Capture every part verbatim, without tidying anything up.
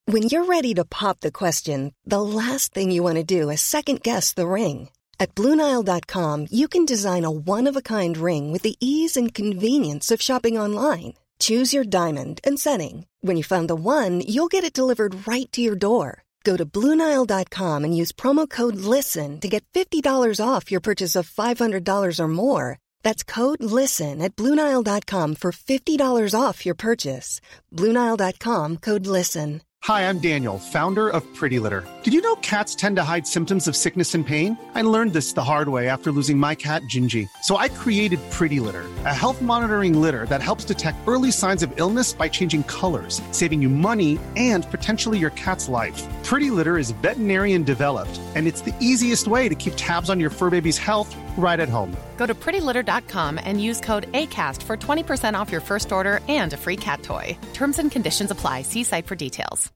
When you're ready to pop the question, the last thing you want to do is second-guess the ring. At Blue Nile dot com, you can design a one-of-a-kind ring with the ease and convenience of shopping online. Choose your diamond and setting. When you find the one, you'll get it delivered right to your door. Go to Blue Nile dot com and use promo code LISTEN to get fifty dollars off your purchase of five hundred dollars or more. That's code LISTEN at Blue Nile dot com for fifty dollars off your purchase. Blue Nile dot com, code LISTEN. Hi, I'm Daniel, founder of Pretty Litter. Did you know cats tend to hide symptoms of sickness and pain? I learned this the hard way after losing my cat, Gingy. So I created Pretty Litter, a health monitoring litter that helps detect early signs of illness by changing colors, saving you money and potentially your cat's life. Pretty Litter is veterinarian developed, and it's the easiest way to keep tabs on your fur baby's health right at home. Go to pretty litter dot com and use code ACAST for twenty percent off your first order and a free cat toy. Terms and conditions apply. See site for details.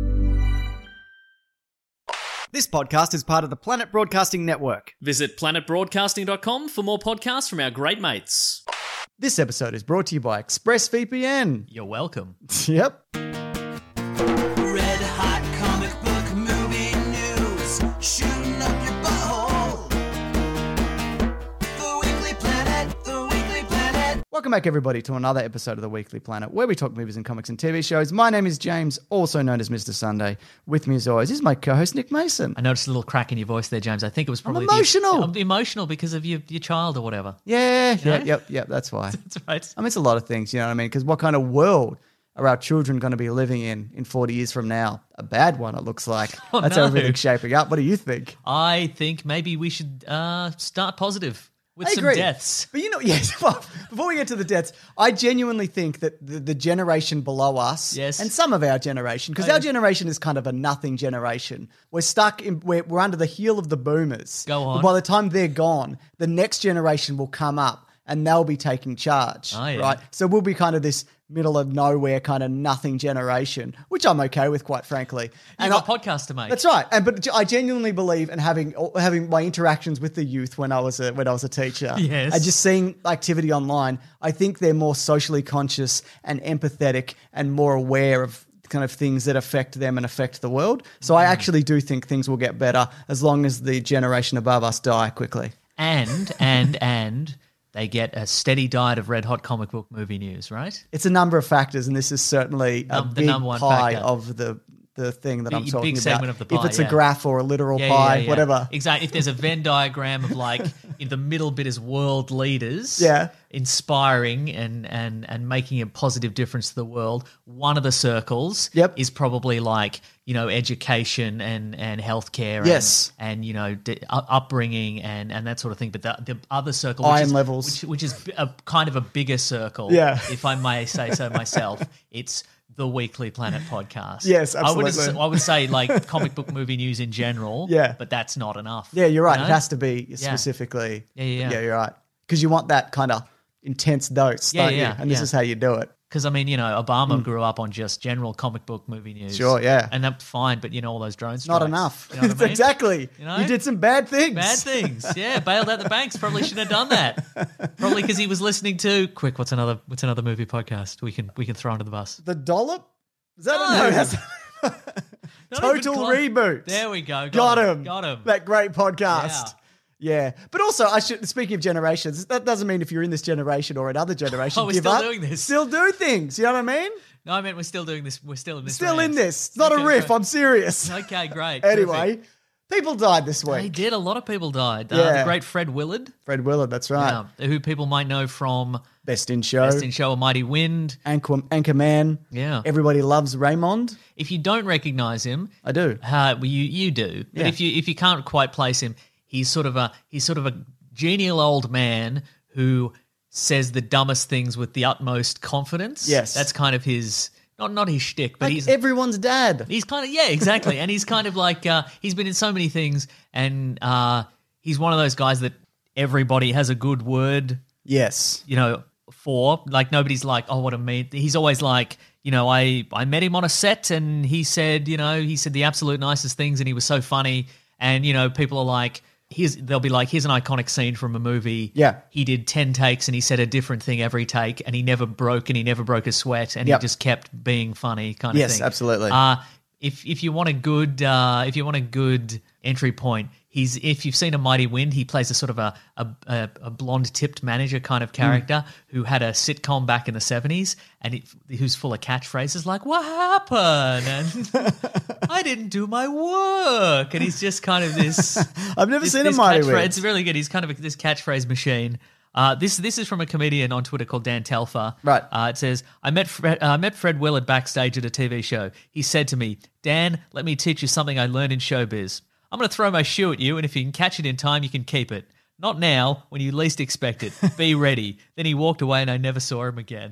This podcast is part of the Planet Broadcasting Network. Visit planet broadcasting dot com for more podcasts from our great mates. This episode is brought to you by ExpressVPN. You're welcome. Yep. Red hot comic book movie news, shooting up your butthole. The Weekly Planet, The Weekly Planet. Welcome back, everybody, to another episode of The Weekly Planet, where we talk movies and comics and T V shows. My name is James, also known as Mister Sunday. With me, as always, is my co-host, Nick Mason. I noticed a little crack in your voice there, James. I think it was probably... I'm emotional. The, emotional because of your, your child or whatever. Yeah, You know? yeah, yep, yep, that's why. That's right. I mean, it's a lot of things, you know what I mean? Because what kind of world are our children going to be living in in forty years from now? A bad one, it looks like. Oh, That's no. how everything's shaping up. What do you think? I think maybe we should uh, start positive with I some agree. deaths. But you know, yes, well, before we get to the deaths, I genuinely think that the, the generation below us, Yes. and some of our generation, because Oh, our yeah. generation is kind of a nothing generation. We're stuck in, we're, we're under the heel of the boomers. Go on. But by the time they're gone, the next generation will come up and they'll be taking charge, Oh, yeah. right? So we'll be kind of this middle of nowhere kind of nothing generation, which I'm okay with, quite frankly. You've And got I- podcasts to make. That's right, and but I genuinely believe, and having having my interactions with the youth when I was a when I was a teacher, Yes. and just seeing activity online, I think they're more socially conscious and empathetic and more aware of kind of things that affect them and affect the world. So I actually do think things will get better as long as the generation above us die quickly. And, and, and... they get a steady diet of red hot comic book movie news, right? It's a number of factors, and this is certainly a Num- the big number one pie factor. of the the thing that Big- I'm big talking segment about. of the pie, if it's yeah. a graph or a literal Yeah, pie, yeah, yeah. whatever. Exactly. If there's a Venn diagram of like in the middle bit is world leaders, Yeah. inspiring and and and making a positive difference to the world. One of the circles Yep. is probably like, you know, education and and healthcare, Yes. and, and you know, d- up- upbringing and and that sort of thing. But the, the other circle, Iron which is, levels. which, which is a kind of a bigger circle, Yeah. if I may say so myself, it's the Weekly Planet podcast. Yes, I would, absolutely. I would say like comic book movie news in general. Yeah. But that's not enough. Yeah, you're right. you It know? has to be specifically. Yeah, yeah, yeah. Yeah, you're right. Because you want that kind of intense dose, Yeah, don't yeah, you? And this yeah. is how you do it. Because, I mean, you know, Obama grew up on just general comic book movie news. Sure, yeah. And that's fine, but, you know, all those drone Not strikes. enough. You know what I mean? Exactly. You know? You did some bad things. Bad things. Yeah, bailed out the banks. Probably shouldn't have done that. Probably because he was listening to, quick, what's another what's another movie podcast we can we can throw under the bus? The dollop? Is that No. a no? That's Not Total even close. Reboot. There we go. Got, Got him. Got him. That great podcast. Yeah. But also, I should. Speaking of generations, that doesn't mean if you're in this generation or another generation, Oh, we're give still up. doing this. Still do things. You know what I mean? No, I meant we're still doing this. We're still in this. Still in rant. this. It's not Okay, a riff. great. I'm serious. Okay, great. Anyway, Perfect. people died this week. They did. A lot of people died. Uh, Yeah. the great Fred Willard, Fred Willard, that's right. yeah, who people might know from Best in Show. Best in Show, A Mighty Wind. Anchor, Anchorman. Yeah. Everybody loves Raymond. If you don't recognize him, I do. uh, well, you you do. But Yeah. if you if you can't quite place him, he's sort of a he's sort of a genial old man who says the dumbest things with the utmost confidence. Yes. That's kind of his not not his shtick, but Like he's everyone's dad. He's kind of, yeah, exactly. And he's kind of like, uh, he's been in so many things, and uh, he's one of those guys that everybody has a good word, Yes. you know, for. Like, nobody's like, oh, what a mean. He's always like, you know, I, I met him on a set, and he said, you know, he said the absolute nicest things, and he was so funny. And, you know, people are like, here's, they'll be like, here's an iconic scene from a movie. Yeah. He did ten takes, and he said a different thing every take, and he never broke, and he never broke a sweat, and Yep. he just kept being funny kind of Yes, thing. absolutely. Uh, if if you want a good uh, if you want a good entry point, he's if you've seen A Mighty Wind, he plays a sort of a a, a, a blonde tipped manager kind of character mm. who had a sitcom back in the seventies and it, who's full of catchphrases like "What happened?" and "I didn't do my work," and he's just kind of this. I've never this, seen this A Mighty catchphrase- Wind. It's really good. He's kind of this catchphrase machine. Uh, this this is from a comedian on Twitter called Dan Telfer. Right. Uh, it says, I met Fred, uh, I met Fred Willard backstage at a T V show. He said to me, Dan, let me teach you something I learned in showbiz. I'm going to throw my shoe at you, and if you can catch it in time, you can keep it. Not now, when you least expect it. Be ready. Then he walked away, and I never saw him again.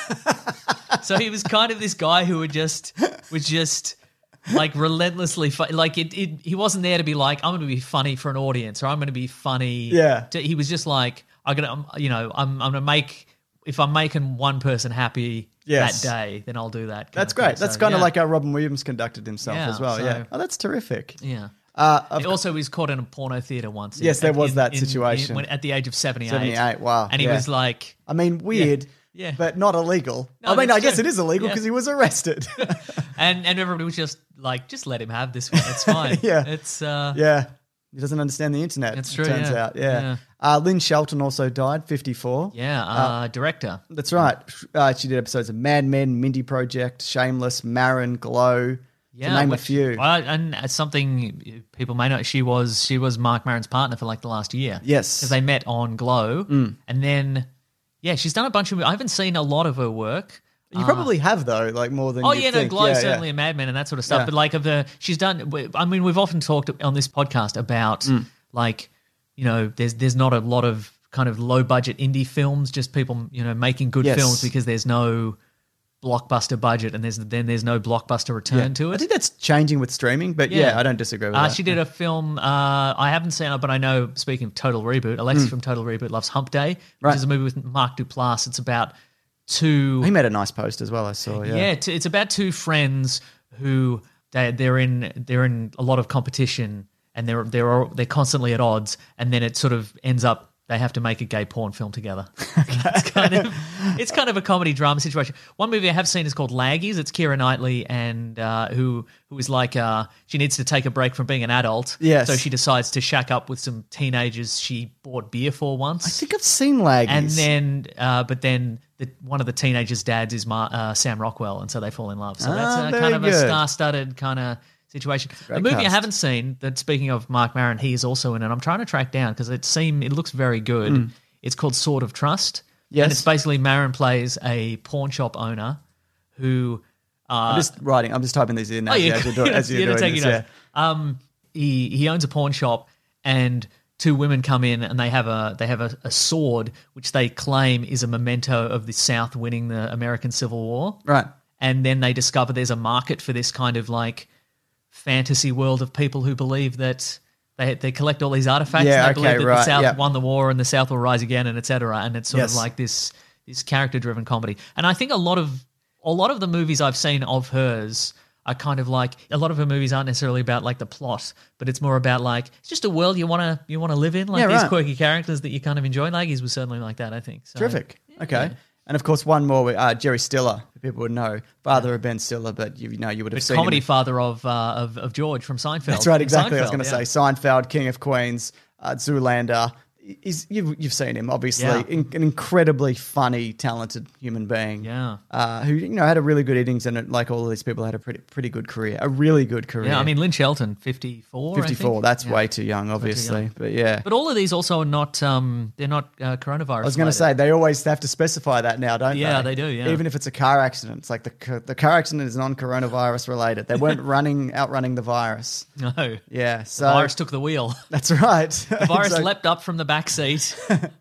So he was kind of this guy who would just was just like relentlessly fu- like it, it. He wasn't there to be like, I'm going to be funny for an audience, or I'm going to be funny. Yeah. To, he was just like, I'm gonna, you know, I'm I'm gonna make if I'm making one person happy Yes. that day, then I'll do that. kind That's of thing. great. That's So, kind of yeah. like how Robin Williams conducted himself Yeah, as well. so- Yeah. Oh, that's terrific. yeah. Uh, I've He also was caught in a porno theater once. Yes, there was that in- situation. when, at the age of seventy-eight. seventy-eight, wow, And he yeah. was like, I mean, weird, Yeah. but not illegal. No, I mean, that's I guess true. it is illegal Yeah. because he was arrested. and and everybody was just like, just let him have this one. It's fine. Yeah. It's uh, yeah. He doesn't understand the internet. That's it true, turns yeah. out. Yeah. Yeah. Uh, Lynn Shelton also died, fifty-four. yeah, uh, director. That's right. Uh, she did episodes of Mad Men, Mindy Project, Shameless, Marin, Glow, Yeah, to name which- a few. Well, and it's something people may know. She was she was Mark Maron's partner for like the last year. Yes. Mm. because they met on Glow, and then yeah, she's done a bunch of. I haven't seen a lot of her work. You probably have, though, like more than Oh you yeah, no, think. Glow Yeah, certainly yeah. a Mad Men and that sort of stuff. Yeah. But like of the, she's done. I mean, we've often talked on this podcast about Mm. like, you know, there's there's not a lot of kind of low budget indie films, just people you know making good Yes. films because there's no blockbuster budget and there's then there's no blockbuster return to it. I think that's changing with streaming, but yeah, Yeah. I don't disagree with Uh, that. she did a film. Uh, I haven't seen it, but I know. Speaking of Total Reboot, Alexi from Total Reboot loves Hump Day, which Mm. Right. is a movie with Mark Duplass. It's about two. He made a nice post as well, I saw. Yeah. yeah, t- it's about two friends who they they're in they're in a lot of competition and they're they're they're constantly at odds, and then it sort of ends up they have to make a gay porn film together. it's kind of it's kind of a comedy drama situation. One movie I have seen is called Laggies. It's Keira Knightley and uh, who who is like uh, she needs to take a break from being an adult. Yes. So she decides to shack up with some teenagers she bought beer for once. I think I've seen Laggies. And then, uh, but then the, one of the teenagers' dads is Ma, uh, Sam Rockwell, and so they fall in love. So that's Ah, a, very kind of a good. star-studded kind of situation. A great movie I cast. haven't seen that, speaking of Mark Maron, he is also in it. I'm trying to track down because it seem it looks very good. It's called Sword of Trust. Hmm. Yes. And it's basically Maron plays a pawn shop owner who. Uh, I'm just writing. I'm just typing these in Oh, as, yeah. as you're, doing, as you're You're doing taking this. notes. Yeah. Um, he he owns a pawn shop, and two women come in, and they have a they have a, a sword which they claim is a memento of the South winning the American Civil War. Right. And then they discover there's a market for this kind of like fantasy world of people who believe that they they collect all these artifacts. Yeah, and they okay, believe that right, the South yeah. won the war and the South will rise again, and et cetera. And it's sort Yes. of like this this character driven comedy. And I think a lot of a lot of the movies I've seen of hers are kind of like a lot of her movies aren't necessarily about like the plot, but it's more about like it's just a world you want to you want to live in, like Yeah, these right. quirky characters that you kind of enjoy. Laggies was certainly like that, I think. So, Terrific. Okay. And of course, one more, uh, Jerry Stiller, who people would know, father of Ben Stiller, but you, you know, you would have But seen comedy him. father of, uh, of of George from Seinfeld. That's right, In exactly. I was Seinfeld, going to yeah. say Seinfeld, King of Queens, uh, Zoolander. He's, you've, you've seen him, obviously. Yeah. In, an incredibly funny, talented human being. Yeah. Uh, who, you know, had a really good innings and, like all of these people, had a pretty pretty good career. A really good career. Yeah, I mean Lynn Shelton, fifty-four. I fifty-four. think. That's Yeah. way too young, obviously. young. But yeah. But all of these also are not. Um, they're not uh, coronavirus. I was going to say, they always have to specify that now, don't Yeah, they? they do, yeah. Even if it's a car accident. It's like the ca- the car accident is non-coronavirus related. They weren't running outrunning the virus. no. Yeah, so The virus took the wheel. that's right. The virus So leapt up from the back seat,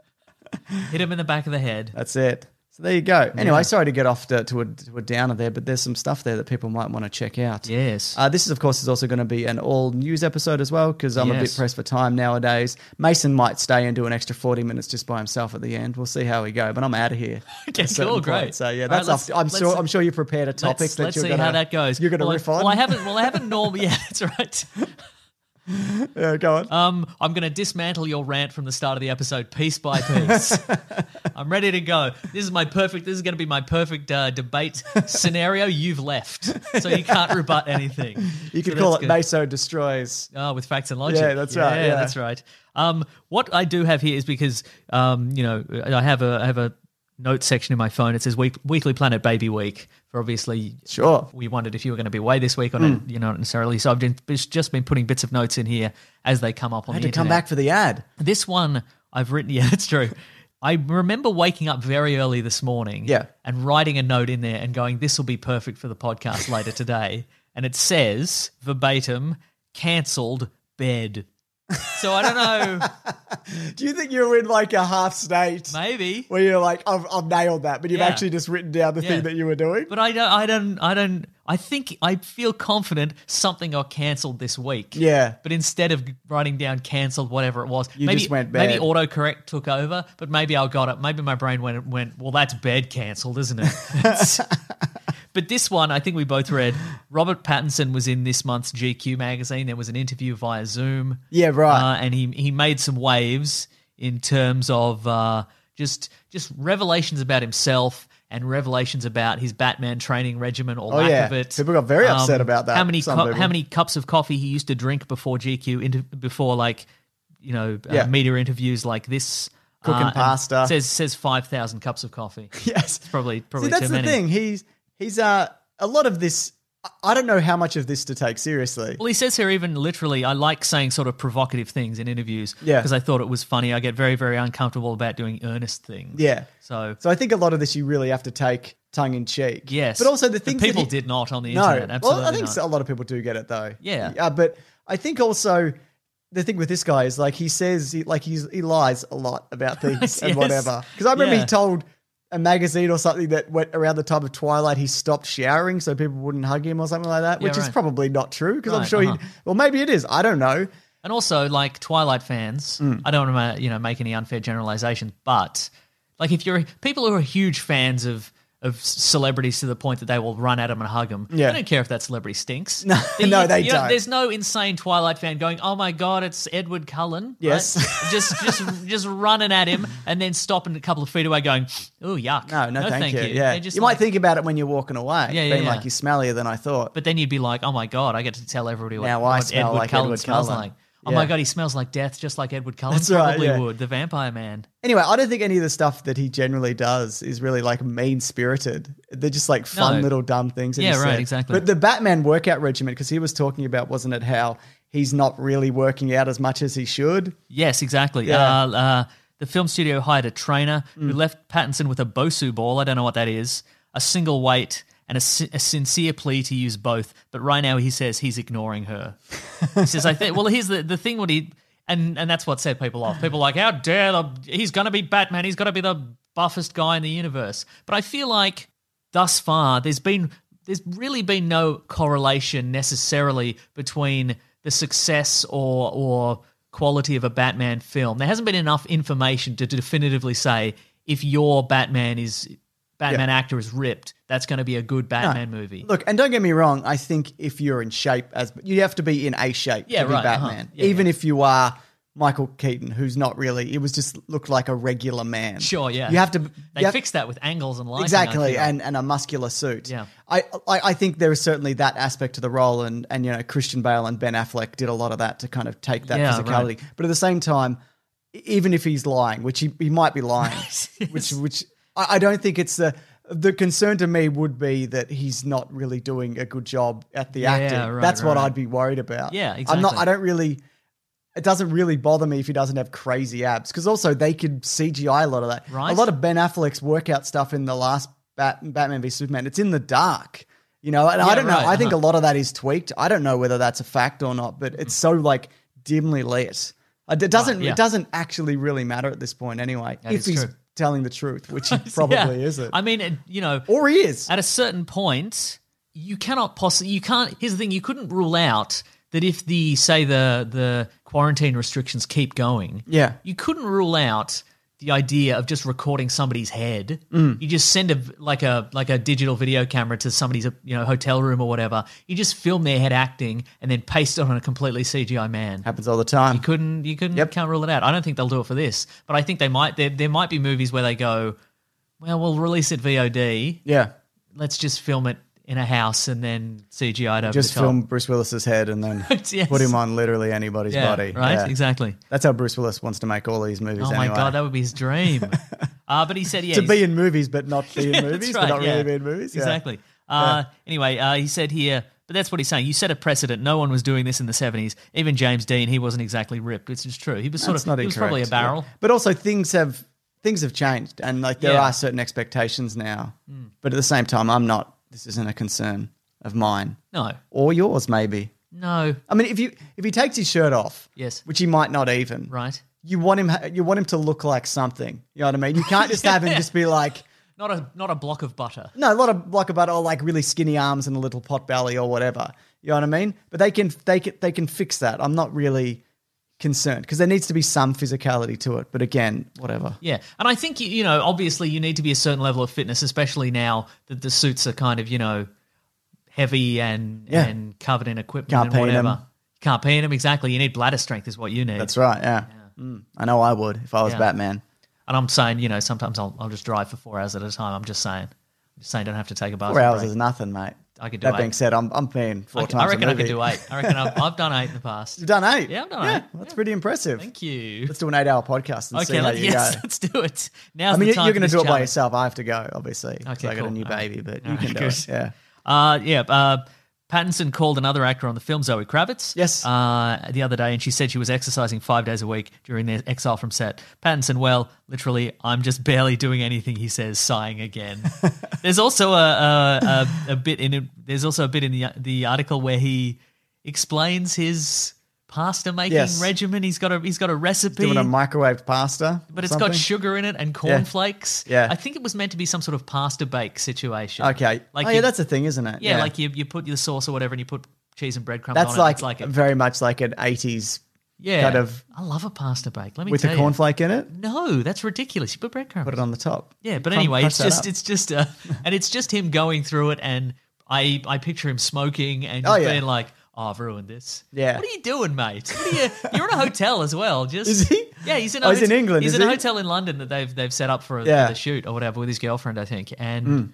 hit him in the back of the head. That's it. So there you go. Anyway, sorry to get off to, to, a, to a downer there, but there's some stuff there that people might want to check out. Yes. Uh, this is, of course, is also going to be an all news episode as well because I'm a bit Yes. pressed for time nowadays. Mason might stay and do an extra forty minutes just by himself at the end. We'll see how we go, but I'm out of here. Okay, at a certain cool, point. great. So yeah, All that's right, off. let's- I'm let's- sure. I'm sure you prepared a topic let's that let's you're see gonna, how that goes. You're going to well, riff I, on. Well, I haven't. Well, I haven't normally. Yeah, that's right. Yeah, go on. Um, I'm going to dismantle your rant from the start of the episode piece by piece. I'm ready to go. This is my perfect. This is going to be my perfect uh, debate scenario. You've left, so you can't rebut anything. You could So call that's it good. Meso Destroys. Oh, with facts and logic. Yeah, that's right, yeah. that's right. Um, what I do have here is because um, you know, I have a I have a note section in my phone. It says week, Weekly Planet Baby Week. For obviously, Sure. we wondered if you were going to be away this week or not, you know, not necessarily. So I've been, just been putting bits of notes in here as they come up on I had the to come internet. back for the ad. This one I've written. Yeah, that's true. I remember waking up very early this morning, Yeah. and writing a note in there and going, "This will be perfect for the podcast later today." And it says verbatim, "Cancelled bed." So I don't know. Do you think you're in like a half state Maybe. where you're like, I've, I've nailed that, but you've Yeah. actually just written down the Yeah. thing that you were doing? But I don't, I don't, I don't, I think I feel confident something got cancelled this week. Yeah. But instead of writing down cancelled, whatever it was, You maybe, just went maybe bed. autocorrect took over, but maybe I got it. Maybe my brain went, went well, that's bed cancelled, isn't it? It's- But this one, I think we both read, Robert Pattinson was in this month's G Q magazine. There was an interview via Zoom. Yeah, right. Uh, and he he made some waves in terms of uh, just just revelations about himself and revelations about his Batman training regimen or Oh, lack yeah. of it. People got very upset about that, How many some cu- people. how many cups of coffee he used to drink before G Q, inter- before like you know uh, Yeah. media interviews like this. Cooking Uh, and pasta. says says five thousand cups of coffee. Yes. It's probably probably See, that's too the many. thing. He's, he's, uh, a lot of this, I don't know how much of this to take seriously. Well, he says here even literally, I like saying sort of provocative things in interviews Yeah. because I thought it was funny. I get very, very uncomfortable about doing earnest things. Yeah. So, So I think a lot of this you really have to take tongue in cheek. yes. But also the But things people that he- did not on the No. internet. Absolutely Well, I think not. so- a lot of people do get it though. Yeah. Uh, but I think also the thing with this guy is like he says he, like he's, he lies a lot about things and Yes. whatever. Because I remember Yeah. he told a magazine or something that went around the time of Twilight, he stopped showering so people wouldn't hug him or something like that, Yeah, which is right. probably not true because I'm Right, sure uh-huh. he. Well, maybe it is. I don't know. And also, like Twilight fans, Mm. I don't want to you know make any unfair generalizations, but like if you're people who are huge fans of of celebrities to the point that they will run at them and hug them, Yeah. I don't care if that celebrity stinks. No, The- no, they you know, don't. There's no insane Twilight fan going, "Oh my god, it's Edward Cullen." right? Yes. just just just running at him and then stopping a couple of feet away, going, "Oh yuck." No, no, thank, you. you. Yeah, They're just you like- might think about it when you're walking away. Yeah, yeah, being yeah. like you're smellier than I thought. But then you'd be like, "Oh my god, I get to tell everybody what, Now I what smell Edward like Cullen Edward smells Cullen." like." Oh my Yeah. god, he smells like death, just like Edward Cullen That's right, probably yeah. would. The Vampire Man. Anyway, I don't think any of the stuff that he generally does is really like mean spirited. They're just like fun No. little dumb things. that he Yeah, right, said. exactly. But the Batman workout regimen, because he was talking about, wasn't it, how he's not really working out as much as he should? Yes, exactly. Yeah. Uh, uh, the film studio hired a trainer who Mm. left Pattinson with a Bosu ball. I don't know what that is. A single weight and a, si- a sincere plea to use both. But right now he says he's ignoring her. He says, "I think." Well, here's the the thing. What he and and that's what set people off. People are like, how dare the, he's going to be Batman? He's got to be the buffest guy in the universe. But I feel like thus far there's been there's really been no correlation necessarily between the success or or quality of a Batman film. There hasn't been enough information to definitively say if your Batman is Batman Yeah. actor is ripped, that's going to be a good Batman movie. Look, and don't get me wrong, I think if you're in shape, as you have to be in a shape Yeah, to be right, uh-huh. Batman. Yeah, Even yeah. if you are Michael Keaton, who's not really, it was just looked like a regular man. Sure, yeah. You have to. They you have- fixed that with angles and lighting. I Exactly, feel. and, and a muscular suit. Yeah. I, I I think there is certainly that aspect to the role, and and you know Christian Bale and Ben Affleck did a lot of that to kind of take that Yeah, physicality. right. But at the same time, e- even if he's lying, which he, he might be lying, which which I, I don't think it's the the concern to me would be that he's not really doing a good job at the Yeah, acting. right, That's what right. I'd be worried about. Yeah, I'm not. exactly. I don't really. It doesn't really bother me if he doesn't have crazy abs, because also they could C G I a lot of that. Right. A lot of Ben Affleck's workout stuff in the last Bat- Batman v Superman, it's in the dark, you know. And Yeah, I don't know. right, I think uh-huh. a lot of that is tweaked. I don't know whether that's a fact or not, but it's so like dimly lit. Uh, It doesn't. Right, yeah. It doesn't actually really matter at this point, anyway. That if is he's true. telling the truth, which he probably Yeah. isn't, I mean, it- you know, or he is. at a certain point, you cannot possibly, you can't, here's the thing, you couldn't rule out that if the, say, the the quarantine restrictions keep going, Yeah. you couldn't rule out the idea of just recording somebody's head. Mm. You just send a like a like a digital video camera to somebody's you know hotel room or whatever. You just film their head acting and then paste it on a completely C G I man. Happens all the time. You couldn't you couldn't Yep. can't rule it out. I don't think they'll do it for this, but I think they might. There there might be movies where they go, well, we'll release it V O D. Yeah. Let's just film it in a house and then C G I'd over Just the top. film Bruce Willis's head and then Yes. put him on literally anybody's yeah, body. right? Yeah. Exactly. That's how Bruce Willis wants to make all these movies Oh anyway. my god, that would be his dream. uh, but he said, yeah, to he's- be in movies but not be in Yeah, movies, that's but right, not yeah. really be in movies. Yeah. Exactly. Uh, Anyway, uh, he said here, but that's what he's saying. You set a precedent. No one was doing this in the seventies. Even James Dean, he wasn't exactly ripped, which is true. He was sort That's of, not he was incorrect. probably a barrel. Yeah. But also things have things have changed and like there Yeah. are certain expectations now. But at the same time, I'm not this isn't a concern of mine. No, Or yours maybe. no, I mean if you if he takes his shirt off, Yes. which he might not even. right. You want him you want him to look like something. You know what I mean? You can't just have him just be like Not a not a block of butter. no, a lot of like about or like really skinny arms and a little pot belly or whatever. You know what I mean? But they can they can they can fix that. I'm not really concerned because there needs to be some physicality to it. But again, whatever. Yeah, and I think, you you know, obviously you need to be a certain level of fitness, especially now that the suits are kind of, you know, heavy and Yeah. and covered in equipment Can't and paint whatever. 'em. Can't paint them, exactly. You need bladder strength is what you need. That's right. Yeah, Mm. I know I would if I was Yeah. Batman. And I'm saying, you know, sometimes I'll I'll just drive for four hours at a time. I'm just saying. I'm just saying don't have to take a bath. Four hours is nothing, mate. I could do That eight. being said, I'm I'm paying four I, times. I reckon a I could movie. do eight. I reckon I've, I've done eight in the past. You've done eight. Yeah, I've done yeah, eight. That's Yeah. pretty impressive. Thank you. Let's do an eight-hour podcast and see Okay, how let, you yes, go. let's do it. Now's I mean, the you- time you're for going to this do it by challenge. yourself. I have to go, obviously. 'cause Okay, I got cool. a new All right. baby, but All you can right, do good. it. Yeah. Uh, yeah, uh, Pattinson called another actor on the film, Zoe Kravitz, Yes. uh, the other day, and she said she was exercising five days a week during their exile from set. Pattinson, well, literally, I'm just barely doing anything, he says, sighing again. There's also a, a, a, a bit in it, there's also a bit in the the article where he explains his pasta making Yes. regimen. He's got a he's got a recipe. Doing a microwave pasta. But or it's got something? sugar in it and cornflakes. Yeah. I think it was meant to be some sort of pasta bake situation. Okay. Like oh, you- yeah, that's a thing, isn't it? Yeah, like you, you put your sauce or whatever and you put cheese and breadcrumbs That's on like, it. It's like a, very much like an eighties yeah, kind of I love a pasta bake. Let me with tell a you. cornflake in it. No, that's ridiculous. You put breadcrumbs. Put it on the top. Yeah, but Crumb- anyway, crunch it's that just up. it's just uh, and it's just him going through it, and I I picture him smoking and Oh, just yeah. being like, "Oh, I've ruined this." Yeah. What are you doing, mate? What are you? You're in a hotel as well. Just Is he? Yeah, he's in. A, Oh, he's in England, He's is in a he? hotel in London that they've they've set up for, a, Yeah. for the shoot or whatever with his girlfriend, I think, and. Mm.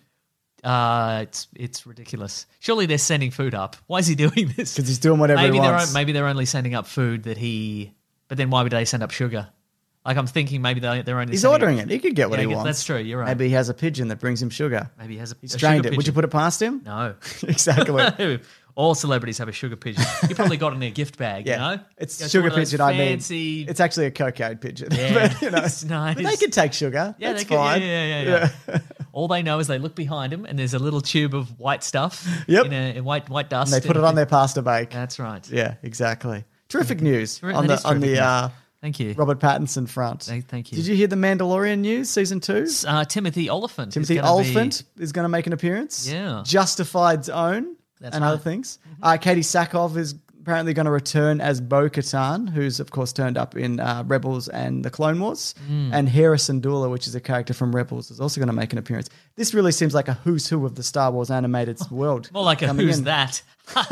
Uh, it's it's ridiculous. Surely they're sending food up. Why is he doing this? 'Cause he's doing whatever maybe he they're wants. on- maybe they're only sending up food that he. But then why would they send up sugar? Like I'm thinking maybe they they're only. He's sending ordering up, it. He could get what Yeah, he I guess wants. that's true, you're right. Maybe he has a pigeon that brings him sugar. Maybe he has a. He's a trained sugar it. Would you pigeon. put it past him? No. Exactly. No. All celebrities have a sugar pigeon. You probably got it in a gift bag. Yeah, You know, it's Go to sugar one of those pigeon. I mean, fancy. it's actually a cocaine pigeon. Yeah, but, you know, it's nice. but they can take sugar. Yeah, That's they could, yeah, fine. yeah, yeah, yeah, yeah. All they know is they look behind him and there's a little tube of white stuff. Yep. In a in white white dust. And they put it on their pasta bake. That's right. Yeah, exactly. Terrific news That on is the on terrific the news. uh, Thank you. Robert Pattinson front. Thank- thank you. Did you hear the Mandalorian news? Season two. Uh, Timothy Oliphant. Timothy is gonna be- Oliphant is going to make an appearance. Yeah. Justified's own That's and right. other things. Uh, Katie Sackhoff is apparently going to return as Bo-Katan, who's of course turned up in uh, Rebels and the Clone Wars. Mm. And Hera Syndulla, which is a character from Rebels, is also going to make an appearance. This really seems like a who's who of the Star Wars animated world. More like a coming who's in. that?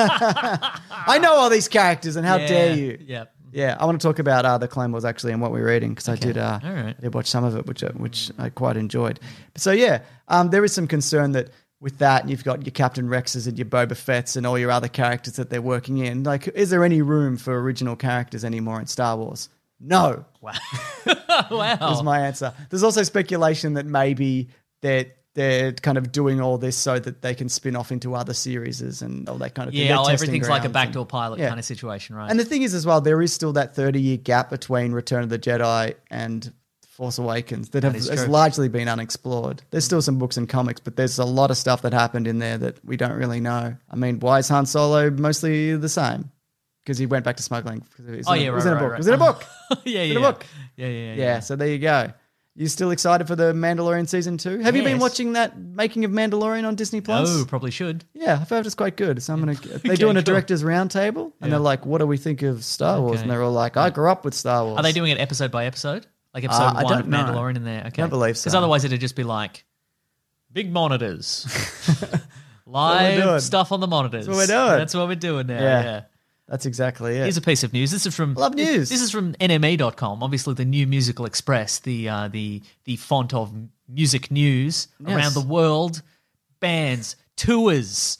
I know all these characters, and how Yeah, dare you? Yeah. Yeah, I want to talk about uh, the Clone Wars actually and what we're reading because I did. Uh, All right. I did watch some of it, which I, which I quite enjoyed. So yeah, um, there is some concern that with that, you've got your Captain Rexes and your Boba Fett's and all your other characters that they're working in. Like, is there any room for original characters anymore in Star Wars? No, Wow. wow. is my answer. There's also speculation that maybe they're they're kind of doing all this so that they can spin off into other series and all that kind of thing. Yeah, They're oh, testing everything's like a grounds backdoor and- pilot yeah. kind of situation, right? And the thing is, as well, there is still that thirty-year gap between Return of the Jedi and Force Awakens that have is has true. largely been unexplored. There's still some books and comics, but there's a lot of stuff that happened in there that we don't really know. I mean, why is Han Solo mostly the same? Because he went back to smuggling. 'Cause it was oh in, yeah, it right, was in a right, book. right. It was in a book. yeah, in yeah, a book. Yeah, yeah, yeah. Yeah, so there you go. You still excited for the Mandalorian season two? Have you been Yes. watching that making of Mandalorian on Disney Plus? Oh, probably should. Yeah, I've heard it's quite good. So I'm gonna. They're Okay, doing a cool. directors roundtable, and Yeah. they're like, "What do we think of Star Wars?" Okay. And they're all like, "I grew up with Star Wars." Are they doing it episode by episode? Like episode Uh, I one don't of know. Mandalorian in there? Okay. don't believe so. Because otherwise it'd just be like, big monitors. doing. Live stuff on the monitors. That's what we're doing. That's what we're doing now, Yeah. yeah. That's exactly it. Here's a piece of news. This is from Love news. This is from N M E dot com. Obviously, the New Musical Express, the uh, the the font of music news Yes. around the world, bands, tours,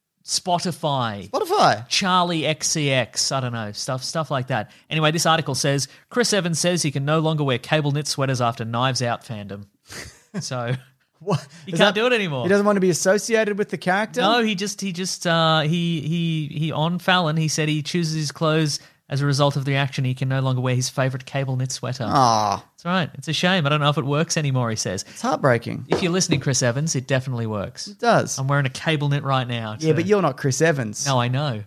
Spotify, Spotify. Charlie X C X. I don't know stuff stuff like that. Anyway, this article says Chris Evans says he can no longer wear cable knit sweaters after Knives Out fandom. So. What? He Is can't that- do it anymore. He doesn't want to be associated with the character? No, he just he just uh, he he he on Fallon. He said he chooses his clothes as a result of the action. He can no longer wear his favorite cable knit sweater. Aw, That's right. It's a shame. I don't know if it works anymore. He says. it's heartbreaking. If you're listening, Chris Evans, it definitely works. It does. I'm wearing a cable knit right now. Yeah, to- but you're not Chris Evans. No, I know.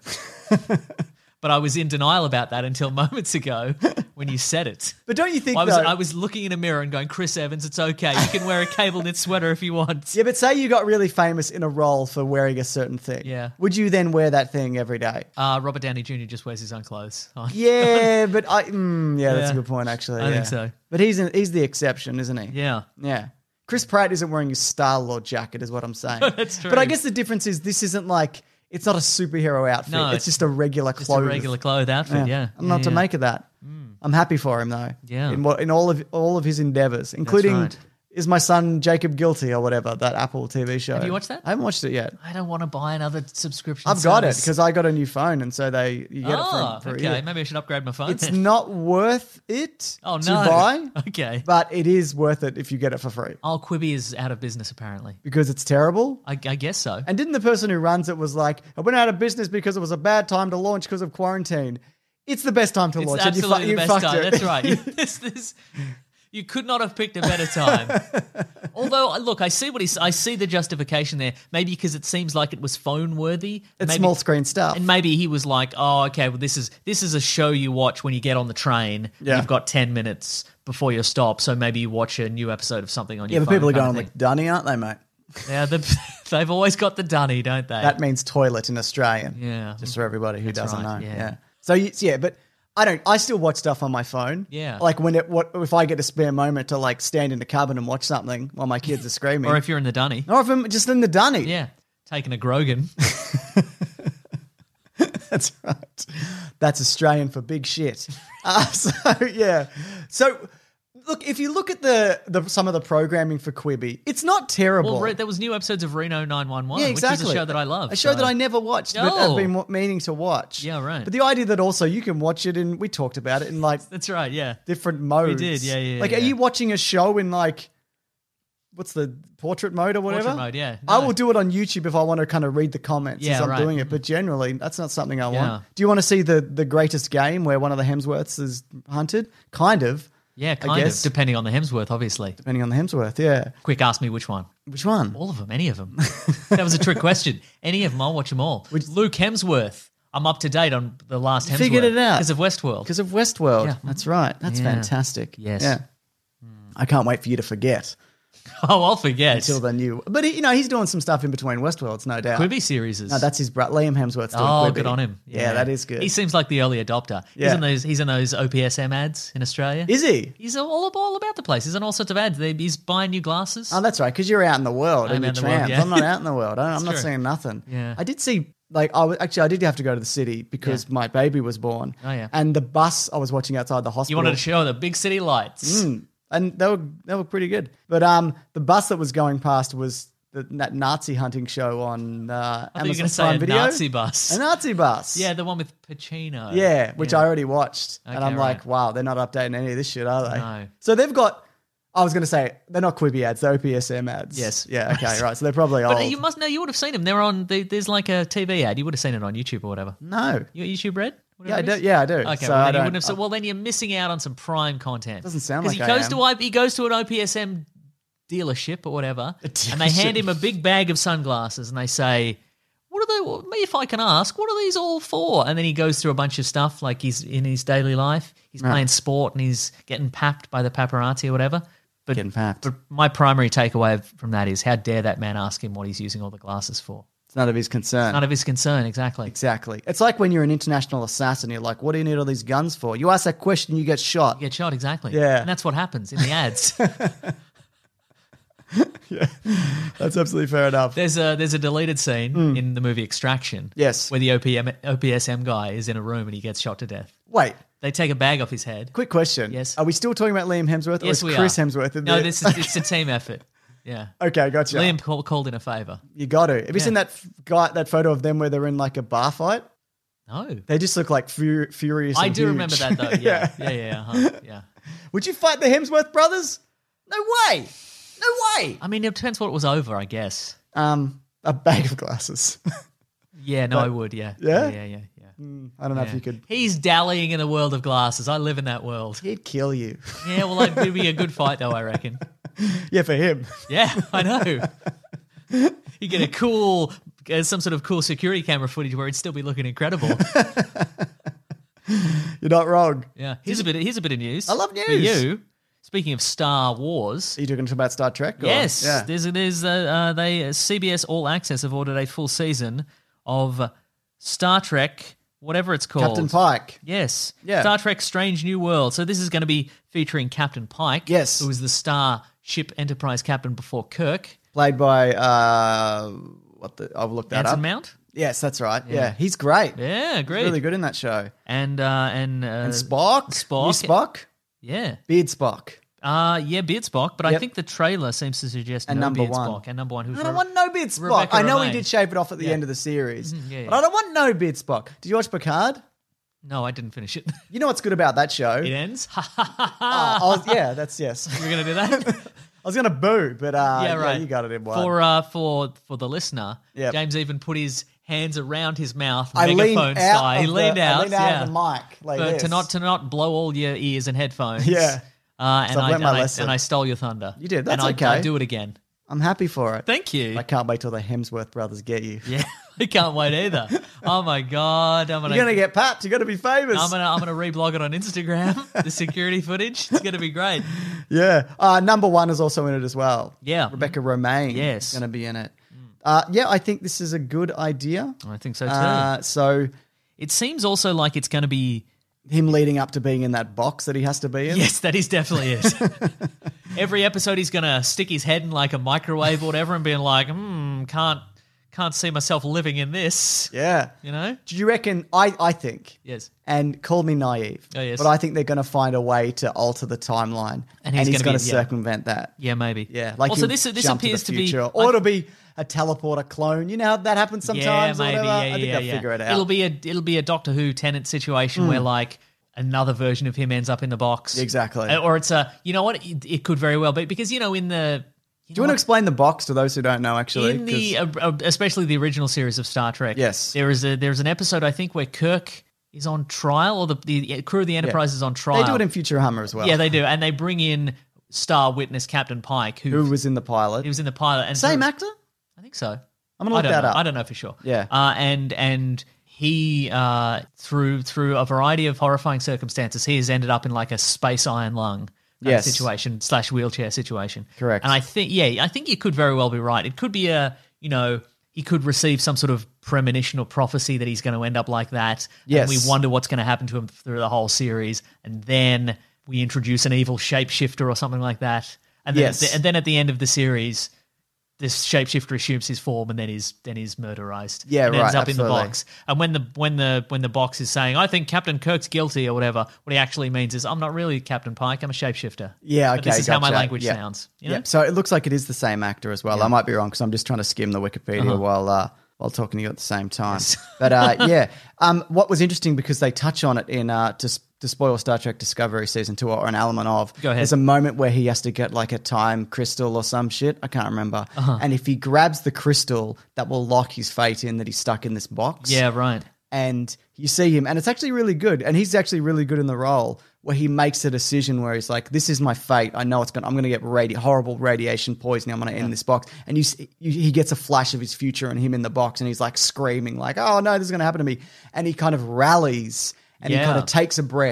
But I was in denial about that until moments ago when you said it. But don't you think I was though? I was looking in a mirror and going, Chris Evans, it's okay. You can wear a cable knit sweater if you want. Yeah, but say you got really famous in a role for wearing a certain thing. Yeah. Would you then wear that thing every day? Uh, Robert Downey Junior just wears his own clothes. on. Yeah, but I. Mm, yeah, that's Yeah. a good point. Actually, I yeah. think so. But he's an, he's the exception, isn't he? Yeah. Yeah. Chris Pratt isn't wearing his Star Lord jacket, is what I'm saying. That's true. But I guess the difference is this isn't like it's not a superhero outfit. No, it's it's just a regular Just clothes. a regular clothes outfit, yeah. I'm not yeah, to yeah. make of that. I'm happy for him though. Yeah. In what in all of all of his endeavors, including right. Is My Son Jacob Guilty or whatever, that Apple T V show. Have you watched that? I haven't watched it yet. I don't want to buy another subscription. I've got it service. because I got a new phone, and so they you get Oh, it for, for a okay. year. Maybe I should upgrade my phone. It's then. not worth it oh, to no. buy, Okay. but it is worth it if you get it for free Oh, Quibi is out of business apparently. because it's terrible. I, I guess so. And didn't the person who runs it was like, I went out of business because it was a bad time to launch because of quarantine. It's the best time to It's launch. and you fu- absolutely you the best fucked time. it. That's right. You, this, this, you could not have picked a better time. Although, look, I see what he's. I see the justification there. Maybe because it seems like it was phone worthy. It's maybe, small screen stuff. And maybe he was like, "Oh, okay. Well, this is this is a show you watch when you get on the train. Yeah. You've got ten minutes before your stop, so maybe you watch a new episode of something on yeah, your but phone." people are kind going of like thing. dunny, aren't they, mate? Yeah, the, they've always got the dunny, don't they? That means toilet in Australian. Yeah. Just for everybody who That's doesn't right, know. yeah. Yeah. So you, yeah, but I don't. I still watch stuff on my phone. Yeah. Like when it, what if I get a spare moment to like stand in the cupboard and watch something while my kids are screaming, or if you're in the dunny. or if I'm just in the dunny. Yeah, taking a Grogan. That's right. That's Australian for big shit. Uh, so yeah. So look, if you look at the, the some of the programming for Quibi, it's not terrible. Well, Re- there was new episodes of Reno nine one one, yeah, exactly. which is a show that I love. A show so- that I never watched, but Oh. I've been wa- meaning to watch. Yeah, right. But the idea that also you can watch it in, we talked about it in like That's right, yeah. different modes. did, yeah, yeah, Like, yeah. are you watching a show in like, what's the portrait mode or whatever? Portrait mode, yeah. I No. will do it on YouTube if I want to kind of read the comments Yeah, as I'm right. doing it. But generally, that's not something I want. Yeah. Do you want to see the the greatest game where one of the Hemsworths is hunted? Kind of, Yeah, I kind of, guess. depending on the Hemsworth, obviously. depending on the Hemsworth. Yeah. Quick, ask me which one. Which one? All of them, any of them. That was a trick question. Any of them, I'll watch them all. Luke Hemsworth. I'm up to date on the last Hemsworth. Figured it out. Because of Westworld. Because of Westworld. Yeah. That's right. That's Yeah. fantastic. Yes. Yeah. I can't wait for you to forget Oh, I'll forget. until the new. But he, you know, he's doing some stuff in between Westworlds, no doubt. Quibi series is. No, that's his bro. Liam Hemsworth's doing Oh, Quibi. good on him. Yeah. that is good. He seems like the early adopter. Yeah. He's in those. He's in those O P S M ads in Australia. Is he? He's all, all about the place. He's in all sorts of ads. They, he's buying new glasses. Oh, that's right. Because you're out in the world I'm and you're out in the world, trans. yeah. I'm not out in the world. I, I'm not true. seeing nothing. Yeah. I did see. Like I was actually, I did have to go to the city because Yeah. my baby was born. Oh, yeah. And the bus I was watching outside the hospital. you wanted to show the big city lights. Mm, and they were they were pretty good. But um, the bus that was going past was the, that Nazi hunting show on uh, I thought you were Amazon going to say Prime a Video. Nazi bus. A Nazi bus. Yeah, the one with Pacino. Yeah, which I already watched. and Okay, I'm right. like, wow, they're not updating any of this shit, are they? No. So they've got, I was going to say, they're not Quibi ads, they're O P S M ads. Yes. Yeah, okay, right. So they're probably old. But you must know, you would have seen them. They're on, they, there's like a T V ad. You would have seen it on YouTube or whatever. No. You got YouTube Red? Yeah, I Whatever it do, is? yeah, I do. Okay, So well, I then you don't- wouldn't have said, well, then you're missing out on some prime content. Doesn't sound Because like he I goes am. to I- he goes to an O P S M dealership or whatever, A and they hand dealership. him a big bag of sunglasses, and they say, "What are they? what- If I can ask, what are these all for?" And then he goes through a bunch of stuff, like he's in his daily life, he's Right. playing sport, and he's getting papped by the paparazzi or whatever. But, Getting papped. but my primary takeaway from that is, how dare that man ask him what he's using all the glasses for? none of his concern. None of his concern, exactly. Exactly. It's like when you're an international assassin, you're like, what do you need all these guns for? You ask that question, you get shot. You get shot, exactly. Yeah. And that's what happens in the ads. Yeah, that's absolutely fair enough. There's a there's a deleted scene in the movie Extraction. Yes. Where the O P M, O P S M guy is in a room and he gets shot to death. Wait, They take a bag off his head. quick question. Yes. Are we still talking about Liam Hemsworth or Yes, is we Chris are. Hemsworth in No, there? this is it's a team effort. Yeah. Okay, gotcha. Liam call, called in a favour. You got to. Have you Yeah. seen that f- guy, that photo of them where they're in like a bar fight? No. They just look like fu- furious. I and do huge. remember that though. Yeah. Yeah, yeah, yeah. Uh-huh. Yeah. Would you fight the Hemsworth brothers? No way. No way. I mean, it depends what it was over, I guess. Um, a bag of glasses. Yeah, no, I would, yeah. Yeah? Yeah, yeah, yeah. I don't know yeah. if you could. He's dallying in the world of glasses. I live in that world. He'd kill you. Yeah, well, like, it'd be a good fight, though, I reckon. Yeah, for him. Yeah, I know. You get a cool, uh, some sort of cool security camera footage where it'd still be looking incredible. You're not wrong. Yeah. Here's a bit. Here's a bit of news. I love for news. you. Speaking of Star Wars, Are you talking about Star Trek? or- yes, Yeah. there's there's uh, uh, they uh, C B S All Access have ordered a full season of uh, Star Trek, whatever it's called. Captain Pike. Yes. Yeah. Star Trek Strange New World. So this is going to be featuring Captain Pike. Yes. Who was the Starship Enterprise captain before Kirk. Played by, uh, what the, I'll look that Anson up. Mount. Yes, that's right. Yeah, he's great. Yeah, great. He's really good in that show. And, uh, and, uh, And Spock. Spock. New Spock. Yeah. Beard Spock. Uh, yeah, Beard Spock, but I Yep. think the trailer seems to suggest And no number Beard one. Spock. And number one, who's I don't Re- want no Beard Spock. Rebecca I know Romijn. he did shave it off at the Yeah. end of the series. Mhm, yeah, yeah. But I don't want no Beard Spock. Did you watch Picard? No, I didn't finish it. You know what's good about that show? It ends. Oh, I was- yeah, that's yes. You're gonna do that? I was going to boo, but uh, yeah, right. you got it in one. For uh, for for the listener, Yep. James even put his hands around his mouth, I leaned megaphone out style. He of the- leaned I out, leaned out yeah, of the mic like But this. to not to not blow all your ears and headphones. Yeah. Uh, and, So I've I, learnt and, my I, lesson. and I stole your thunder. You did, that's and okay. I'd, I'd do it again. I'm happy for it. Thank you. I can't wait till the Hemsworth brothers get you. Yeah, I can't wait either. Oh my god, I'm gonna, You're going to get papped. You're going to be famous. I'm gonna, I'm gonna reblog it on Instagram. The security footage. It's gonna be great. Yeah. Uh, number one is also in it as well. Yeah. Rebecca Romijn Yes. is going to be in it. Uh, yeah, I think this is a good idea. I think so too. Uh, so It seems also like it's gonna be. him leading up to being in that box that he has to be in. Yes, that is definitely it. Every episode, he's gonna stick his head in like a microwave or whatever, and being like, "Hmm, can't can't see myself living in this." Yeah. You know? Do you reckon? I, I think. Yes. And call me naive. Oh, yes. But I think they're going to find a way to alter the timeline. And he's he's gonna going be- to yeah. circumvent that. Yeah, maybe. Yeah. Like also, he'll this this jump appears to, to, the be. future. Or it'll be a teleporter clone. You know how that happens sometimes? yeah, or maybe. whatever? Yeah, I think yeah, they'll yeah. figure it out. It'll be a it'll be a Doctor Who Tennant situation where like another version of him ends up in the box. Exactly. Uh, Or it's a you know what it, it could very well be because you know in the. Do you want to explain the box to those who don't know, actually? in the 'Cause- uh, uh, especially the original series of Star Trek. Yes. there is a there's an episode I think where Kirk is on trial, or the the crew of the Enterprise is on trial. they do it in Futurama as well. Yeah, they do, and they bring in star witness Captain Pike, who, Who was in the pilot. he was in the pilot. And Same through- actor? I think so. I'm gonna I look don't that know. up. I don't know for sure. Yeah. uh, and and he uh, through through a variety of horrifying circumstances, he has ended up in like a space iron lung. uh, Yes. situation slash wheelchair situation. Correct. And I think, yeah, I think you could very well be right. It could be a, you know, he could receive some sort of premonition or prophecy that he's going to end up like that. Yes. And we wonder what's going to happen to him through the whole series. And then we introduce an evil shapeshifter or something like that. And then, Yes. at the, and then at the end of the series, this shapeshifter assumes his form and then is then is murderized. Yeah, and ends right, up in the absolutely. box. And when the when the when the box is saying, I think Captain Kirk's guilty or whatever, what he actually means is, I'm not really Captain Pike, I'm a shapeshifter. Yeah, But okay. this is how my gotcha. language Yeah. sounds. You know? Yeah. So it looks like it is the same actor as well. I might be wrong because I'm just trying to skim the Wikipedia Uh-huh. while uh, while talking to you at the same time. But uh, yeah, um, what was interesting because they touch on it in uh, to, to spoil Star Trek Discovery season two or an element of. Go ahead. There's a moment where he has to get like a time crystal or some shit. I can't remember. Uh-huh. And if he grabs the crystal, that will lock his fate in that he's stuck in this box. Yeah, right. And you see him, and it's actually really good. And he's actually really good in the role where he makes a decision where he's like, "This is my fate. I know it's going. I'm going to get radi- horrible radiation poisoning. I'm going to end this box." And you, see, you, he gets a flash of his future and him in the box, and he's like screaming, like, "Oh no, this is going to happen to me!" And he kind of rallies and he Yeah. kind of takes a breath.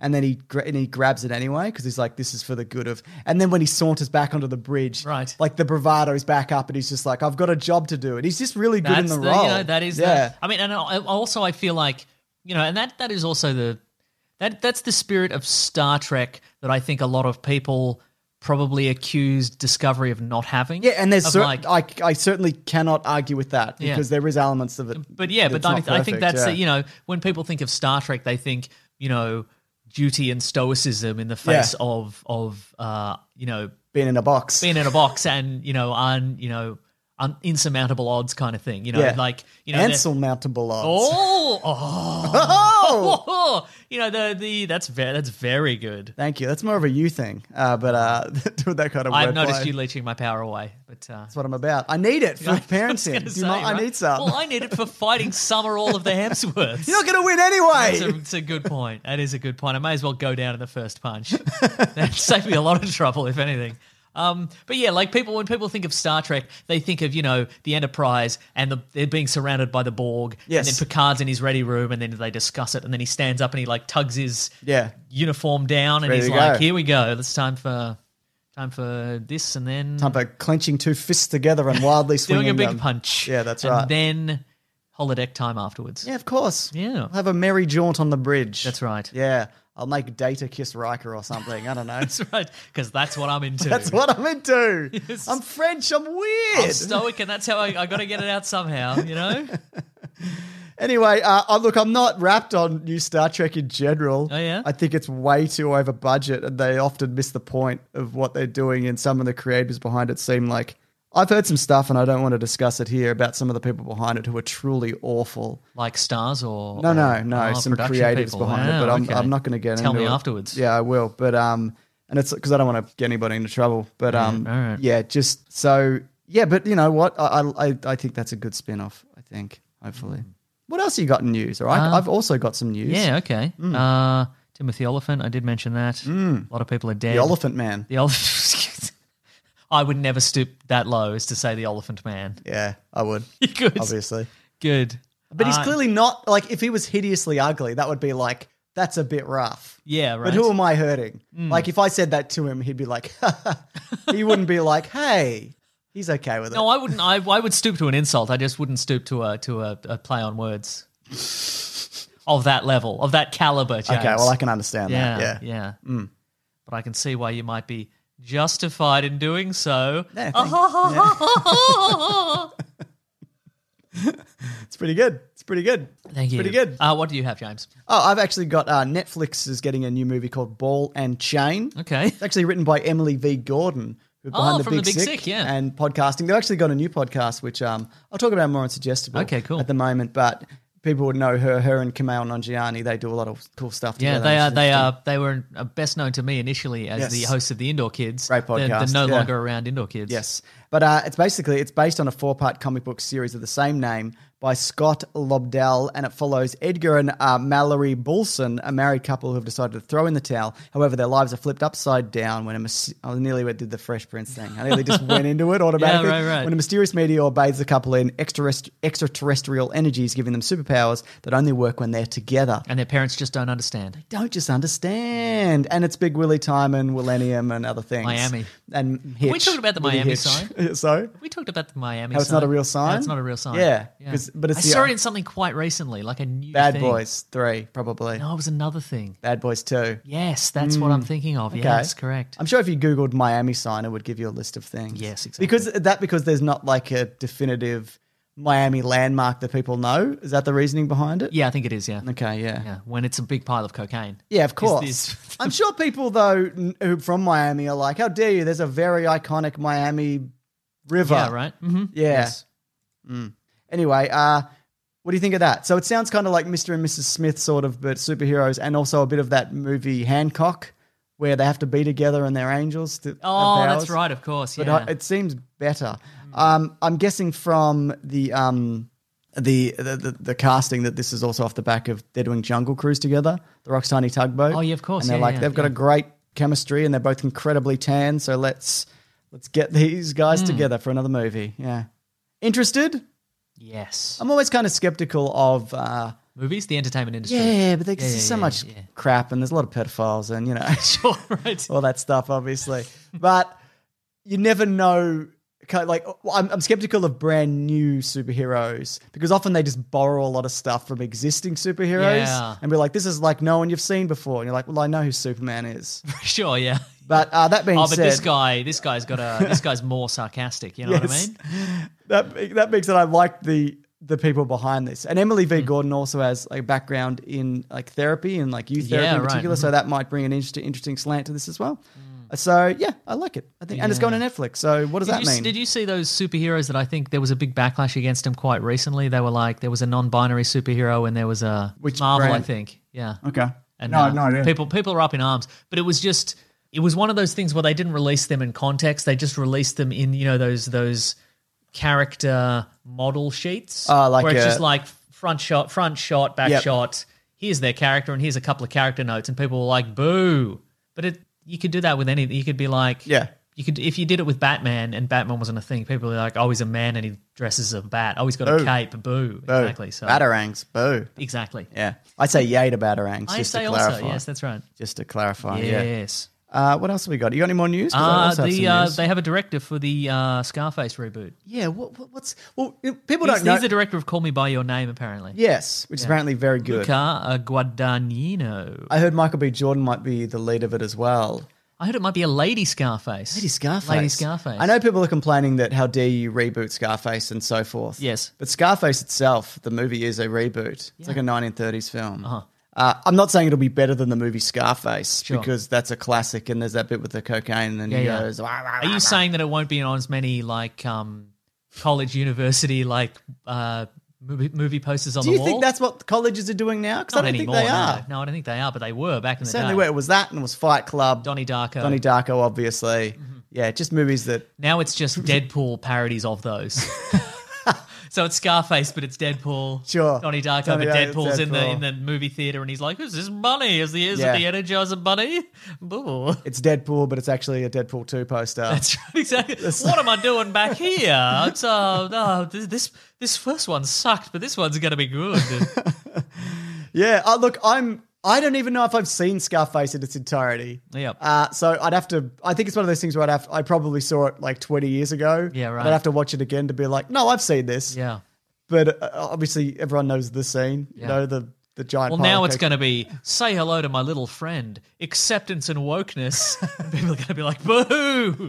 And then he gra- and he grabs it anyway because he's like, this is for the good of... And then when he saunters back onto the bridge, Right. like the bravado is back up and he's just like, I've got a job to do. And he's just really good That's in the, the, role. you know, that is yeah. the, I mean, and I- also I feel like, you know, and that that is also the that that's the spirit of Star Trek that I think a lot of people probably accused Discovery of not having. Yeah, and there's of cer- like, I, I certainly cannot argue with that Yeah. because there is elements of it. but yeah, but that's I, not I think perfect, that's yeah. the, you know, when people think of Star Trek, they think, you know, duty and stoicism in the face Yeah. of of uh, you know, being in a box. being in a box and, you know, un you know, un- insurmountable odds kind of thing. You know, Yeah. like, you know, they're- Insurmountable odds. Oh, oh, Oh! you know the the that's very that's very good. Thank you. That's more of a you thing, uh, but uh, doing that kind of I've wordplay. noticed you leeching my power away, but uh, That's what I'm about. I need it for I was parenting. gonna Do you say, not- I right? need some. Well, I need it for fighting Summer all of the Hemsworths. You're not going to win anyway. That's a, it's a good point. That is a good point. I may as well go down in the first punch. That'd save me a lot of trouble, if anything. Um, but yeah, like people, when people think of Star Trek, they think of, you know, the Enterprise and the, they're being surrounded by the Borg. Yes. And then Picard's in his ready room and then they discuss it and then he stands up and he like tugs his Yeah. uniform down and Ready he's to like, go. here we go. It's time for time for this and then Time for clenching two fists together and wildly swinging doing a big them. punch. Yeah, that's and right. then holodeck time afterwards. Yeah, of course. Yeah. I'll have a merry jaunt on the bridge. That's right. Yeah. I'll make Data kiss Riker or something. I don't know. That's right. Because that's what I'm into. That's what I'm into. Yes. I'm French. I'm weird. I'm stoic, and that's how I, I got to get it out somehow, you know? Anyway, uh, uh, look, I'm not wrapped on new Star Trek in general. Oh, yeah? I think it's way too over budget, and they often miss the point of what they're doing. And some of the creators behind it seem like I've heard some stuff, and I don't want to discuss it here about some of the people behind it who are truly awful. Like stars or... No, no, or- no, oh, some production creatives people. behind it, Wow, but I'm okay. I'm not going to get Tell into me it. afterwards. Yeah, I will, but um, and it's because I don't want to get anybody into trouble. But um, all right. yeah, just so yeah, but you know what? I I I think that's a good spin-off. I think hopefully. What else have you got in news? All right, Uh, I've also got some news. Yeah, okay. Uh, Timothy Oliphant, I did mention that. A lot of people are dead. the Elephant Man. The Elephant... I would never stoop that low as to say the Elephant Man. Yeah, I would Good. obviously, Good. but he's Uh, clearly not like if he was hideously ugly, that would be like that's a bit rough. Yeah, right. But who am I hurting? Like if I said that to him, he'd be like, he wouldn't be like, hey, he's okay with it. No, I wouldn't. I, I would stoop to an insult. I just wouldn't stoop to a to a, a play on words of that level, of that caliber. James. okay, well I can understand Yeah, that. Yeah. yeah. But I can see why you might be justified in doing so. Yeah, thank- It's pretty good. It's pretty good. Thank you. Pretty good. Uh, what do you have, James? Oh, I've actually got uh, Netflix is getting a new movie called Ball and Chain. Okay. It's actually written by Emily V. Gordon, who behind Oh, the from Big, The Big Sick, Sick, yeah. and podcasting. They've actually got a new podcast, which um, I'll talk about more on Suggestible. Okay, cool. At the moment, but people would know her. Her and Kumail Nanjiani, they do a lot of cool stuff Yeah, together. they are. which is They interesting. are. They were uh, best known to me initially as Yes. the hosts of the Indoor Kids. Great They're- podcast, They're, no yeah. longer around Indoor Kids. Yes, but uh, it's basically it's based on a four-part comic book series of the same name by Scott Lobdell, and it follows Edgar and uh, Mallory Boulson, a married couple who have decided to throw in the towel. However, their lives are flipped upside down when a mys- I nearly did the Fresh Prince thing. I nearly just went into it automatically. Yeah, right, right. When a mysterious meteor bathes the couple in extraterrest- extraterrestrial energies, giving them superpowers that only work when they're together. And their parents just don't understand. Don't just understand. And it's Big Willie Time and Millennium and other things. Miami. And Hitch. we talked about the Willie Miami Hitch. sign? So? We talked about the Miami. How it's sign. not a real sign? No, it's not a real sign. Yeah, 'cause- but it's I the- saw it in something quite recently, like a new Bad thing. Boys three, probably. No, it was another thing. Bad Boys two. Yes, that's what I'm thinking of. Yes, correct. I'm sure if you Googled Miami sign, it would give you a list of things. Yes, exactly. Because that because there's not like a definitive Miami landmark that people know. Is that the reasoning behind it? Yeah, I think it is. Yeah. Okay, yeah. Yeah, when it's a big pile of cocaine. Yeah, of Is course. this- I'm sure people though n- who from Miami are like, "How dare you? There's a very iconic Miami river." Yeah, right. Mm-hmm. Yeah. Yes. Anyway, uh, what do you think of that? So it sounds kind of like Mister and Missus Smith, sort of, but superheroes, and also a bit of that movie Hancock, where they have to be together and they're angels. To, have Oh, that's powers. right. Of course. But Yeah. uh, it seems better. Um, I'm guessing from the, um, the, the the the casting that this is also off the back of they're doing Jungle Cruise together, the Rock's Tiny Tugboat. Oh, yeah, of course. And they're Yeah, like yeah, they've got yeah. a great chemistry and they're both incredibly tan. So let's let's get these guys Hmm. together for another movie. Yeah, interested? yes. I'm always kind of skeptical of uh, movies, the entertainment industry. Yeah, but there's Yeah, yeah, so yeah, much yeah. crap, and there's a lot of pedophiles, and you know, Sure, right. all that stuff, obviously. But you never know. kind of Like, I'm, I'm skeptical of brand new superheroes because often they just borrow a lot of stuff from existing superheroes Yeah. and be like, "This is like no one you've seen before," and you're like, "Well, I know who Superman is." Sure, yeah. But uh, that being Oh, but said, this guy, this guy's got a, this guy's more sarcastic. You know what I Yes. mean? that that makes it. I like the the people behind this, and Emily Hmm. V. Gordon also has a background in like therapy and like youth therapy Yeah, in right. particular, so that might bring an interesting interesting slant to this as well. So yeah, I like it. I think, and it's going to Netflix. So what does Did that you, mean? Did you see those superheroes that I think there was a big backlash against them quite recently? They were like, there was a non-binary superhero and there was a Which Marvel, brand? I think. Yeah. Okay. And No, uh, no idea. people people are up in arms, but it was just it was one of those things where they didn't release them in context. They just released them in you know those those character model sheets. Oh, like where it's a- just like front shot, front shot, back Yep. shot. Here's their character, and here's a couple of character notes, and people were like, "Boo!" But it you could do that with any. You could be like, Yeah. You could if you did it with Batman and Batman wasn't a thing. People are like, "Oh, he's a man and he dresses as a bat. Oh, he's got Boo. a cape. Boo!" Boo. Exactly. So Batarangs. Boo. exactly. Yeah. I say yay to Batarangs. I just say to clarify. also yes, that's right. Just to clarify. Yeah. Yes. Uh, what else have we got? You got any more news? 'Cause I Uh, also have the some uh, news. they have a director for the uh, Scarface reboot. yeah. What, what, what's well? you know, People He's, don't know. he's the director of Call Me by Your Name, apparently. yes, which is apparently very good. Luca Guadagnino. I heard Michael B. Jordan might be the lead of it as well. I heard it might be a Lady Scarface. Lady Scarface. Lady Scarface. I know people are complaining that how dare you reboot Scarface and so forth. Yes. But Scarface itself, the movie is a reboot. It's like a nineteen thirties film. Uh-huh. Uh, I'm not saying it'll be better than the movie Scarface Sure. because that's a classic and there's that bit with the cocaine and Yeah, he yeah. goes, "Wah, wah, Are wah, you saying that it won't be on as many like um, college, university, like uh, movie, movie posters on Do the you wall? think that's what colleges are doing now? Because I Not don't anymore? think they no. are. No, I don't think they are, but they were back in the Certainly day. where it was that and it was Fight Club. Donnie Darko. Donnie Darko, obviously. Mm-hmm. Yeah, just movies that... Now it's just Deadpool parodies of those. So it's Scarface, but it's Deadpool. Sure. Donnie Darko, Donnie but Darko, Deadpool's in the Deadpool. in the movie theater, and he's like, "Who's this bunny? Is the is Yeah. it the Energizer bunny?" Boo. It's Deadpool, but it's actually a Deadpool two poster. That's right, exactly. What am I doing back here? It's uh, no, this this this first one sucked, but this one's gonna be good. Yeah, uh, look, I'm. I don't even know if I've seen Scarface in its entirety. Yep. Uh, so I'd have to. I think it's one of those things where I'd have. I probably saw it like twenty years ago. Yeah, right. I'd have to watch it again to be like, no, I've seen this. Yeah. But uh, obviously, everyone knows the scene. You Yeah. know the the giant. Well, pile now of it's coke- going to be say hello to my little friend, acceptance and wokeness. And people are going to be like, boo,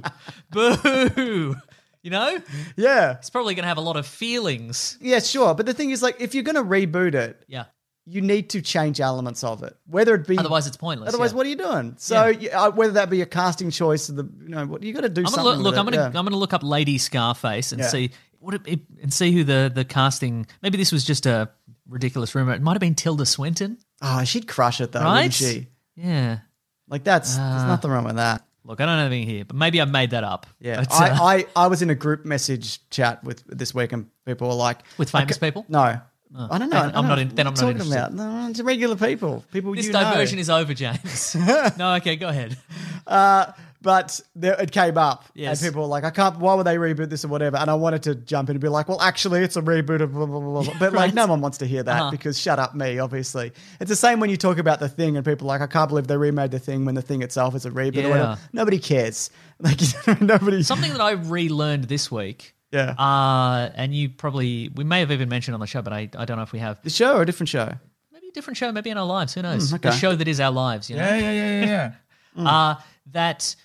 boo. You know, Yeah, it's probably going to have a lot of feelings. yeah, sure. But the thing is, like, if you're going to reboot it, Yeah. you need to change elements of it. Whether it be Otherwise, it's pointless. Otherwise, yeah. what are you doing? So, yeah, uh, whether that be a casting choice, or the you know, what you got to do I'm something. gonna look. look with I'm it, gonna. yeah. I'm gonna look up Lady Scarface and Yeah. see what it, it and see who the the casting. Maybe this was just a ridiculous rumor. It might have been Tilda Swinton, Oh, she'd crush it though, right? wouldn't she? Yeah. Like that's Uh, there's nothing wrong with that. Look, I don't know anything here, but maybe I made that up. Yeah, But, I, uh, I, I was in a group message chat with this week, and people were like, With famous I ca- people? No, I don't know. I'm I don't not know. in- then What I'm are you not talking interested. about? No, it's regular people. People this you diversion know. is over, James. No, okay, go ahead. Uh, but there, it came up, Yes. and people were like, "I can't. Why would they reboot this or whatever?" And I wanted to jump in and be like, "Well, actually, it's a reboot of blah blah blah." blah. But like, Right. no one wants to hear that Uh-huh. because shut up, me. Obviously, it's the same when you talk about the Thing, and people are like, "I can't believe they remade the Thing when the Thing itself is a reboot." Yeah. Or whatever. Nobody cares. Like nobody. Something that I relearned this week. Yeah. Uh, and you probably we may have even mentioned on the show, but I, I don't know if we have. The show or a different show? Maybe a different show, maybe in our lives. Who knows? Mm, okay. The show that is our lives. You know. Yeah, yeah, yeah, yeah, yeah. Uh, that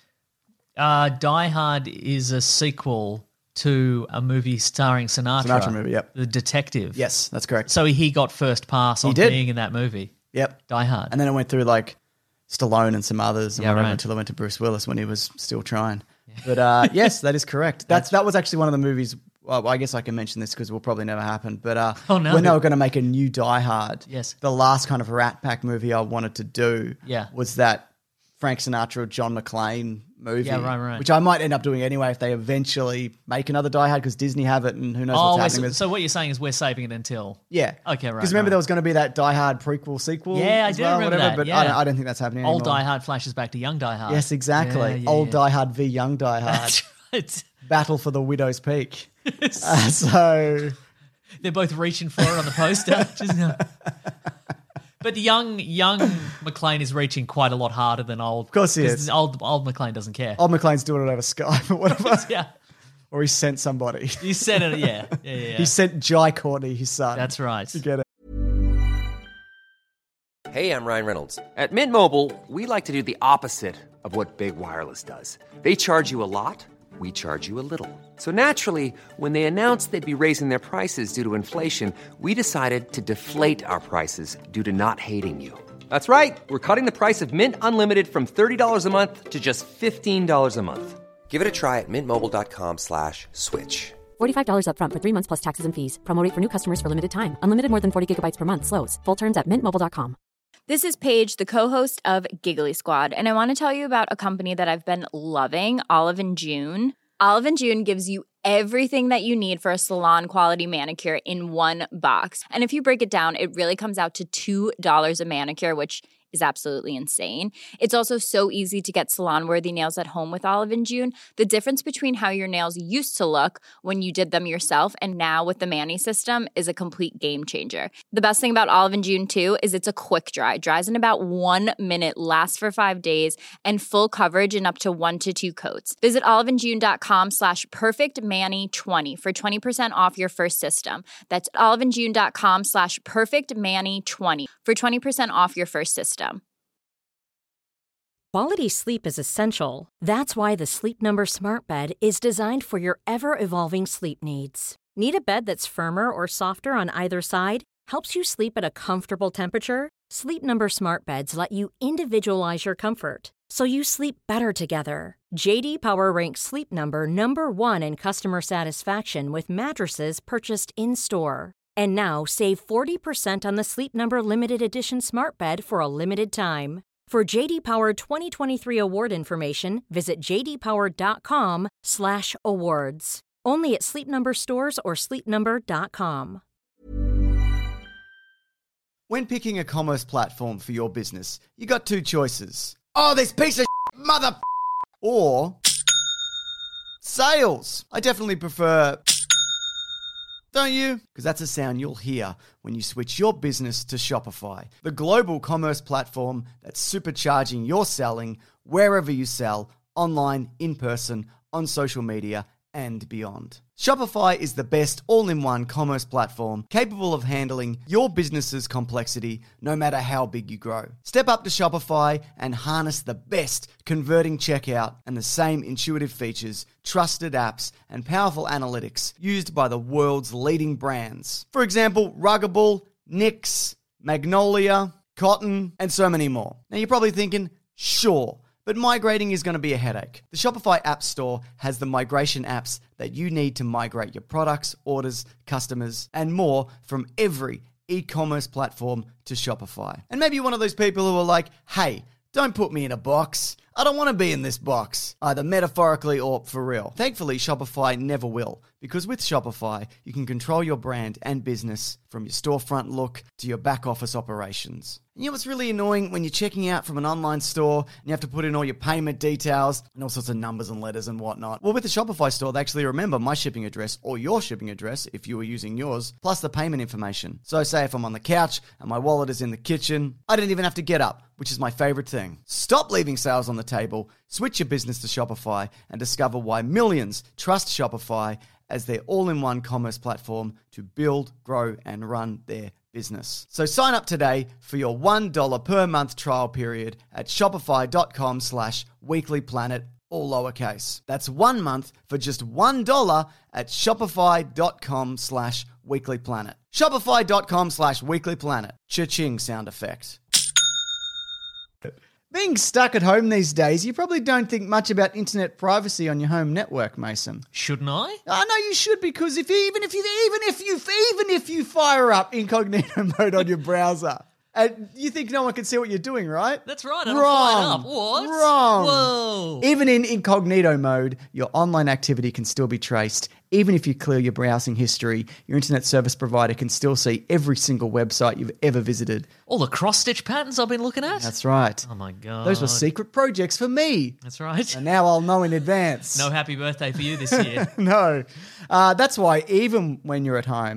uh, Die Hard is a sequel to a movie starring Sinatra. Sinatra movie, yep. The detective. Yes, that's correct. So he got first pass on did. being in that movie. Yep. Die Hard. And then it went through like Stallone and some others and Yeah, whatever right. until it went to Bruce Willis when he was still trying. But uh, yes, that is correct. That's that was actually one of the movies. Well, I guess I can mention this because it will probably never happen. But uh, Oh, no. when they were going to make a new Die Hard, Yes. the last kind of Rat Pack movie I wanted to do Yeah. was that Frank Sinatra, John McClane movie. Yeah, right, right. Which I might end up doing anyway if they eventually make another Die Hard because Disney have it and who knows oh, what's we're- happening with so what you're saying is we're saving it until. Yeah. Okay, right, Because remember right. there was going to be that Die Hard prequel sequel. Yeah, I as do well, remember whatever, that, But yeah. I, don't, I don't think that's happening Old anymore. Die Hard flashes back to young Die Hard. Yes, exactly. Yeah, yeah, Old yeah. Die Hard v Young Die Hard. That's right. Battle for the Widow's Peak. Uh, so, They're both reaching for it on the poster. Just, uh, but young young McLean is reaching quite a lot harder than old. Of course he is. Old, old McLean doesn't care. Old McLean's doing it over Skype or whatever. Yeah. Or he sent somebody. He said it, yeah. yeah, yeah, yeah. He sent Jai Courtney, his son. That's right. To get it. Hey, I'm Ryan Reynolds. At Mint Mobile, we like to do the opposite of what Big Wireless does. They charge you a lot, we charge you a little. So naturally, when they announced they'd be raising their prices due to inflation, we decided to deflate our prices due to not hating you. That's right. We're cutting the price of Mint Unlimited from thirty dollars a month to just fifteen dollars a month. Give it a try at mintmobile.com slash switch. forty-five dollars up front for three months plus taxes and fees. Promo rate for new customers for limited time. Unlimited more than forty gigabytes per month. Slows full terms at mint mobile dot com. This is Paige, the co-host of Giggly Squad, and I want to tell you about a company that I've been loving, Olive and June. Olive and June gives you everything that you need for a salon-quality manicure in one box. And if you break it down, it really comes out to two dollars a manicure, which is absolutely insane. It's also so easy to get salon-worthy nails at home with Olive and June. The difference between how your nails used to look when you did them yourself and now with the Mani system is a complete game changer. The best thing about Olive and June, too, is it's a quick dry. Dries in about one minute, lasts for five days, and full coverage in up to one to two coats. Visit oliveandjune.com slash perfectmani20 for twenty percent off your first system. That's oliveandjune.com slash perfectmani20 for twenty percent off your first system. Quality sleep is essential. That's why the Sleep Number Smart Bed is designed for your ever-evolving sleep needs. Need a bed that's firmer or softer on either side? Helps you sleep at a comfortable temperature? Sleep Number Smart Beds let you individualize your comfort, so you sleep better together. J D Power ranks Sleep Number number one in customer satisfaction with mattresses purchased in-store. And now, save forty percent on the Sleep Number Limited Edition Smart Bed for a limited time. For J D Power twenty twenty-three award information, visit jdpower.com slash awards. Only at Sleep Number stores or sleep number dot com. When picking a commerce platform for your business, you got two choices. Oh, this piece of shit, mother... Or... sales. I definitely prefer... Don't you? Because that's a sound you'll hear when you switch your business to Shopify, the global commerce platform that's supercharging your selling wherever you sell, online, in person, on social media, and beyond. Shopify is the best all-in-one commerce platform capable of handling your business's complexity no matter how big you grow. Step up to Shopify and harness the best converting checkout and the same intuitive features, trusted apps, and powerful analytics used by the world's leading brands. For example, Ruggable, Nix, Magnolia, Cotton, and so many more. Now you're probably thinking, sure, but migrating is going to be a headache. The Shopify App Store has the migration apps that you need to migrate your products, orders, customers, and more from every e-commerce platform to Shopify. And maybe you're one of those people who are like, hey, don't put me in a box. I don't want to be in this box, either metaphorically or for real. Thankfully, Shopify never will, because with Shopify, you can control your brand and business from your storefront look to your back office operations. And you know what's really annoying when you're checking out from an online store and you have to put in all your payment details and all sorts of numbers and letters and whatnot? Well, with the Shopify store, they actually remember my shipping address or your shipping address if you were using yours, plus the payment information. So say if I'm on the couch and my wallet is in the kitchen, I don't even have to get up, which is my favorite thing. Stop leaving sales on the table, switch your business to Shopify, and discover why millions trust Shopify as their all-in-one commerce platform to build, grow, and run their business. So sign up today for your one dollar per month trial period at shopify.com slash weeklyplanet, all lowercase. That's one month for just one dollar at shopify.com slash weeklyplanet. Shopify.com slash weeklyplanet. Cha-ching sound effect. Being stuck at home these days, you probably don't think much about internet privacy on your home network, Mason. Shouldn't I? I know you should, because if you, even if you even if you even if you fire up incognito mode on your browser, and you think no one can see what you're doing, right? That's right. I don't Wrong. fire up. What? Wrong. Whoa. Even in incognito mode, your online activity can still be traced. Even if you clear your browsing history, your internet service provider can still see every single website you've ever visited. All the cross-stitch patterns I've been looking at? That's right. Oh, my God. Those were secret projects for me. That's right. And now I'll know in advance. No happy birthday for you this year. No. Uh, that's why even when you're at home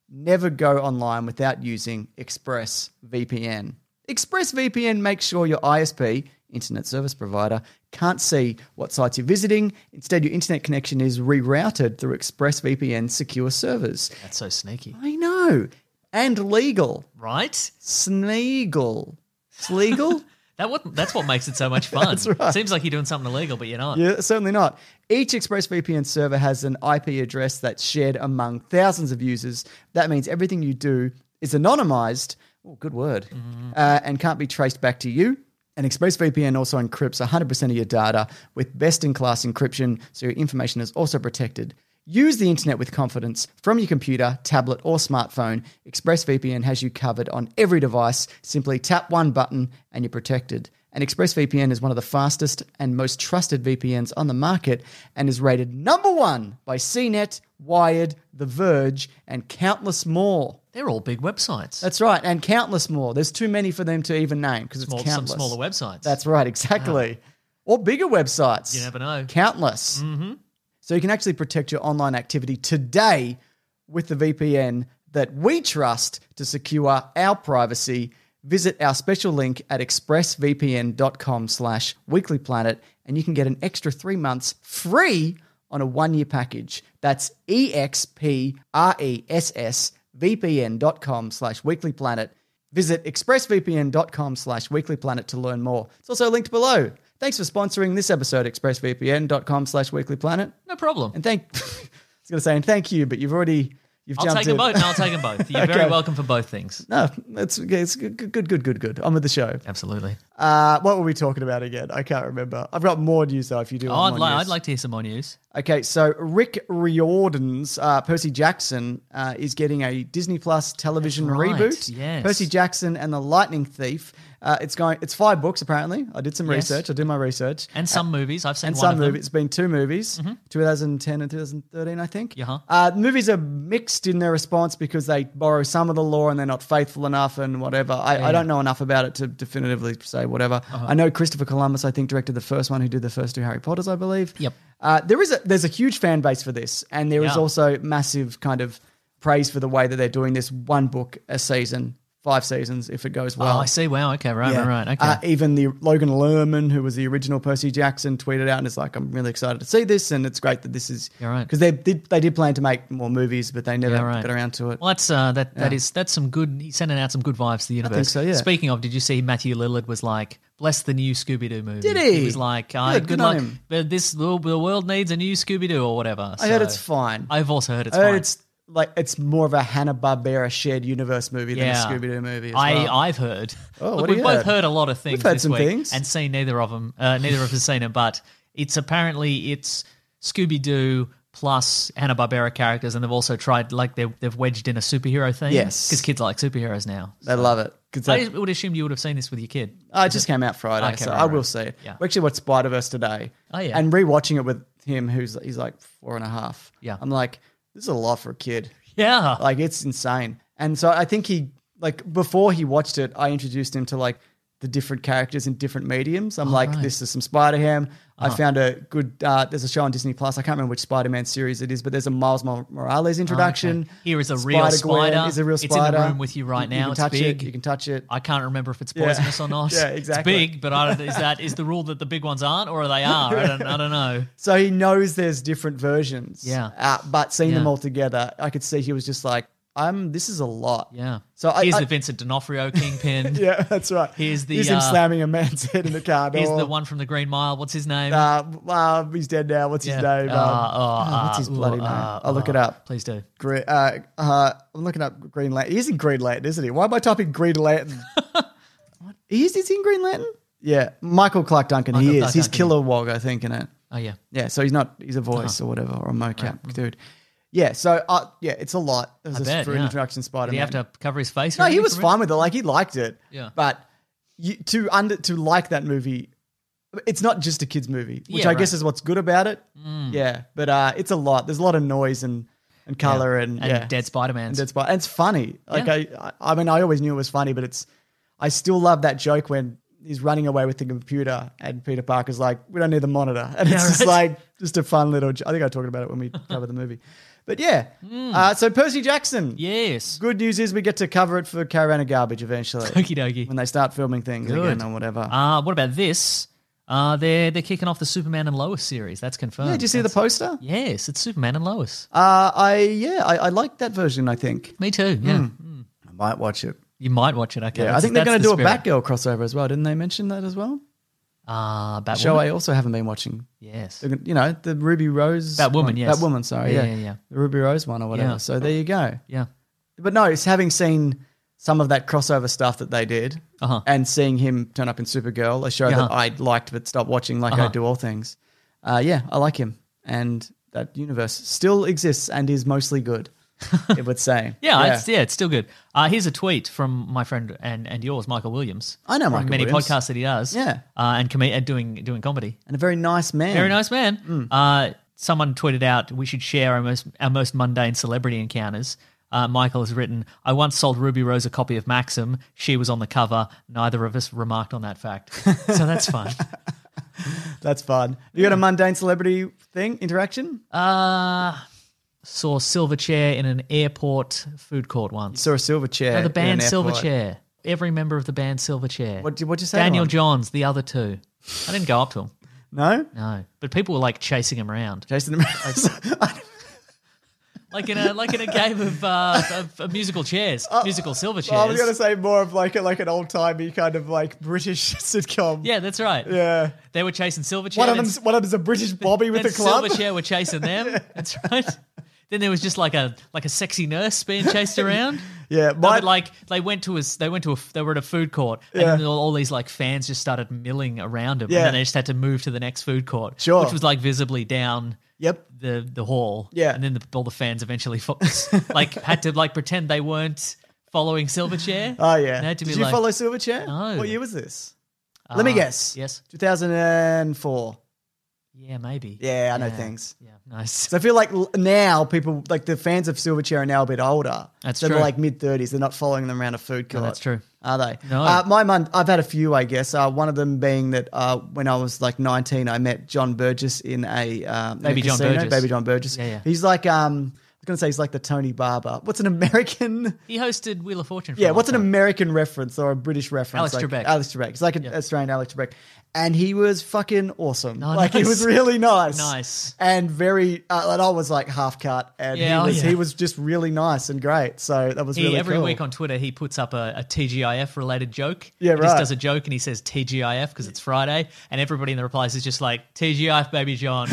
never go online without using ExpressVPN. ExpressVPN makes sure your I S P, internet service provider, can't see what sites you're visiting. Instead, your internet connection is rerouted through ExpressVPN's secure servers. That's so sneaky. I know. And legal. Right? Sneagle. Sleagle? That what, that's what makes it so much fun. That's right. Seems like you're doing something illegal, but you're not. Yeah, certainly not. Each ExpressVPN server has an I P address that's shared among thousands of users. That means everything you do is anonymized, oh, good word, mm-hmm. uh, and can't be traced back to you. And ExpressVPN also encrypts one hundred percent of your data with best-in-class encryption, so your information is also protected. Use the internet with confidence from your computer, tablet, or smartphone. ExpressVPN has you covered on every device. Simply tap one button and you're protected. And ExpressVPN is one of the fastest and most trusted V P Ns on the market and is rated number one by C net, Wired, The Verge, and countless more. They're all big websites. That's right, and countless more. There's too many for them to even name because it's Small, countless. some smaller websites. That's right, exactly. Or bigger websites. You never know. Countless. Mm-hmm. So you can actually protect your online activity today with the V P N that we trust to secure our privacy. Visit our special link at expressvpn.com slash weeklyplanet and you can get an extra three months free on a one-year package. That's expressvpn.com slash weeklyplanet. Visit expressvpn.com slash weeklyplanet to learn more. It's also linked below. Thanks for sponsoring this episode, expressvpn.com slash weeklyplanet. No problem. And thank, I was going to say, and thank you, but you've already, you've I'll jumped take them in. both. No, I'll take them both. You're Okay. very welcome for both things. No, it's, it's good, good, good, good, good. I'm with the show. Absolutely. Uh, what were we talking about again? I can't remember. I've got more news though if you do Oh, want I'd, more li- news. I'd like to hear some more news. Okay, so Rick Riordan's uh, Percy Jackson uh, is getting a Disney Plus television That's right, reboot. yes. Percy Jackson and the Lightning Thief. Uh, it's going. It's five books apparently. I did some Yes. research. I did my research. And some movies. I've seen And one some of them. movies. It's been two movies, twenty ten and twenty thirteen, I think. Yeah. Uh, the movies are mixed in their response because they borrow some of the lore and they're not faithful enough and whatever. I, I don't know enough about it to definitively say whatever. Uh-huh. I know Christopher Columbus, I think, directed the first one, who did the first two Harry Potters, I believe. Yep. Uh, there is a there's a huge fan base for this, and there is Yeah. also massive kind of praise for the way that they're doing this one book a season, five seasons if it goes well. Oh, I see. Wow. Okay. Right. Yeah. Right. Right. Okay. Uh, even the Logan Lerman, who was the original Percy Jackson, tweeted out and is like, "I'm really excited to see this, and it's great that this is." You're right. Because they did they did plan to make more movies, but they never Yeah, right. got around to it. Well, that's uh, that. That Yeah. is that's some good. He's sending out some good vibes to the universe. think so, yeah. Speaking of, did you see Matthew Lillard was like, "Bless the new Scooby Doo movie"? Did he? He was like, uh, Good, "Good, good on luck." him. But this the, the world needs a new Scooby Doo or whatever. I heard So- it's fine. I've also heard it's I heard fine. it's like it's more of a Hanna-Barbera shared universe movie than a Scooby Doo movie. As I well. I've heard. Oh, Look, what have we've you both heard? heard a lot of things We've heard this some week things. and seen neither of them. Uh, neither of us has seen it, but it's apparently it's Scooby Doo plus Hanna Barbera characters, and they've also tried like they they've wedged in a superhero theme. Yes. because kids like superheroes now. They love it. 'Cause I they- would assume you would have seen this with your kid. Oh, it just came out Friday, Okay, so right, I will right. see it. Yeah. We actually watched Spider-Verse today. Oh, yeah. And rewatching it with him, who's he's like four and a half. Yeah. I'm like, this is a lot for a kid. Yeah, Like, it's insane. And so I think he, like, before he watched it, I introduced him to, like, the different characters in different mediums. I'm like, right. this is some Spider-Ham. I found a good, uh, there's a show on Disney Plus. I can't remember which Spider-Man series it is, but there's a Miles Morales introduction. Okay. Here is a real Spider-Gwen spider. is a real It's in the spider. room with you right now. can It's touch big. It. You can touch it. I can't remember if it's Yeah. poisonous or not. Yeah, exactly. It's big, but I don't, is that is the rule that the big ones aren't, or they are? I don't, I don't know. So he knows there's different versions. Yeah. Uh, but seeing them Yeah. all together, I could see he was just like, I'm, this is a lot. Yeah. So I- here's I- the Vincent D'Onofrio Kingpin. Yeah, that's right. Here's the, Here's him uh, slamming a man's head in the car door. Here's the one from the Green Mile. What's his name? Uh, uh, he's dead now. What's his Yeah. name? Uh, Um, uh, oh, what's his uh, bloody uh, name? uh, I'll look it uh, up. Please do. Gre- uh, uh, I'm looking up Green Lantern. He's in Green Lantern, isn't he? Why am I typing Green Lantern? What? He is, is he in Green Lantern? Yeah. Michael Clark Duncan. Michael he is. Clark He's Duncan, Kilowog, I think, in it. Oh yeah. Yeah, so he's not, he's a voice or whatever, or a mocap dude. Yeah, so, uh, yeah, it's a lot. It was I a, bet, for an yeah. introduction Spider-Man. Did he have to cover his face? or No, he anything was for it? fine with it. Like, he liked it. Yeah. But you, to under to like that movie, it's not just a kid's movie, which Yeah, I guess right. is what's good about it. Yeah, but uh, it's a lot. There's a lot of noise and, and color Yeah. and, and yeah. dead Spider-Man. And Dead Spider. And it's funny. Like Yeah. I, I mean, I always knew it was funny, but it's. I still love that joke when he's running away with the computer and Peter Parker's like, "We don't need the monitor," and it's Yeah, just right. like just a fun little. jo- I think I talked about it when we covered the movie. But yeah, uh, so Percy Jackson. Yes. Good news is we get to cover it for Caravan of Garbage eventually. Okie dokie. When they start filming things Good. again or whatever. Uh, what about this? Uh, they're they're kicking off the Superman and Lois series. That's confirmed. yeah, did you see That's- the poster? Yes, it's Superman and Lois. Uh, I yeah, I, I like that version. I think Me too. Yeah, I might watch it. you might watch it. Okay, Yeah, I that's- think they're that's going to the do a spirit. Batgirl crossover as well. Didn't they mention that as well? Uh, Batwoman. Show I also haven't been watching. Yes. They're gonna- You know, the Ruby Rose Batwoman, one. yes. Batwoman, sorry, Yeah, yeah, yeah, yeah. the Ruby Rose one or whatever. Yeah. So there you go. Yeah. But no, it's having seen some of that crossover stuff that they did, Uh-huh. and seeing him turn up in Supergirl, a show Yeah. that I liked but stopped watching, like I Uh-huh. do all things. Uh, yeah, I like him, and that universe still exists and is mostly good. It would say, Yeah, It's, yeah, it's still good. Uh, here's a tweet from my friend and, and yours, Michael Williams. I know from Michael many Williams. podcasts that he does. Yeah. uh, and com- and doing doing comedy. and a very nice man. Very nice man. Mm. Uh, someone tweeted out we should share our most our most mundane celebrity encounters. Uh, Michael has written, I once sold Ruby Rose a copy of Maxim. She was on the cover. Neither of us remarked on that fact. So that's fine. That's fun. You got a mundane celebrity thing interaction? Uh, saw Silverchair in an airport food court once. Saw a silver chair. No, the in band an airport. Silverchair. Every member of the band Silverchair. What what'd you say? to Daniel him? Johns, the other two. I didn't go up to him. No, No, but people were like chasing him around, Jason. like in a like in a game of, uh, of, of musical chairs, musical silver chairs. I was going to say more of like a, like an old timey kind of like British sitcom. Yeah, that's right. yeah. They were chasing Silverchair. One of then- them's one of them's a British Bobby with then a club. Silverchair were chasing them. That's right. Then there was just like a like a sexy nurse being chased around. Yeah, No, my- but like they went to a they went to a they were at a food court and Yeah. then all, all these like fans just started milling around him Yeah. and then they just had to move to the next food court, Sure. which was like visibly down Yep. the the hall. Yeah. and then the, all the fans eventually fo- like had to like pretend they weren't following Silverchair. Oh yeah. They had to Did be you like, follow Silverchair? No. What year was this? Let me uh, guess. Yes. two thousand four. Yeah, maybe. Yeah, I know Yeah. things. Yeah, nice. So I feel like l- now people, like the fans of Silverchair are now a bit older. That's so true. they're like mid thirties. They're not following them around a food court. that's true. Are they? No. Uh, my mum, I've had a few, I guess. Uh, one of them being that uh, when I was like nineteen, I met John Burgess in a um, in a Baby John casino. Burgess. Baby John Burgess. Yeah, yeah. He's like, um, I was going to say he's like the Tony Barber. What's an American? He hosted Wheel of Fortune. For Yeah, a what's an long time. American reference or a British reference? Alex like, Trebek. Alex Trebek. It's like an Australian Alex Trebek. And he was fucking awesome. Oh, like, he nice. was really nice. Nice. And very, uh, and I was like half cut. And Yeah, oh, he, was, yeah. he was just really nice and great. So that was He, really every cool. week on Twitter, he puts up a, a T G I F related joke. Yeah, he just right. does a joke and he says T G I F because it's Friday, and everybody in the replies is just like T G I F, baby John,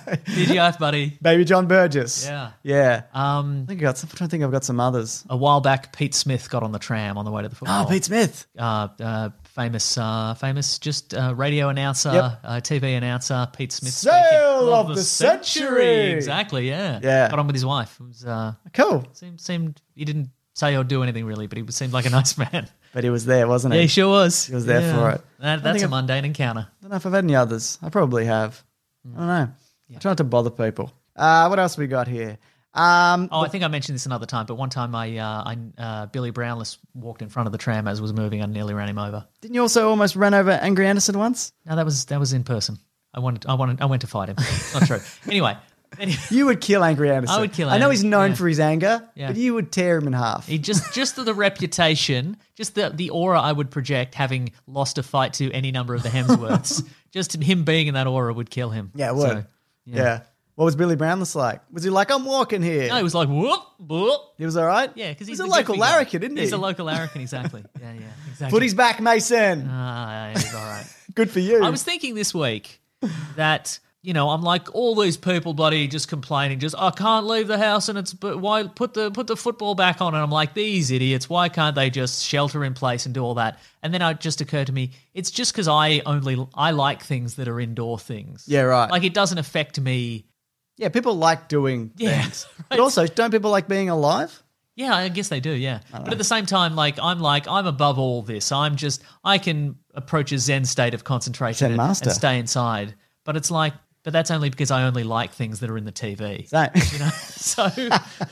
T G I F, buddy. Baby John Burgess. Yeah. Yeah. Um, I think I got some, I'm trying to think I've got some others. a while back, Pete Smith got on the tram on the way to the football. Oh, Pete Smith. Uh, uh, famous, uh, famous, just uh, radio announcer, Yep. uh, T V announcer, Pete Smith. Sale speaking. of the century. Exactly. Yeah. Yeah. Got on with his wife. It was uh, Cool. seemed seemed he didn't say or do anything really, but he seemed like a nice man. But he was there, wasn't he? Yeah, he sure was. He was there Yeah. for it. That, I that's think a I've- mundane encounter. I don't know if I've had any others. I probably have. I don't know. I try not to bother people. Uh, what else we got here? Um, Oh, I think I mentioned this another time, but one time I, uh, I uh, Billy Brownless walked in front of the tram as it was moving and nearly ran him over. didn't you also almost run over Angry Anderson once? No, that was that was in person. I wanted, I wanted, I went to fight him. Not true. Anyway, anyway, You would kill Angry Anderson. I would kill I know Ang- he's known yeah. for his anger, Yeah. but you would tear him in half. he just just the reputation, just the the aura I would project, having lost a fight to any number of the Hemsworths. Just him being in that aura would kill him. yeah, it would. So, yeah. What was Billy Brownless like? Was he like, I'm walking here? No, he was like whoop whoop. He was all right? Yeah, because he's he's a the local goofy guy. larrikin, isn't he? He's a local larrikin, exactly. Yeah, yeah, exactly. Footy's back, Mason. Ah, yeah, he's all right. Good for you. I was thinking this week that, you know, I'm like all these people, buddy, just complaining, just I can't leave the house, and it's but why put the put the football back on, and I'm like, these idiots, why can't they just shelter in place and do all that? And then it just occurred to me, it's just because I only I like things that are indoor things. Yeah, right. Like it doesn't affect me. yeah, people like doing Yeah, things. right. But also, don't people like being alive? Yeah, I guess they do, yeah. But at the same time, like I'm like, I'm above all this. I'm just I can approach a Zen state of concentration Zen and, master. and stay inside. But it's like but that's only because I only like things that are in the T V. Same. You know? So Do you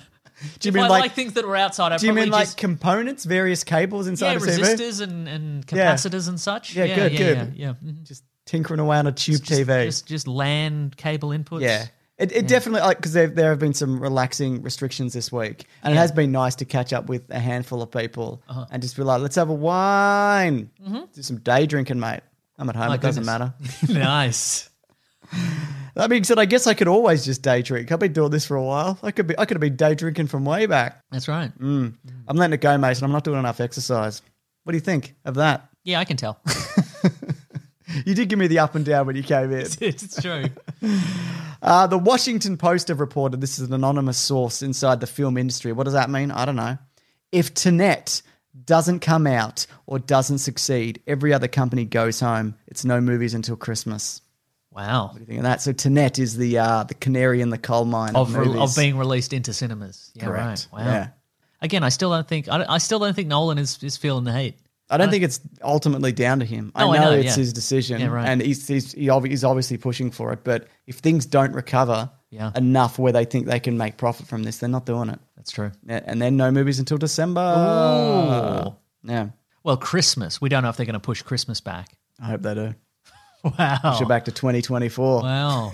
if mean I like, like things that were outside, I do you probably mean like just components, various cables inside yeah, a T V? resistors and, and Yeah. capacitors and such. Yeah, good, yeah, good. Yeah, yeah. Mhm. Just tinkering away on a tube Just, T V. just just LAN cable inputs. Yeah. It, it definitely, like, because there, there have been some relaxing restrictions this week, and it has been nice to catch up with a handful of people Uh-huh. and just be like, let's have a wine, do some day drinking, mate. I'm at home; My it doesn't goodness. matter. Nice. That being said, I guess I could always just day drink. I've been doing this for a while. I could be, I could have been day drinking from way back. That's right. I'm letting it go, Mason. I'm not doing enough exercise. What do you think of that? Yeah, I can tell. You did give me the up and down when you came in. It's true. Uh, the Washington Post have reported, this is an anonymous source inside the film industry. What does that mean? I don't know. If Tenet doesn't come out or doesn't succeed, every other company goes home. It's no movies until Christmas. Wow. What do you think of that? So Tenet is the uh, the canary in the coal mine of, Of, re- movies. of being released into cinemas. Yeah, Correct. right. Wow. Yeah. Again, I still don't think I, I still don't think Nolan is, is feeling the heat. I don't think it's ultimately down to him. I No, know, I know, it's yeah. his decision, Yeah, right. and he's he's, he ob- he's obviously pushing for it. But if things don't recover Yeah. enough where they think they can make profit from this, they're not doing it. That's true. Yeah, and then no movies until December. Ooh. Yeah, Well, Christmas. We don't know if they're going to push Christmas back. I hope they do. Wow. Push it back to twenty twenty-four. Wow. No,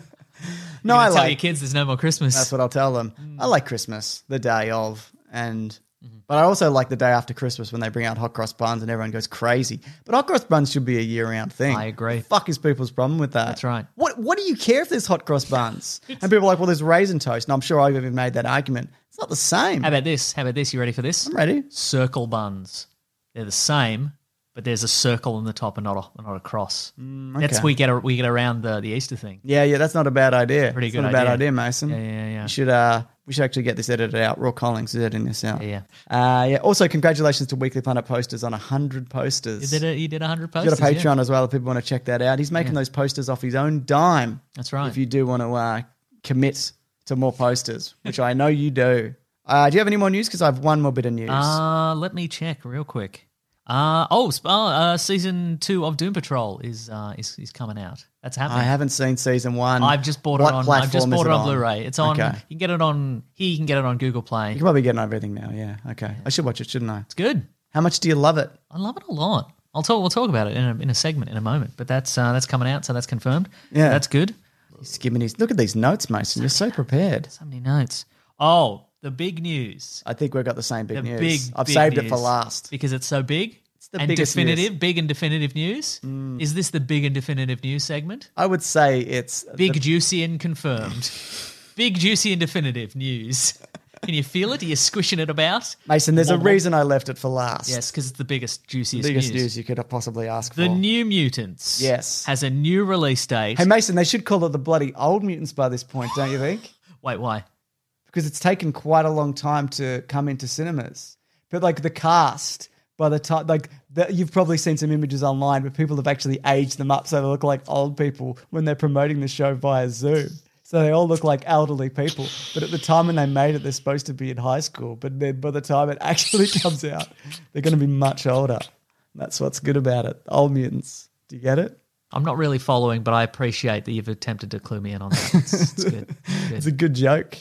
You I tell like. your kids there's no more Christmas. That's what I'll tell them. I like Christmas, the day of, and Mm-hmm. but I also like the day after Christmas when they bring out hot cross buns and everyone goes crazy. But hot cross buns should be a year-round thing. I agree. The fuck is people's problem with that? That's right. What What do you care if there's hot cross buns? And people are like, well, there's raisin toast, and I'm sure I've even made that argument. It's not the same. How about this? How about this? You ready for this? I'm ready. Circle buns. They're the same, but there's a circle on the top and not a not a cross. That's okay. we get a, we get around the, the Easter thing. Yeah, yeah, that's not a bad idea. Pretty It's good not a bad idea. idea, Mason. Yeah, yeah, yeah. You should. Uh, we should actually get this edited out. Raw Collins is editing this out. Yeah, Uh, yeah. Also, congratulations to Weekly Planet posters on a hundred posters. You did a, you did one hundred He's posters. got a yeah. Patreon as well if people want to check that out. He's making those posters off his own dime. That's right. If you do want to uh, commit to more posters, which I know you do. Uh, do you have any more news? Because I have one more bit of news. Uh, let me check real quick. Uh, oh, sp- uh, uh, season two of Doom Patrol is uh, is, is coming out. That's happening. I haven't seen season one. I've just bought What it on. I've platform just is bought it on on Blu-ray. It's on. Okay. You can get it on. Here you can get it on Google Play. You can probably get on everything now. Yeah. Okay. I should watch it, shouldn't I? It's good. How much do you love it? I love it a lot. I'll talk. We'll talk about it in a, in a segment in a moment. But that's uh, that's coming out, so that's confirmed. Yeah. that's good. He's skimming his. Look at these notes, Mason. You're so prepared. So many notes. Oh, the big news. I think we've got the same big The news. big. I've big saved news. it for last. because it's so big. It's the and biggest definitive. news. Mm. Big and definitive news. Is this the big and definitive news segment? I would say it's Big, the- juicy, and confirmed. Big, juicy, and definitive news. Can you feel it? Are you squishing it about? Mason, there's a Wobble. reason I left it for last. Yes, because it's the biggest, juiciest biggest news. news you could possibly ask The for. New Mutants. Yes. Has a new release date. Hey, Mason, they should call it the bloody Old Mutants by this point, don't you think? Wait, why? Because it's taken quite a long time to come into cinemas. But like the cast, by the time, like the, you've probably seen some images online, but people have actually aged them up so they look like old people when they're promoting the show via Zoom. So they all look like elderly people. But at the time when they made it, they're supposed to be in high school. But then by the time it actually comes out, they're going to be much older. That's what's good about it. Old Mutants. Do you get it? I'm not really following, but I appreciate that you've attempted to clue me in on that. It's, it's good. It's It's good. a good joke.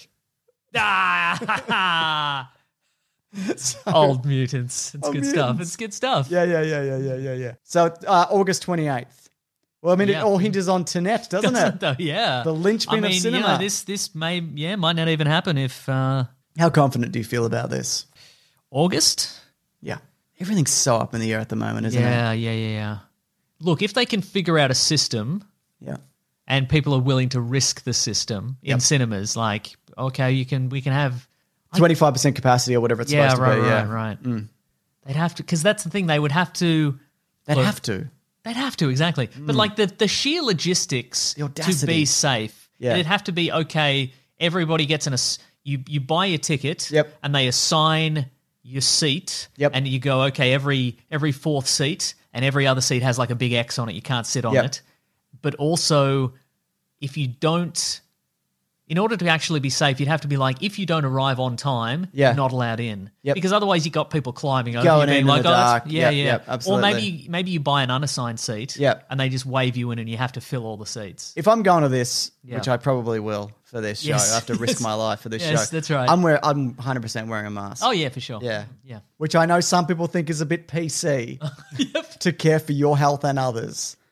Ah! Old Mutants. It's Old good stuff. Mutants. It's good stuff. Yeah, yeah, yeah, yeah, yeah, yeah, yeah. So uh, August twenty-eighth. Well, I mean, Yeah. it all hinges on Tenet, doesn't it? Though, yeah. The linchpin I of mean, cinema. You know, this this may yeah might not even happen if uh, How confident do you feel about this? August. Yeah. Everything's so up in the air at the moment, isn't Yeah, yeah, yeah, yeah. Look, if they can figure out a system it? Yeah. and people are willing to risk the system in Yep. cinemas, like okay, you can we can have twenty-five percent capacity or whatever it's yeah, supposed right, to be. right, Yeah. right. They'd have to because that's the thing. They would have to. They'd Look, have to. They'd have to, exactly. But like the, the sheer logistics The to audacity. be safe, Yeah. it'd have to be, okay, everybody gets an, ass- you, you buy your ticket Yep. and they assign your seat Yep. and you go, okay, every every fourth seat and every other seat has like a big X on it. You can't sit on Yep. it. But also, if you don't, in order to actually be safe, you'd have to be like, if you don't arrive on time, Yeah. you're not allowed in. Yep. Because otherwise you got people climbing over Going you being in in like, the oh, that's- dark. yeah, Yep, yeah. yep, Or absolutely. maybe maybe you buy an unassigned seat Yep. and they just wave you in and you have to fill all the seats. If I'm going to this, Yeah. which I probably will for this show, Yes. I have to risk Yes. my life for this Yes, show. that's right. I'm wear, I'm one hundred percent wearing a mask. Oh, yeah, for sure. Yeah. Yeah. Which I know some people think is a bit P C Yep. to care for your health and others.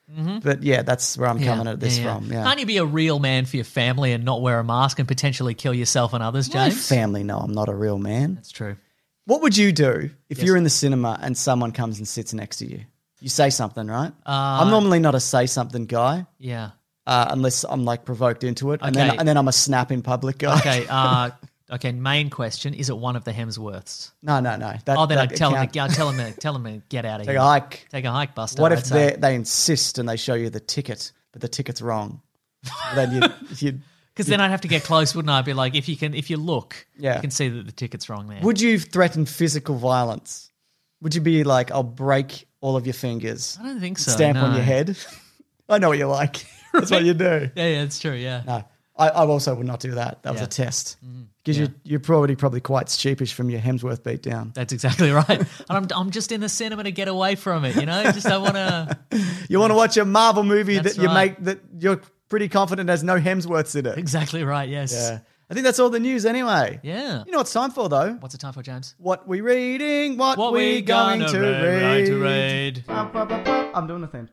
But yeah, that's where I'm coming at this from. Yeah. Can't you be a real man for your family and not wear a mask and potentially kill yourself and others, My James? family know I'm not a real man. That's true. What would you do if Yes. you're in the cinema and someone comes and sits next to you? You say something, right? Uh, I'm normally not a say something guy. Yeah. Uh, unless I'm like provoked into it, and Okay. then and then I'm a snap in public guy. Okay. Uh, okay. Main question: is it one of the Hemsworths? no, no, no. That, Oh, then that I'd tell him. can't- To, I'll tell him. To, tell him to get out of Take here. a hike. Take a hike, Buster. What I'd if say. they they insist and they show you the ticket, but the ticket's wrong? then you you Because then I'd have to get close, wouldn't I? I'd be like, if you can, if you look, Yeah. you can see that the ticket's wrong there. would you threaten physical violence? Would you be like, I'll break all of your fingers, I don't think so. stamp on no. your head? I know what you like. That's what you do. Yeah, yeah, it's true. Yeah. No, I, I also would not do that. That was Yeah. a test. Because Yeah. you, you're probably probably quite sheepish from your Hemsworth beatdown. That's exactly right. And I'm, I'm just in the cinema to get away from it, you know? Just don't want to. You want to watch a Marvel movie That's that you right. make that you're pretty confident has no Hemsworths in it. Exactly right, yes. Yeah. I think that's all the news anyway. Yeah. You know what it's time for though? What's the time for, James? What we reading? What, What we we going gonna to read, read? to read. I'm doing the thing.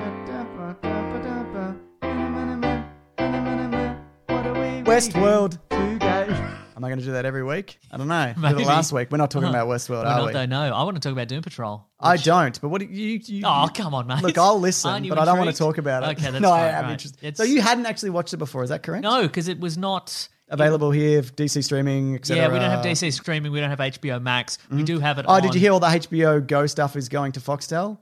Westworld. Am I going to do that every week? I don't know. We did Maybe. it last week. We're not talking about Westworld, We're are not we? though, no. I want to talk about Doom Patrol. I don't. But what do you? you Oh, come on, mate. Look, I'll listen, Aren't you but I don't want to intrigued? talk about it. Okay, that's no, I fine, am right. interested. It's- So you hadn't actually watched it before, is that correct? No, because it was not. Available here, D C streaming, et cetera. Yeah, we don't have D C streaming. We don't have H B O Max. We do have it Oh, on. did you hear all the H B O Go stuff is going to Foxtel?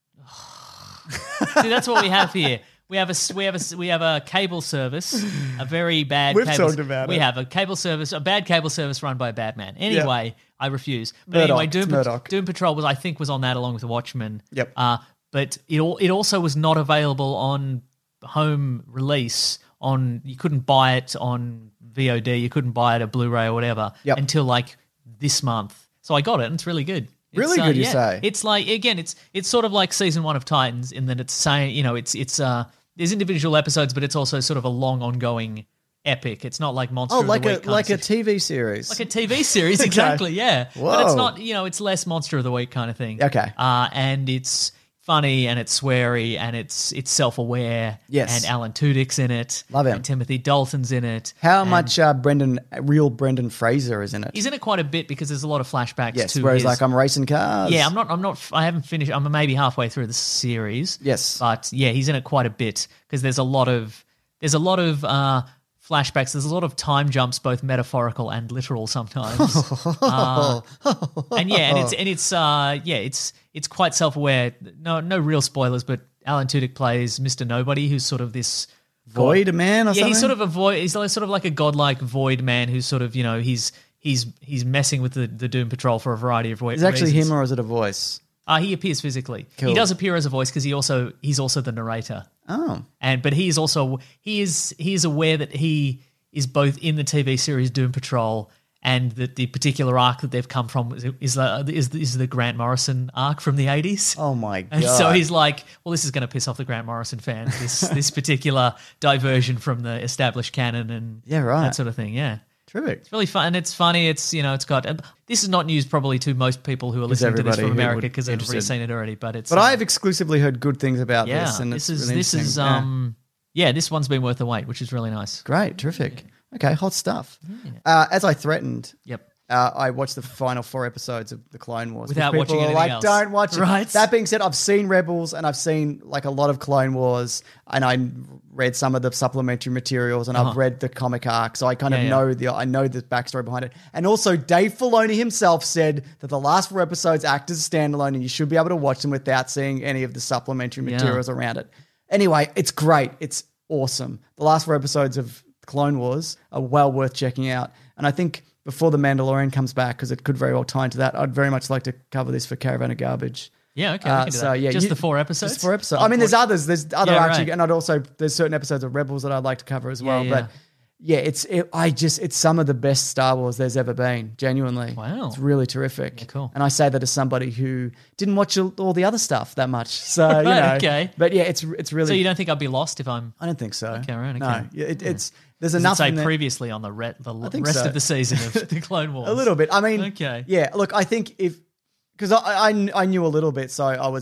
See, that's what we have here. We have a we have a we have a cable service, a very bad. We've cable, talked about we it. have a cable service, a bad cable service run by a bad man. Anyway, I refuse. But Murdoch, anyway, Doom, it's Murdoch. Doom Patrol was I think was on that along with Watchmen. Yep. Uh, but it al- it also was not available on home release. On you couldn't buy it on V O D. You couldn't buy it at Blu-ray or whatever Yep. until like this month. So I got it, and it's really good. It's, Really good, you yeah. say? It's like again, it's it's sort of like season one of Titans in that it's saying you know it's it's uh there's individual episodes, but it's also sort of a long ongoing epic. It's not like Monster Oh, of like the a Week kind like of a situ- T V series. like a T V series, Okay. exactly. Yeah, but it's Whoa. not you know it's less Monster of the Week kind of thing. Okay. uh, and it's funny and it's sweary and it's it's self aware. Yes. and Alan Tudyk's in it. Love him. And Timothy Dalton's in it. How and much uh, Brendan, real Brendan Fraser is in it? He's in it quite a bit because there's a lot of flashbacks Yes, to whereas his, like I'm racing cars. Yeah, I'm not. I'm not. I haven't finished. I'm maybe halfway through the series. Yes. but yeah, he's in it quite a bit because there's a lot of there's a lot of uh, flashbacks. There's a lot of time jumps, both metaphorical and literal sometimes. uh, and yeah, and it's and it's uh, yeah, it's it's quite self aware. No, no real spoilers, but Alan Tudyk plays Mister Nobody, who's sort of this Void man or yeah, something? he's sort of a void. He's like, sort of like a godlike void man who's sort of you know he's he's he's messing with the, the Doom Patrol for a variety of ways. Is it actually him or is it a voice? Uh, he appears physically. Cool. He does appear as a voice because he also he's also the narrator. Oh. And but he is also he is he is aware that he is both in the T V series Doom Patrol and that the particular arc that they've come from is is the, is, the- is the Grant Morrison arc from the eighties. Oh my god. And so he's like, well, this is going to piss off the Grant Morrison fan. This this particular diversion from the established canon and Yeah, right. that sort of thing. Yeah. terrific. It's really fun and it's funny. It's you know it's got and this is not news probably to most people who are listening to this everybody from who America would because be they've already interested. seen it already. But it's But uh, I've exclusively heard good things about yeah this, and this it's is really this is interesting. Yeah. um yeah this one's been worth the wait, which is really nice. Great, terrific. Okay, hot stuff. Uh, as I threatened, Yep. uh, I watched the final four episodes of the Clone Wars. Without People watching are anything like, else. don't watch it. Right. That being said, I've seen Rebels and I've seen like a lot of Clone Wars, and I read some of the supplementary materials, and Uh-huh. I've read the comic arc, so I kind Yeah, of yeah. know the I know the backstory behind it. And also, Dave Filoni himself said that the last four episodes act as a standalone, and you should be able to watch them without seeing any of the supplementary Yeah. materials around it. Anyway, it's great. It's awesome. The last four episodes of Clone Wars are well worth checking out. And I think before The Mandalorian comes back, because it could very well tie into that, I'd very much like to cover this for Caravan of Garbage. Yeah, okay. we Uh, can do so that. yeah, just you- the four episodes. Just four episodes. Oh, I mean, there's four- others. There's other Yeah, actually, right. and I'd also there's certain episodes of Rebels that I'd like to cover as well. Yeah, But yeah, it's it, I just it's some of the best Star Wars there's ever been. Genuinely, Wow. it's really terrific. Yeah, cool. And I say that as somebody who didn't watch all the other stuff that much. So you Right, know, okay. But yeah, it's it's really. So you don't think I'd be lost if I'm I don't think so. Okay, right, No, okay. Yeah, it, it's there's does it enough say in there- previously on the, re- the think rest so. of the season of the Clone Wars? A little bit. I mean, Okay. Yeah, look, I think if because I, I I knew a little bit, so I was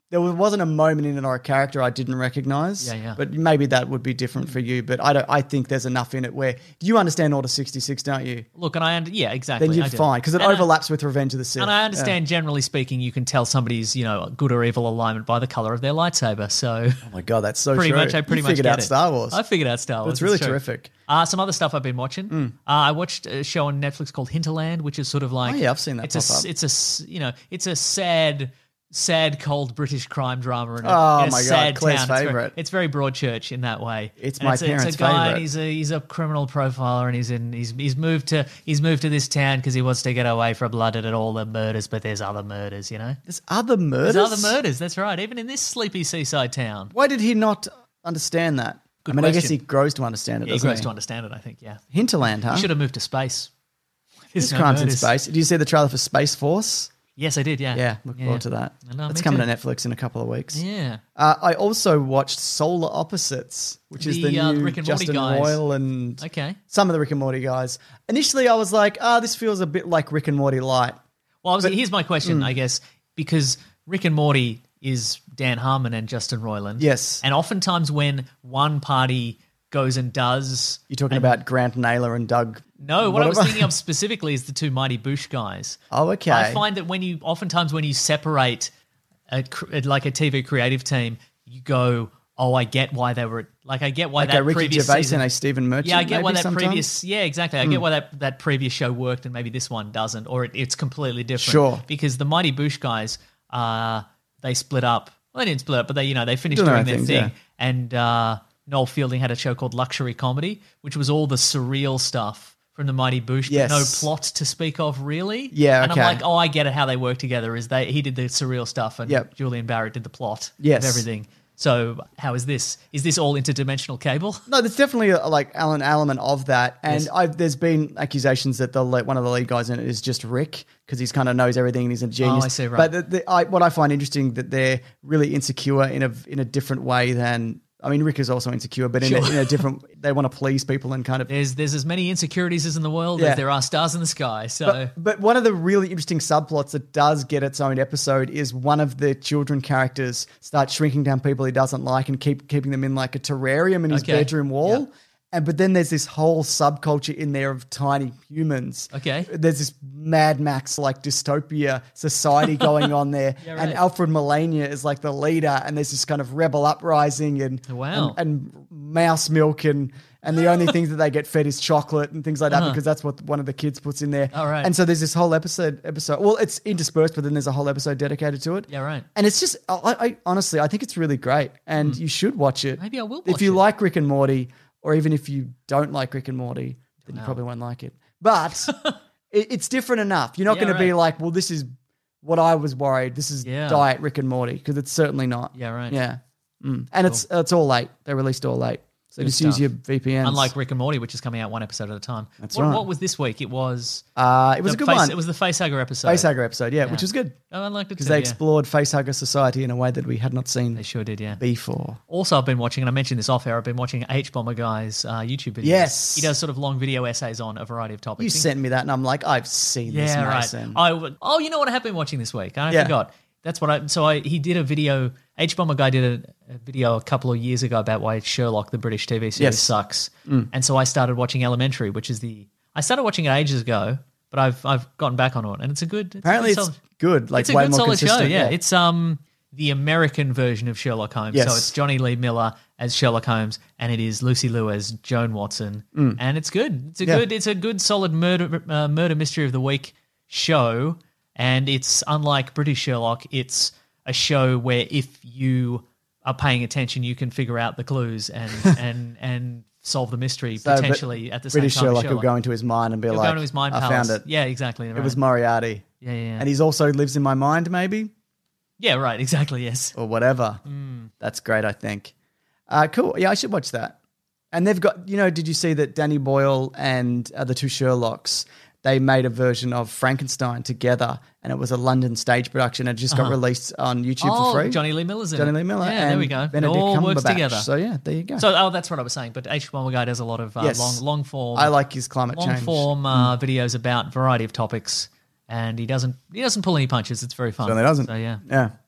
there wasn't a moment in it or a character I didn't recognize. Yeah, yeah. But maybe that would be different for you. But I don't. I think there's enough in it where you understand Order sixty-six, don't you? Look, and I under, yeah, exactly. Then I you're do. fine because it And I- overlaps with Revenge of the Sith. And I understand, generally speaking, you can tell somebody's, you know, good or evil alignment by the color of their lightsaber. So Oh my god, that's so pretty true. much, I pretty you much figured get out it. Star Wars. I figured out Star Wars. That's really true. terrific. Uh, some other stuff I've been watching. Uh, I watched a show on Netflix called Hinterland, which is sort of like Oh, yeah, I've seen that It's a pop s- up. it's a s- you know it's a sad. Sad, cold British crime drama. In a, Oh in a my God, sad Claire's town. It's very- favourite. It's very Broadchurch in that way. It's And my a, parents' It's a guy, favourite. and he's a he's a criminal profiler, and he's in he's he's moved to he's moved to this town because he wants to get away from London and all the murders. But there's other murders, you know. There's other murders. There's other murders. That's right. Even in this sleepy seaside town, Why did he not understand that? Good I mean, I guess question. he grows to understand it. yeah, he doesn't grows he? to understand it. I think. Yeah, Hinterland, huh? he should have moved to space. There's no crimes in murders. space. Did you see the trailer for Space Force? Yes, I did. Yeah, Yeah, look forward to that. I know, It's me coming too. to Netflix in a couple of weeks. Yeah. Uh, I also watched Solar Opposites, which is The, the uh, new Rick and Morty Justin guys. Roill and Okay. some of the Rick and Morty guys. Initially, I was like, ah, this feels a bit like Rick and Morty light. Well, I was, here's my Mm. question, I guess, because Rick and Morty is Dan Harmon and Justin Roiland. Yes. And oftentimes when one party goes and does... You're talking and- about Grant Naylor and Doug. No, what I was whatever. thinking of specifically is the two Mighty Boosh guys. Oh, okay. I find that when you, oftentimes when you separate a, cr- like a T V creative team, you go, oh, I get why they were, like I get why Like that a Ricky previous Gervais season, and a Stephen Merchant. yeah, I get why maybe that sometimes? previous. Yeah, exactly. I get why that, that previous show worked and maybe this one doesn't, or it, it's completely different. Sure. Because the Mighty Boosh guys, uh, they split up. Well, they didn't split up, but they, you know, they finished Doing doing their their things, thing. yeah. And uh, Noel Fielding had a show called Luxury Comedy, which was all the surreal stuff from the Mighty Boosh, Yes. but no plot to speak of, really. Yeah, And okay. I'm like, oh, I get it. How they work together is they he did the surreal stuff, and Yep. Julian Barrett did the plot Yes. of everything. So how is this? Is this all interdimensional cable? No, there's definitely a, like an element of that, and Yes. I've, there's been accusations that the lead- one of the lead guys in it is just Rick because he's kind of knows everything and he's a genius. Oh, I see, right. But the, the, I, what I find interesting that they're really insecure in a in a different way than I mean Rick is also insecure, but in, a, Sure. in a different they want to please people and kind of. There's there's as many insecurities as in the world Yeah. as there are stars in the sky. So But, but one of the really interesting subplots that does get its own episode is one of the children characters starts shrinking down people he doesn't like and keep keeping them in like a terrarium in his Okay. bedroom wall. Yep. And but then there's this whole subculture in there of tiny humans. Okay. There's this Mad Max like dystopia society going on there. Yeah, And right. Alfred Molina is like the leader and there's this kind of rebel uprising and Wow. and, and mouse milk and and the only thing that they get fed is chocolate and things like that because that's what one of the kids puts in there. Uh-huh. All right. And so there's this whole episode episode. Well, it's interspersed, but then there's a whole episode dedicated to it. Yeah, right. And it's just, I, I honestly, I think it's really great, and you should watch it. Maybe I will If watch you it. like Rick and Morty, or even if you don't like Rick and Morty, then you probably won't like it. But it, it's different enough. You're not Yeah, going to be right. like, well, this is what I was worried. This is Yeah. diet Rick and Morty, because it's certainly not. Yeah, right. Yeah. Mm. And it's it's all late. They released all late. So Good just use stuff. your V P Ns. unlike Rick and Morty, which is coming out one episode at a time. That's what, right. what was this week? It was uh, it was the a good face, one. It was the Facehugger episode. Facehugger episode, yeah, which was good. Oh, I liked it Because too. they yeah. explored Facehugger Society in a way that we had not seen They sure did, yeah. before. Also, I've been watching, and I mentioned this off air, I've been watching H Bomber Guy's uh, YouTube videos. Yes. He does sort of long video essays on a variety of topics. You Think- sent me that, and I'm like, I've seen this, Yeah, right. Mason. I would, oh, you know what I have been watching this week? I Yeah. forgot. That's what I. So I he did a video. H Bomber Guy did a, a video a couple of years ago about why Sherlock, the British T V series, Yes. sucks. And so I started watching Elementary, which is the. I started watching it ages ago, but I've I've gotten back on it, and it's a good. It's Apparently, a good it's solid, good. Like it's a way good more solid show. consistent. Yeah. it's um the American version of Sherlock Holmes. Yes. So it's Johnny Lee Miller as Sherlock Holmes, and it is Lucy Liu as Joan Watson, and it's good. It's a Mm. Yeah. good. It's a good solid murder uh, murder mystery of the week show, and it's unlike British Sherlock. It's a show where if you are paying attention, you can figure out the clues and and and solve the mystery So, but potentially at the British same time. as Sherlock will go into his mind and be He'll like, go into his mind I palace. found it. Yeah, exactly. Right. It was Moriarty. yeah, yeah, yeah. And he's also lives in my mind, maybe, yeah, right. Exactly. Yes. or whatever. Mm. That's great, I think. Uh, cool. Yeah, I should watch that. And they've got, you know, did you see that Danny Boyle and uh, the two Sherlocks, they made a version of Frankenstein together, and it was a London stage production. It just got released on YouTube Uh-huh. Oh, for free. Johnny Lee Miller's in Johnny it. Lee Miller. Yeah, and there we go. Benedict it all works Cumberbatch. together. So yeah, there you go. So, oh, that's what I was saying. But H Bomber Guy does a lot of uh, Yes. long, long form. I like his climate long change. Mm. form uh, videos about variety of topics, and he doesn't he doesn't pull any punches. It's very fun. Certainly doesn't. So yeah, Yeah.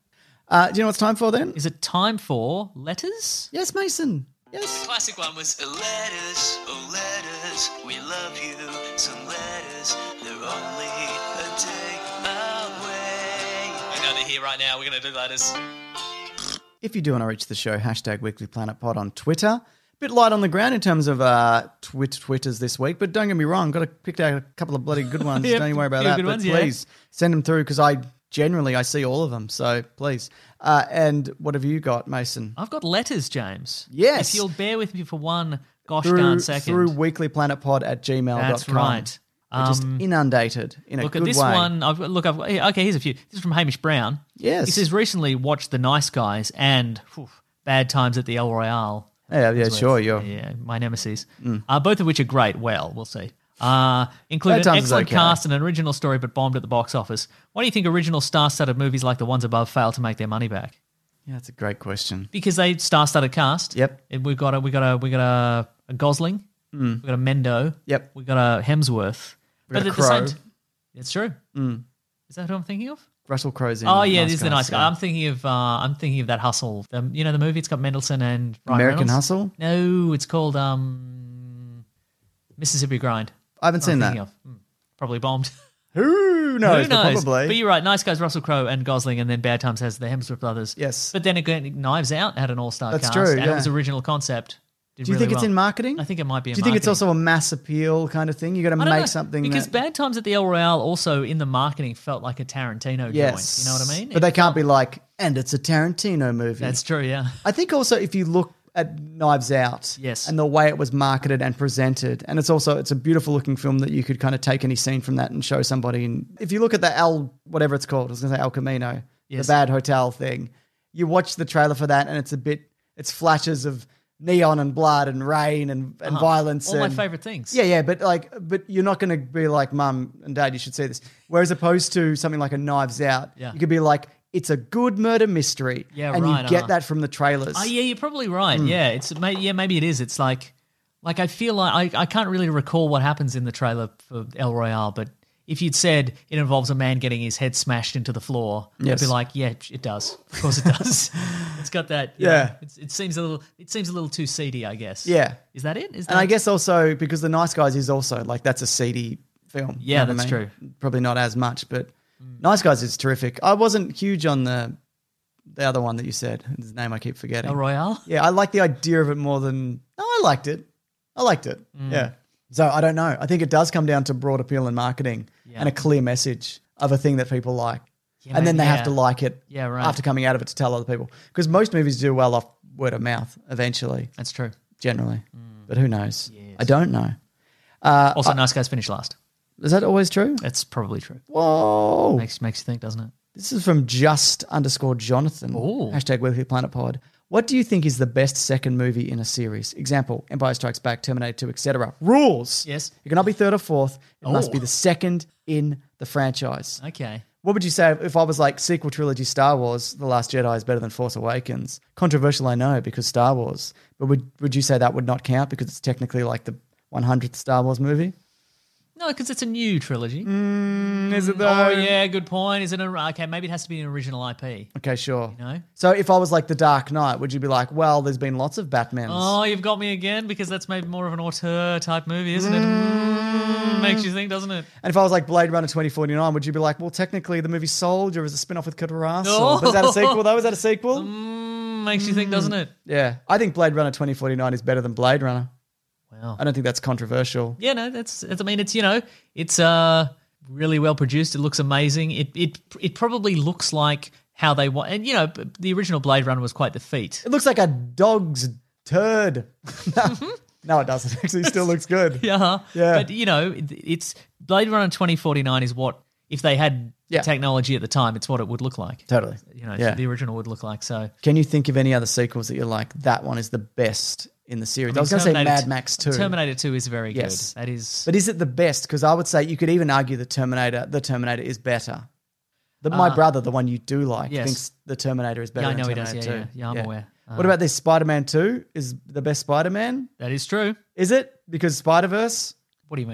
Uh, do you know what it's time for then? Is it time for letters? Yes, Mason. Yes. Classic one was Letters, oh letters, we love you. Some letters, they're only a day away. I know they're here right now. We're going to do letters. If you do want to reach the show, hashtag Weekly Planet Pod on Twitter. Bit light on the ground in terms of uh, twit Twitters this week, but don't get me wrong, got to pick out a couple of bloody good ones. Yep, Don't you worry about few that. good But ones, yeah. please send them through because I generally I see all of them. So please. Uh, and what have you got, Mason? I've got letters, James. Yes. If you'll bear with me for one gosh Through, darn second. through weeklyplanetpod at gmail dot com. That's right. We're just Um, inundated in a Look good at this way. one. I've, look, I've got, okay, here's a few. This is from Hamish Brown. Yes. He says, recently watched The Nice Guys and phew, Bad Times at the El Royale. Yeah, yeah, As well. sure. You're, Yeah, my nemesis. Uh, both of which are great. Well, we'll see. Uh, include Bad an Times is excellent okay. cast and an original story, but bombed at the box office. Why do you think original star-studded movies like the ones above fail to make their money back? yeah, that's a great question. Because they star-studded cast. Yep. And We've got a we got a we got a, a Gosling. We've got a Mendo. Yep. We've got a Hemsworth. We've got a at the same Crow. t- it's true. Is that who I'm thinking of? Russell Crowe's in. Oh yeah, Nice this is the Guys, nice guy. yeah. I'm thinking of uh, I'm thinking of that Hustle. Um, you know the movie? It's got Mendelsohn and Ryan American Reynolds. Hustle? No, it's called um, Mississippi Grind. I haven't What seen I'm that. thinking of. Hmm, Probably bombed. Who knows? Who but knows? Probably. But you're right. Nice Guys, Russell Crowe and Gosling, and then Bad Times has the Hemsworth brothers. Yes. But then again, Knives Out had an all-star That's cast, true, and yeah. it was original concept. Did Do you really think it's well. in marketing? I think it might be in Do you think it's marketing. also a mass appeal kind of thing? You got to I make don't know, something because that, Bad Times at the El Royale also in the marketing felt like a Tarantino yes, joint. You know what I mean? But It they can't felt- be like, and it's a Tarantino movie. That's true. Yeah. I think also if you look at Knives Out, Yes. and the way it was marketed and presented, and it's also it's a beautiful looking film that you could kind of take any scene from that and show somebody. And if you look at the El, whatever it's called, I was going to say El Camino, Yes. the bad hotel thing, you watch the trailer for that, and it's a bit, it's flashes of neon and blood and rain and, and Uh-huh. violence. All my and, favourite things. Yeah, yeah, but like, but you're not going to be like, Mum and Dad, you should see this. Whereas opposed to something like a Knives Out, Yeah. you could be like, it's a good murder mystery, Yeah, and right, you get uh-huh. that from the trailers. Oh yeah, you're probably right. Hmm. Yeah, it's may, yeah maybe it is. It's like like I feel like I, I can't really recall what happens in the trailer for El Royale, but if you'd said it involves a man getting his head smashed into the floor, Yes. I'd be like, yeah, it does. Of course it does. It's got that. you Yeah. know, it's, it seems a little. It seems a little too seedy, I guess. Yeah. Is that it? Is that And I guess also because The Nice Guys is also like that's a seedy film. you Yeah, know what I that's mean? true. Probably not as much, but Nice Guys is terrific. I wasn't huge on the the other one that you said. His name I keep forgetting. El Royale? Yeah, I like the idea of it more than no, I liked it. I liked it. Mm. Yeah. So I don't know. I think it does come down to broad appeal and marketing Yeah. and a clear message of a thing that people like. Yeah, and then they maybe, have to yeah. like it Yeah, right. after coming out of it to tell other people. Because most movies do well off word of mouth eventually, That's true. generally. But who knows? Yes. I don't know. Uh, Also, Nice Guys finished last. Is that always true? That's probably true. Whoa. Makes makes you think, doesn't it? This is from just underscore Jonathan. Ooh. Hashtag Weekly Planet Pod. What do you think is the best second movie in a series? Example, Empire Strikes Back, Terminator two, et cetera. Rules. Yes. It cannot be third or fourth. It must Oh. be the second in the franchise. Okay. What would you say if I was like sequel trilogy Star Wars, The Last Jedi is better than Force Awakens? Controversial, I know, because Star Wars. But would would you say that would not count because it's technically like the one hundredth Star Wars movie? No, because it's a new trilogy. Is it Oh yeah, good point. Is it a, okay? Maybe it has to be an original I P. Okay, sure. You know? So if I was like The Dark Knight, would you be like, well, there's been lots of Batmans. Oh, you've got me again because that's maybe more of an auteur type movie, isn't it? Mm, makes you think, doesn't it? And if I was like Blade Runner twenty forty-nine, would you be like, well, technically the movie Soldier is a spin-off with Kurt Russell. Oh. But is that a sequel though? Is that a sequel? Mm, makes you think, doesn't it? Yeah. I think Blade Runner twenty forty-nine is better than Blade Runner. Wow. I don't think that's controversial. Yeah, no, that's, that's. I mean, it's you know, it's uh really well produced. It looks amazing. It it it probably looks like how they want. And you know, the original Blade Runner was quite the feat. It looks like a dog's turd. no, no, it doesn't. Actually, it still looks good. Yeah, Yeah. But you know, it- it's Blade Runner twenty forty-nine is what if they had Yeah. technology at the time, it's what it would look like. Totally. You know, Yeah. the original would look like. So Can you think of any other sequels that you're like, that one is the best in the series? I, mean, was going to say Terminator Mad Max two. Terminator two is very Yes. good. That is. But is it the best? Because I would say you could even argue the Terminator, the Terminator is better. The, my Uh, brother, the one you do like, yes. thinks the Terminator is better Yeah, I than know he does. Terminator Yeah, two. yeah. Yeah, I'm aware. Uh, What about this Spider-Man two is the best Spider-Man? that is true. Is it? Because Spider-Verse? What do you mean?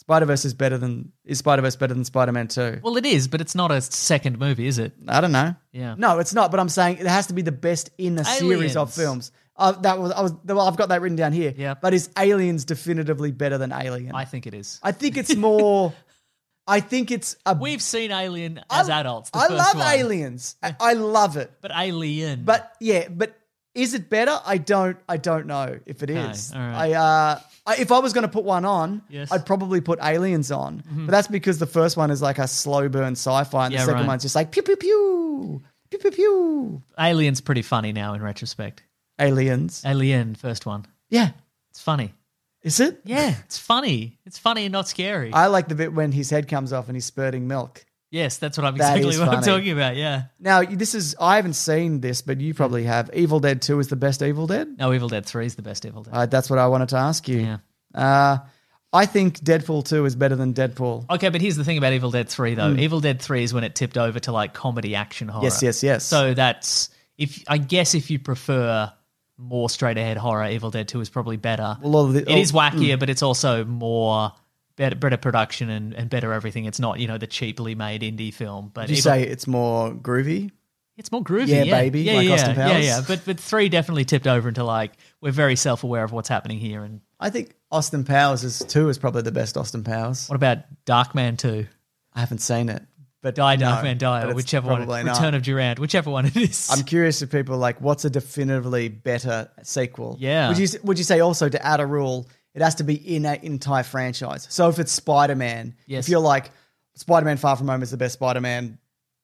Spider-Verse is better than is Spider-Verse better than Spider-Man two? Well, it is, but it's not a second movie, is it? I don't know. Yeah. No, it's not. But I'm saying it has to be the best in a series of Aliens. films. Uh, that was I was. Well, I've got that written down here. Yeah. But is Aliens definitively better than Alien? I think it is. I think it's more. I think it's a. We've seen Alien as I, adults. The I first love one. Aliens. I, I love it. But Alien. But yeah, but is it better? I don't. I don't know if it Okay, is. all right. I. Uh, I, if I was going to put one on, Yes. I'd probably put Aliens on. But that's because the first one is like a slow burn sci-fi, and Yeah, the second right. one's just like pew pew pew pew pew pew. Alien's pretty funny now in retrospect. Aliens. Alien, first one. Yeah. It's funny. Is it? Yeah, it's funny. It's funny and not scary. I like the bit when his head comes off and he's spurting milk. yes, that's what I'm That exactly is what I'm funny. talking about. Yeah. Now, this is, I haven't seen this, but you probably have. Evil Dead two is the best Evil Dead? No, Evil Dead three is the best Evil Dead. Uh, that's what I wanted to ask you. Yeah. Uh, I think Deadpool two is better than Deadpool. Okay, but here's the thing about Evil Dead three, though. Evil Dead three is when it tipped over to like comedy action horror. Hmm. Yes, yes, yes. So that's if I guess if you prefer more straight ahead horror, Evil Dead two is probably better. Well, all of the- it is oh, wackier, but it's also more better, better production and, and better everything. It's not, you know, the cheaply made indie film. But Did you Evil- say it's more groovy? it's more groovy? Yeah, Yeah, baby, yeah, like yeah, Austin yeah, Powers? yeah. But but three definitely tipped over into like we're very self aware of what's happening here. And I think Austin Powers is two is probably the best Austin Powers. what about Darkman two? I haven't seen it. But Die, no, Darkman, Die, but or it's whichever one. probably not. Return of Durant, whichever one it is. I'm curious if people are like, what's a definitively better sequel? Yeah. Would you would you say also to add a rule, it has to be in an entire franchise? So if it's Spider-Man, Yes. if you're like, Spider-Man Far From Home is the best Spider-Man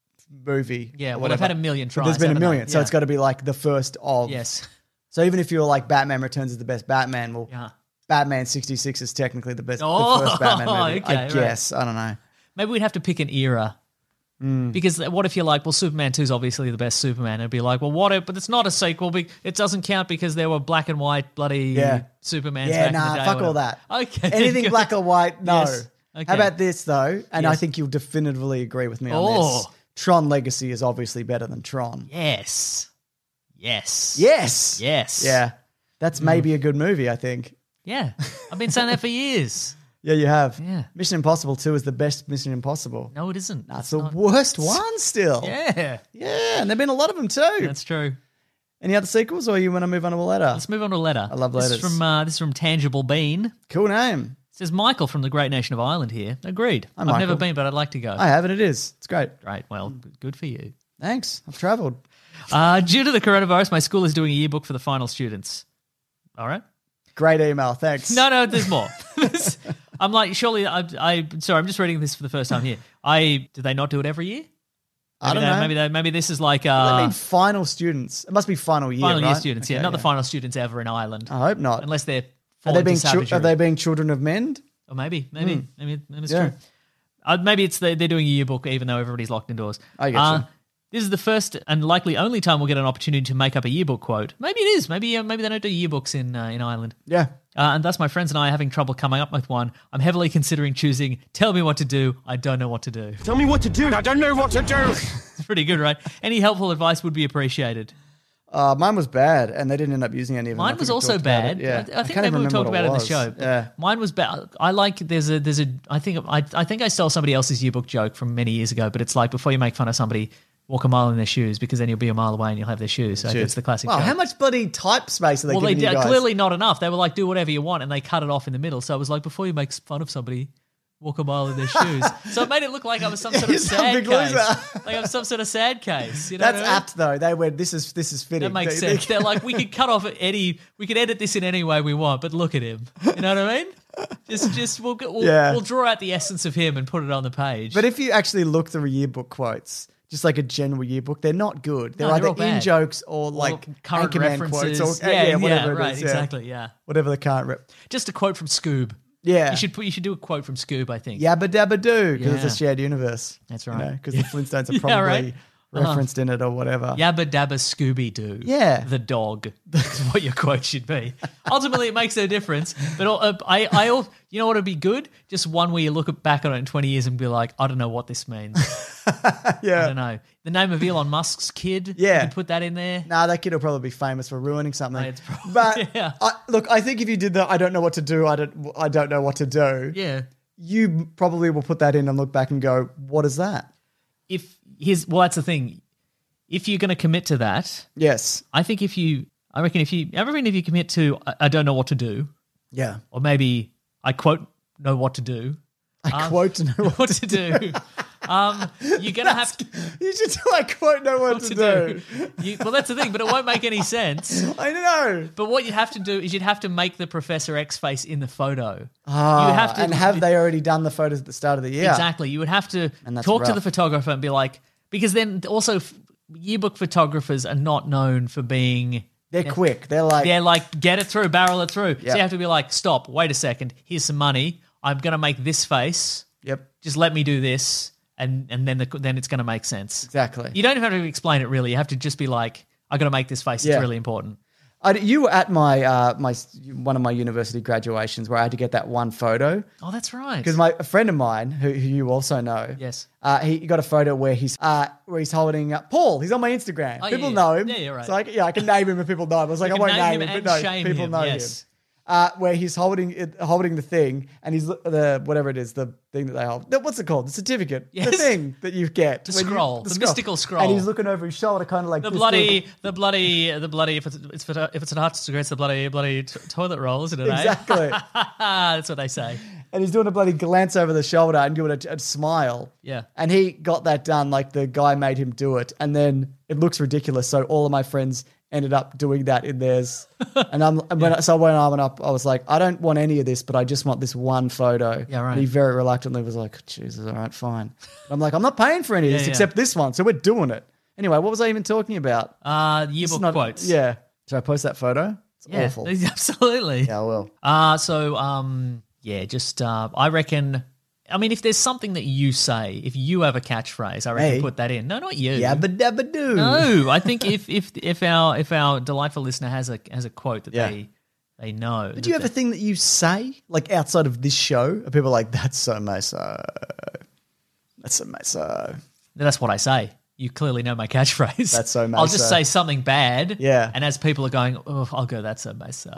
movie. Yeah, or well, they've whatever. had a million But tries, there's been a haven't they? million, so Yeah. it's got to be like the first of. Yes. So even if you're like Batman Returns is the best Batman, well, Yeah. Batman sixty-six is technically the best Oh, the first Batman movie. okay, I right. guess. I don't know. Maybe we'd have to pick an era. Hmm. Because what if you're like, well, Superman two is obviously the best Superman. It'd be like, well, what if, but it's not a sequel. be- It doesn't count because there were black and white bloody Yeah. Supermans Yeah, back nah, in the day. fuck or all whatever. that. Okay. Anything good. black or white, no. Yes. Okay. How about this, though? And I Yes. think you'll definitively agree with me on Oh. this. Tron Legacy is obviously better than Tron. Yes. Yes. Yes. Yes. Yeah. Mm. That's maybe a good movie, I think. Yeah. I've been saying that for years. Yeah, you have. Yeah. Mission Impossible two is the best Mission Impossible. No, it isn't. That's It's the not. worst one still. Yeah. Yeah, and there have been a lot of them too. That's true. Any other sequels, or you want to move on to a letter? Let's move on to a letter. I love This letters. is from, uh, this is from Tangible Bean. Cool name. It says Michael from the great nation of Ireland here. Agreed. Hi, I've never Michael. been, but I'd like to go. I have, and it is. It's great. Great. Well, good for you. Thanks. I've travelled. Uh, due to the coronavirus, my school is doing a yearbook for the final students. All right. Great email. Thanks. No, no, there's more. I'm like, surely, I, I, sorry, I'm just reading this for the first time here. I, do they not do it every year? Maybe I don't they- know. Maybe they, maybe this is like I uh, mean, final students. It must be final year, final year right? students. Yeah, Okay, not the final students ever in Ireland, I hope not. unless they're Are falling they being to chil- savagery. are they being children of men? Or maybe, maybe, maybe, maybe it's Hmm. Yeah. true. Uh, maybe it's they, they're doing a yearbook even though everybody's locked indoors. I get uh, you. This is the first and likely only time we'll get an opportunity to make up a yearbook quote. Maybe it is. Maybe uh, maybe they don't do yearbooks in uh, in Ireland. Yeah. Uh, and thus, my friends and I are having trouble coming up with one. I'm heavily considering choosing "Tell me what to do. I don't know what to do." Tell me what to do. I don't know what to do. It's pretty good, right? Any helpful advice would be appreciated. Uh, mine was bad, and they didn't end up using any of them. I Mine think was we also talked about bad. it. Yeah. I, I think can't maybe even we remember talked what about it in the was. show. but Yeah. Mine was bad. I like there's a there's a I think I I think I stole somebody else's yearbook joke from many years ago, but it's like before you make fun of somebody, walk a mile in their shoes because then you'll be a mile away and you'll have their shoes. So it's the classic. Wow, joke. how much bloody type space are they Well, they giving you did guys? clearly not enough. They were like, do whatever you want, and they cut it off in the middle. So it was like, before you make fun of somebody, walk a mile in their shoes. So it made it look like I was some sort of You're some sad big case. loser. Like I was some sort of sad case. You know That's what I mean? apt though. They went. This is this is fitting. That makes They- sense. they- They're like, we could cut off any, we could edit this in any way we want, but look at him. You know what I mean? Just, just we'll we'll, Yeah. we'll draw out the essence of him and put it on the page. But if you actually look through yearbook quotes, just like a general yearbook, they're not good. They're No, they're either all bad. in jokes or Or like current Anchorman references, quotes or yeah, yeah, whatever yeah, it right, is, yeah. exactly, yeah. Whatever the current rep. Just a quote from Scoob. Yeah. You should put, you should do a quote from Scoob. I think. Yabba dabba do because it's Yeah. a shared universe. That's You right. know, because the Flintstones are Yeah, probably right. Uh-huh. referenced in it or whatever. Yabba dabba Scooby Doo. Yeah. The dog. That's what your quote should be. Ultimately, it makes no difference. But uh, I, I, al- you know what would be good? Just one where you look back on it in twenty years and be like, I don't know what this means. Yeah. I don't know. The name of Elon Musk's kid. Yeah. You could put that in there. Nah, that kid will probably be famous for ruining something. It's probably- but yeah. I, look, I think if you did the "I don't know what to do," I don't, I don't know what to do. Yeah. you probably will put that in and look back and go, what is that? If here's well, that's the thing. If you're going to commit to that, Yes. I think if you, I reckon if you, I reckon if you commit to, I, I don't know what to do, Yeah. or maybe I quote know what to do. I Um, quote know what, what to do. Um, you're gonna have to, You should do I quote know what, what to, to do. do. You, well, that's the thing, but it won't make any sense. I know. But what you have to do is you'd have to make the Professor X face in the photo. Ah, you have to, and have they already done the photos at the start of the year? Exactly. You would have to And that's talk to rough. the photographer and be like, because then also f- yearbook photographers are not known for being. They're quick. They're like, They're like, get it through, barrel it through. Yep. So you have to be like, stop, wait a second, here's some money. I'm going to make this face. yep, Just let me do this. And and then the, then it's going to make sense. exactly. You don't even have to explain it really. You have to just be like, I got to make this face. Yeah. It's really important. I, you were at my uh, my one of my university graduations where I had to get that one photo Oh, that's right. because my a friend of mine who, who you also know, Yes. uh, he got a photo where he's uh, where he's holding uh, Paul. He's on my Instagram. Oh, people yeah, know yeah. him. Yeah, you're right. So I, can- yeah, I can name him if people know him. I was like, You I can won't name name him him, but and no, shame people him, know yes. him. Uh, where he's holding it, holding the thing, and he's the whatever it is, the thing that they hold. No, what's it called? The certificate. The Yes. thing that you get. The when you- scroll, the mystical scroll. And he's looking over his shoulder, kind of like The this bloody, thing. the bloody, the bloody. If it's it's for, if it's an art degree, it's the bloody, bloody t- toilet roll, isn't it? eh? Exactly. That's what they say. And he's doing a bloody glance over the shoulder and doing a, a smile. Yeah. And he got that done, like the guy made him do it. And then it looks ridiculous. So all of my friends ended up doing that in theirs. And I'm and when I, so when I went up, I was like, I don't want any of this, but I just want this one photo. Yeah, right. And he very reluctantly was like, Jesus, all right, fine. And I'm like, I'm not paying for any of Yeah, this yeah. except this one. So we're doing it. Anyway, what was I even talking about? Uh, This is yearbook not- quotes. Yeah. Should I post that photo? It's yeah, awful. absolutely. Yeah, I will. Uh, so, um, yeah, just uh, I reckon. I mean, if there's something that you say, if you have a catchphrase, I reckon Hey. put that in. No, not you. Yabba dabba doo. No, I think if if if our if our delightful listener has a has a quote that Yeah. they they know. Did you have a thing that you say, like outside of this show? Are people like, that's so meso. That's so meso. That's what I say. You clearly know my catchphrase. That's so I'll just meso. say something bad. Yeah. And as people are going, oh, I'll go, that's so meso.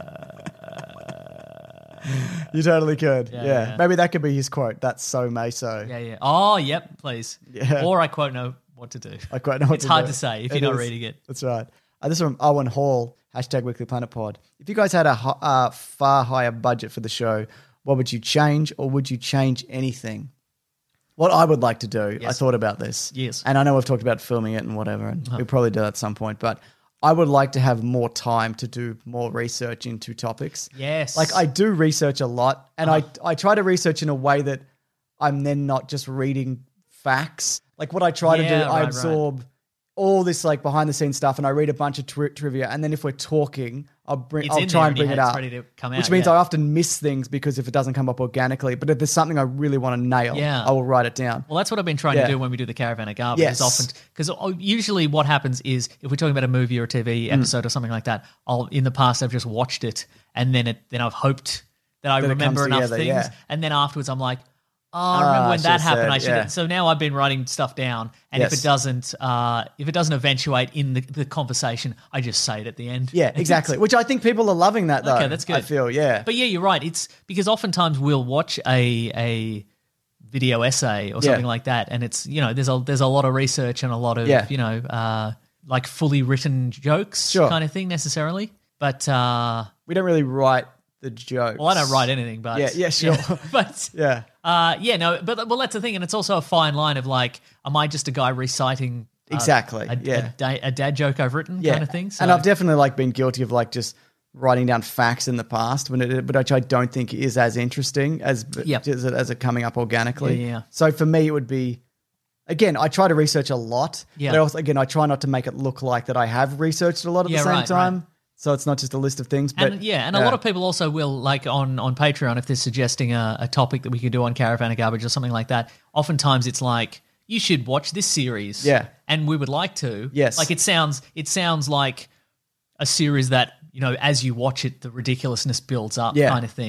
You totally could. Yeah, Yeah, yeah. Maybe that could be his quote. That's so meso. yeah, yeah. Oh, yep, please. Yeah. Or I quote know what to do. I quite know what It's to hard do. to say if It you're not is. reading it. That's right. Uh, this is from Owen Hall, hashtag Weekly Planet Pod. If you guys had a ho- uh, far higher budget for the show, what would you change, or would you change anything? What I would like to do, I Yes. thought about this. Yes. And I know we've talked about filming it and whatever, and we'll probably do that at some point, but I would like to have more time to do more research into topics. Yes. Like I do research a lot, and I I try to research in a way that I'm then not just reading facts. Like what I try to do, Yeah, I right, right. absorb all this like behind the scenes stuff, and I read a bunch of tri- trivia, and then if we're talking, I'll bring, It's I'll in try there and in your bring it head, it's up, ready to come which out, means yeah. I often miss things because if it doesn't come up organically. But if there's something I really want to nail, Yeah. I will write it down. Well, that's what I've been trying Yeah. to do when we do the Caravan of Garbage. Yes. Is often because usually what happens is if we're talking about a movie or a T Mm. V episode or something like that, I'll in the past I've just watched it and then it then I've hoped that I That it remember comes enough together, things, yeah. and then afterwards I'm like, oh, I Ah, remember I when that should've happened. said, I should. yeah. So now I've been writing stuff down, and if Yes. it doesn't, uh, if it doesn't eventuate in the, the conversation, I just say it at the end. Yeah, exactly. Which I think people are loving that though. Okay, that's good. I feel, yeah. But yeah, you're right. It's because oftentimes we'll watch a a video essay or Yeah. something like that, and it's you know there's a there's a lot of research and a lot of Yeah. you know uh, like fully written jokes Sure. kind of thing necessarily. But uh, we don't really write the jokes. well, I don't write anything, but Yeah, yeah, sure. but Yeah. uh, yeah, no, but well, that's the thing, and it's also a fine line of like, am I just a guy reciting uh, Exactly, a, yeah. a, da- a dad joke I've written Yeah. kind of thing? So, And I've definitely like been guilty of like just writing down facts in the past, when it, but which I don't think is as interesting as Yep. as, it, as it coming up organically. Yeah, yeah. So for me, it would be. Again, I try to research a lot, Yeah. but also, again, I try not to make it look like that I have researched a lot at Yeah, the same right, time. right. So it's not just a list of things. But And yeah, and a lot of people also will, like on, on Patreon, if they're suggesting a, a topic that we could do on Caravan of Garbage or something like that, oftentimes it's like, you should watch this series. Yeah. And we would like to. Yes. Like it sounds it sounds like a series that, you know, as you watch it, the ridiculousness builds up Yeah. kind of thing.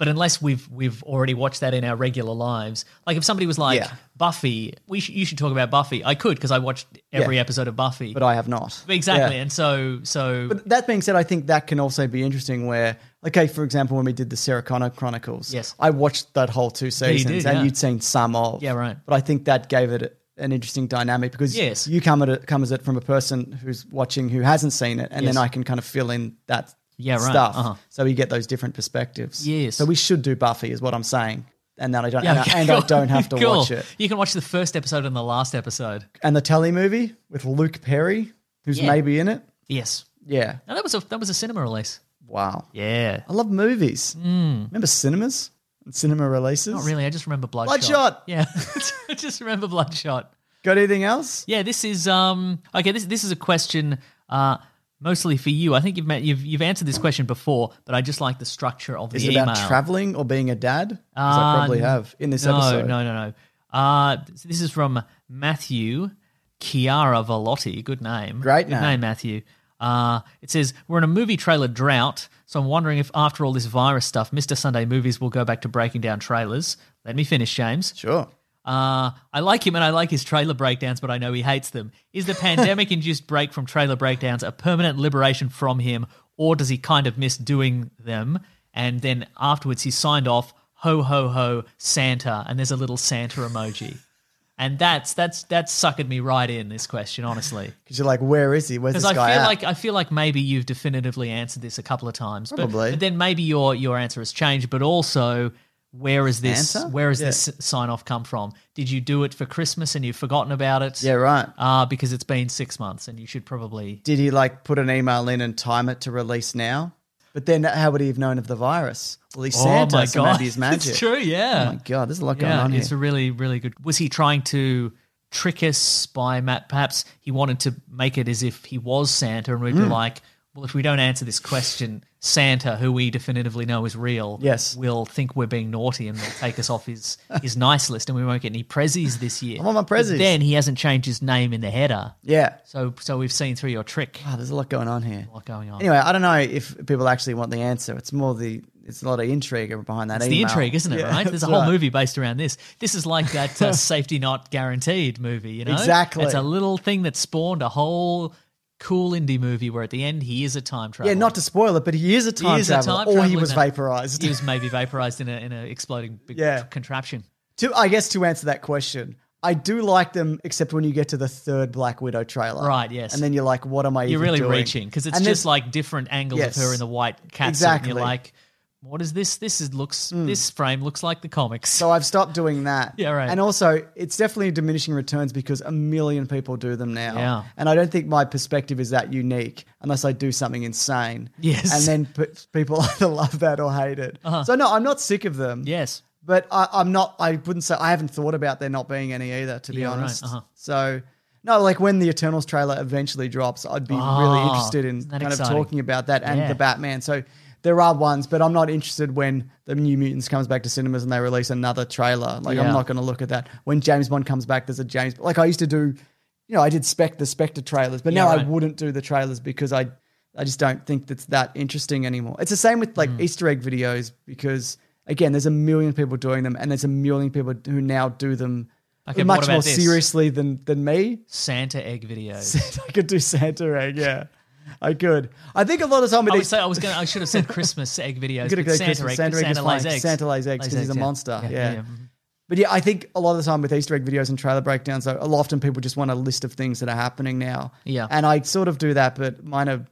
But unless we've we've already watched that in our regular lives, like if somebody was like Yeah. Buffy, we sh- you should talk about Buffy. I could because I watched every Yeah. episode of Buffy, But I have not. exactly. Yeah. And so so But that being said, I think that can also be interesting where, okay, for example, when we did the Sarah Connor Chronicles, Yes. I watched that whole two seasons did, and yeah. you'd seen some of. Yeah, right. But I think that gave it an interesting dynamic because Yes. you come at it, come as it from a person who's watching who hasn't seen it, and Yes. then I can kind of fill in that Yeah, right. stuff. Uh-huh. So you get those different perspectives. Yes. So we should do Buffy is what I'm saying. And then I don't, Yeah, and, okay, I, and cool. I don't have to Cool. watch it. You can watch the first episode and the last episode. And the telly movie with Luke Perry, who's Yeah. maybe in it. Yes. Yeah. No, that was a that was a cinema release. Wow. Yeah. I love movies. Remember cinemas and cinema releases? Not really. I just remember Bloodshot. Bloodshot. Yeah. I just remember Bloodshot. Got anything else? Yeah, this is um okay. This this is a question uh mostly for you. I think you've met, you've you've answered this question before, but I just like the structure of the Is it email. about traveling or being a dad? 'Cause Uh, I probably have in this no, episode. No, no, no. Uh, so this is from Matthew Chiara Valotti. Good name. Great Good name. name, Matthew. Uh, it says, we're in a movie trailer drought, so I'm wondering if after all this virus stuff, Mister Sunday Movies will go back to breaking down trailers. Let me finish, James. Sure. Uh, I like him and I like his trailer breakdowns, but I know he hates them. Is the pandemic-induced break from trailer breakdowns a permanent liberation from him, or does he kind of miss doing them? And then afterwards he signed off, ho, ho, ho, Santa, and there's a little Santa emoji. And that's that's that's suckered me right in, this question, honestly. Because you're like, where is he? Where's this Because I guy feel at? like I feel like maybe you've definitively answered this a couple of times. But- Probably. But, then maybe your your answer has changed, but also where is this Santa? where has Yeah. this sign off come from? Did you do it for Christmas and you've forgotten about it? Yeah, right. Uh, because it's been six months and you should probably Did he like put an email in and time it to release now? But then how would he have known of the virus? Well, he's Santa, oh my so god, maybe he's magic. It's true, yeah. Oh my god, there's a lot going yeah, on here. it's a really, really good. Was he trying to trick us by Matt? Perhaps he wanted to make it as if he was Santa, and we'd be Mm. like, well, if we don't answer this question, Santa, who we definitively know is real, Yes. will think we're being naughty and will take us off his, his nice list, and we won't get any prezzies this year. I want my But prezzies. then he hasn't changed his name in the header. Yeah. So, so we've seen through your trick. Wow, there's a lot going on here. A lot going on. Anyway, I don't know if people actually want the answer. It's more the it's a lot of intrigue behind that It's email. the intrigue, isn't it? Yeah, Right? There's a that's whole right. movie based around this. This is like that uh, safety not guaranteed movie, you know? Exactly. It's a little thing that spawned a whole cool indie movie where at the end he is a time traveler. Yeah, not to spoil it, but he is a time he is a traveler, time or he traveler was in that- vaporized. He was maybe vaporized in a in a exploding big Yeah. tr- contraption. To, I guess to answer that question, I do like them, except when you get to the third Black Widow trailer. Right, yes. And then you're like, what am I You're even really doing? reaching because it's And just there's- like different angles Yes. of her in the white cat Exactly. suit. And you're like, what is this? This is looks. This frame looks like the comics. So I've stopped doing that. Yeah, right. And also, it's definitely diminishing returns because a million people do them now. Yeah. And I don't think my perspective is that unique unless I do something insane. Yes. And then p- people either love that or hate it. Uh-huh. So no, I'm not sick of them. yes. But I, I'm not, I wouldn't say, I haven't thought about there not being any either, to be Yeah, right, honest. uh-huh. So, no, like when the Eternals trailer eventually drops, I'd be Oh, really interested in isn't that kind exciting? of talking about that and Yeah. the Batman. So there are ones, but I'm not interested when the New Mutants comes back to cinemas and they release another trailer. Like, Yeah. I'm not going to look at that. When James Bond comes back, there's a James, like I used to do, you know, I did spec the Spectre trailers, but Yeah, now right. I wouldn't do the trailers because I, I just don't think that's that interesting anymore. It's the same with Mm. like Easter egg videos because again, there's a million people doing them and there's a million people who now do them Okay, but much what about more this? seriously than, than me. Santa egg videos. I could do Santa egg, yeah. I could. I think a lot of time with I, would these, say, I was gonna. I should have said Christmas egg videos. could have but go Santa Christmas. egg. Santa egg is Santa lays fine. eggs. Santa lays eggs 'cause he's a yeah. monster, yeah. mhm. But yeah, I think a lot of the time with Easter egg videos and trailer breakdowns, though, a lot often people just want a list of things that are happening now. Yeah. And I sort of do that, but mine are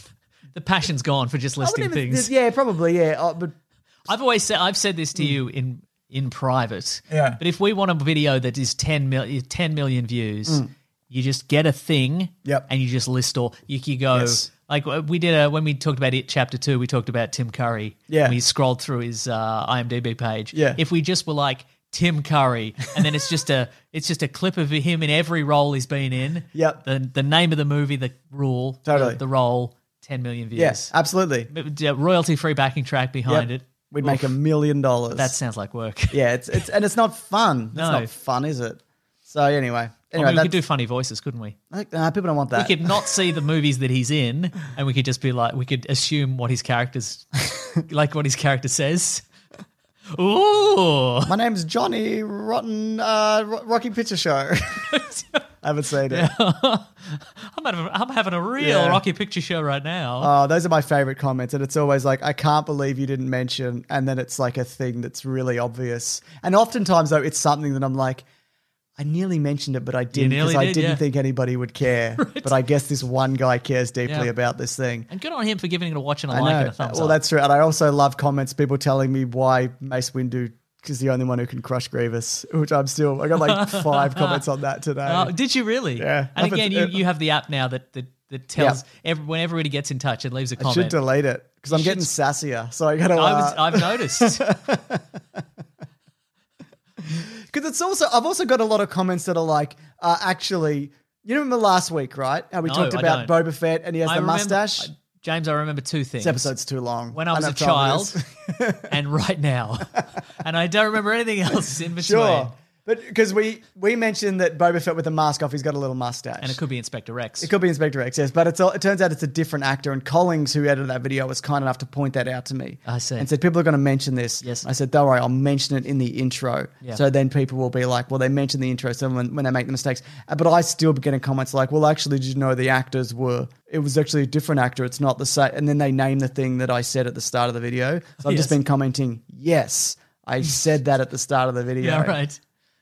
The passion's gone for just I wouldn't listing even- things. Yeah, probably, yeah. Uh, but I've always said. I've said this to you in in private. Yeah. But if we want a video that is ten million, ten million views, you just get a thing. Yep. And you just list all. You can go. Yes. Like we did a, when we talked about it, chapter two, we talked about Tim Curry. Yeah. We scrolled through his uh, IMDb page. Yeah. If we just were like Tim Curry, and then it's just a it's just a clip of him in every role he's been in. Yep. The the name of the movie, the rule, Totally. the, the role, ten million views. yes, absolutely. Royalty free backing track behind Yep. it. We'd make a million dollars. That sounds like work. yeah, it's it's and it's not fun. No. It's not fun, is it? So anyway, I anyway, mean, we that's, could do funny voices, couldn't we? like, nah, people don't want that. We could not see the movies that he's in, and we could just be like, we could assume what his character's, like what his character says. Ooh. My name's Johnny Rotten uh, Ro- Rocky Picture Show. I haven't seen it. I'm, having, I'm having a real Yeah. Rocky Picture Show right now. Oh, those are my favorite comments. And it's always like, I can't believe you didn't mention. And then it's like a thing that's really obvious. And oftentimes, though, it's something that I'm like, I nearly mentioned it, but I didn't because nearly I did, didn't yeah. think anybody would care. But I guess this one guy cares deeply Yeah. about this thing. and good on him for giving it a watch and a I like know. and a thumbs well, up. that's true. And I also love comments, people telling me why Mace Windu is the only one who can crush Grievous, which I'm still, I got like five comments on that today. Oh, did you really? Yeah. And Up again, at- you, you have the app now that that, that tells every, when everybody gets in touch and leaves a I comment. should delete it because I'm You getting should- sassier. So I got to. I was, Uh, I've noticed. Because it's also, I've also got a lot of comments that are like, uh, actually, you remember last week, right? How we No, talked I about don't. Boba Fett and he has I the remember- mustache. I- James, I remember two things. This episode's too long. When I was a don't have time for child this. and right now. And I don't remember anything else in between. Sure. But because we, we mentioned that Boba Fett with the mask off, he's got a little mustache. And it could be Inspector Rex. It could be Inspector X, yes, but it's all, it turns out it's a different actor. And Collings, who edited that video, was kind enough to point that out to me. I see. And said, people are going to mention this. Yes. I said, don't worry, I'll mention it in the intro. Yeah. So then people will be like, well, they mentioned the intro so when, when they make the mistakes. Uh, But I still be getting comments like, well, actually, did you know the actors were, it was actually a different actor. It's not the same. And then they name the thing that I said at the start of the video. So I've Yes. just been commenting, yes, I said that at the start of the video. Yeah, right.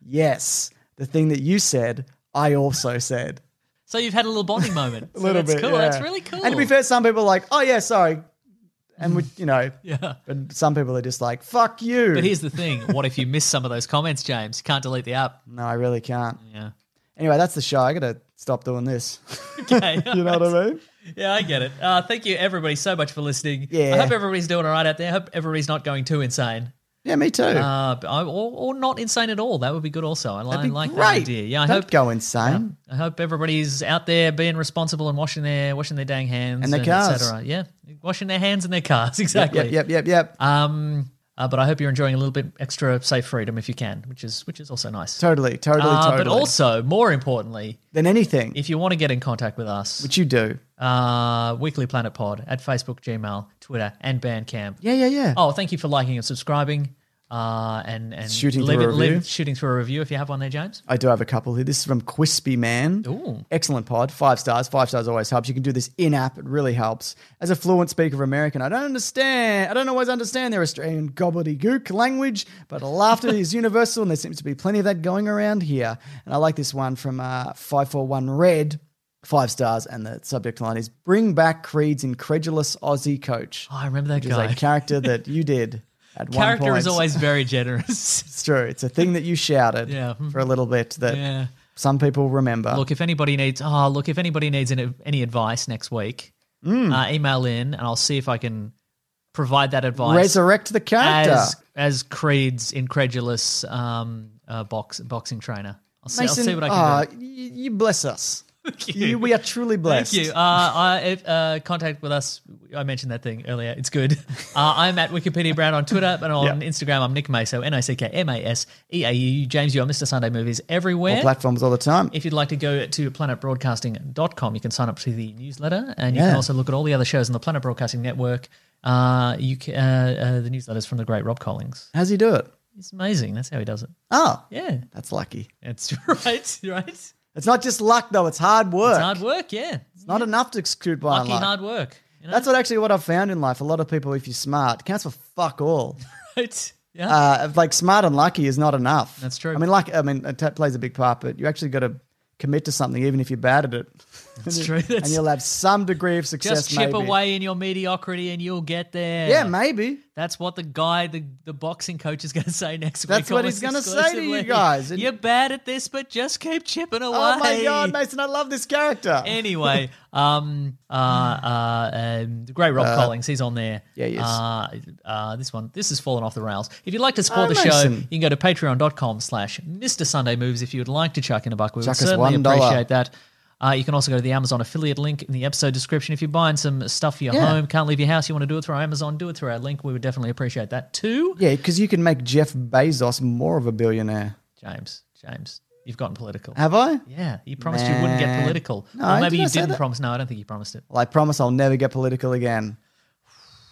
Yes, the thing that you said, I also said. So you've had a little bonding moment. A So little that's bit, cool. yeah. That's really cool. And to be fair, some people are like, oh, yeah, sorry. And, we, you know, Yeah. but some people are just like, fuck you. But here's the thing. What if you miss some of those comments, James? You can't delete the app. No, I really can't. Yeah. Anyway, that's the show. I got to stop doing this. Okay. You know what I mean? Yeah, I get it. Uh, thank you, everybody, so much for listening. Yeah. I hope everybody's doing all right out there. I hope everybody's not going too insane. Yeah, me too. Uh, or, or not insane at all. That would be good also. I, li- That'd be like that great. idea. Yeah, I Don't hope go insane. I hope everybody's out there being responsible and washing their washing their dang hands And their et cars. cetera. Yeah, washing their hands and their cars. Yep, Exactly. yep, yep, yep, yep. Um, uh, but I hope you're enjoying a little bit extra safe freedom if you can, which is which is also nice. Totally, totally, Uh, totally. But also, more importantly, than anything, if you want to get in contact with us, which you do. uh, Weekly Planet Pod at Facebook, Gmail, Twitter, and Bandcamp. Yeah, yeah, yeah. Oh, thank you for liking and subscribing, uh, and and Shooting leave through it, a review. leave- shooting through a review if you have one there, James. I do have a couple here. This is from Quispy Man. Ooh. Excellent pod. Five stars. Five stars always helps. You can do this in-app. It really helps. As a fluent speaker of American, I don't understand. I don't always understand their Australian gobbledygook language, but laughter is universal, and there seems to be plenty of that going around here. And I like this one from uh, five four one Red. Five stars, and the subject line is "Bring back Creed's incredulous Aussie coach." Oh, I remember that which guy. is a character that you did at one Character point. is always very generous. It's true. It's a thing that you shouted Yeah. for a little bit that Yeah. some people remember. Look, if anybody needs, oh, look, if anybody needs any, any advice next week, uh, email in, and I'll see if I can provide that advice. Resurrect the character. as as Creed's incredulous um, uh, box boxing trainer. I'll see, I'll see what I can ah, do. y- you bless us. Thank You, we are truly blessed. Thank you. Uh, I, if, uh, contact with us. I mentioned that thing earlier. It's good. Uh, I'm at Wikipedia Brown on Twitter, but on Yeah. Instagram, I'm Nick Maso, N I C K M A S E A U. James, you are Mister Sunday Movies everywhere. All platforms all the time. If you'd like to go to planet broadcasting dot com, you can sign up to the newsletter, and you Yeah. can also look at all the other shows on the Planet Broadcasting Network. Uh, you can, uh, uh, the newsletters from the great Rob Collings. How's he do it? It's amazing. That's how he does it. Oh, Yeah, that's lucky. that's right. Right. It's not just luck, though. It's hard work. It's hard work. Yeah, It's not enough to exclude by lucky luck. hard work. You know? That's what actually what I've found in life. A lot of people, if you're smart, counts for fuck all. right. Yeah. Uh, like smart and lucky is not enough. That's true. I mean, luck. I mean, it t- plays a big part, but you actually got to commit to something, even if you're bad at it. That's true. and That's- you'll have some degree of success. Just chip maybe. away in your mediocrity, and you'll get there. Yeah, maybe. That's what the guy, the, the boxing coach, is going to say next week. That's what almost he's gonna say to you exclusively. guys. And- You're bad at this, but just keep chipping away. Oh my God, Mason! I love this character. Anyway, um, uh, uh, um, the great Rob Collings, he's on there. yeah, he is. Uh, uh, this one, this has fallen off the rails. If you'd like to support Oh, the show, Mason. you can go to patreon.com slash Mister Sunday Moves if you would like to chuck in a buck. We would Chuck us certainly one dollar. appreciate that. Uh, you can also go to the Amazon affiliate link in the episode description. If you're buying some stuff for your Yeah. home, can't leave your house, you want to do it through our Amazon, do it through our link. We would definitely appreciate that too. Yeah, because you can make Jeff Bezos more of a billionaire. James, James, you've gotten political. Have I? Yeah, you promised you wouldn't get Man. political. No, or maybe did I you say didn't that? promise. No, I don't think you promised it. Well, I promise I'll never get political again.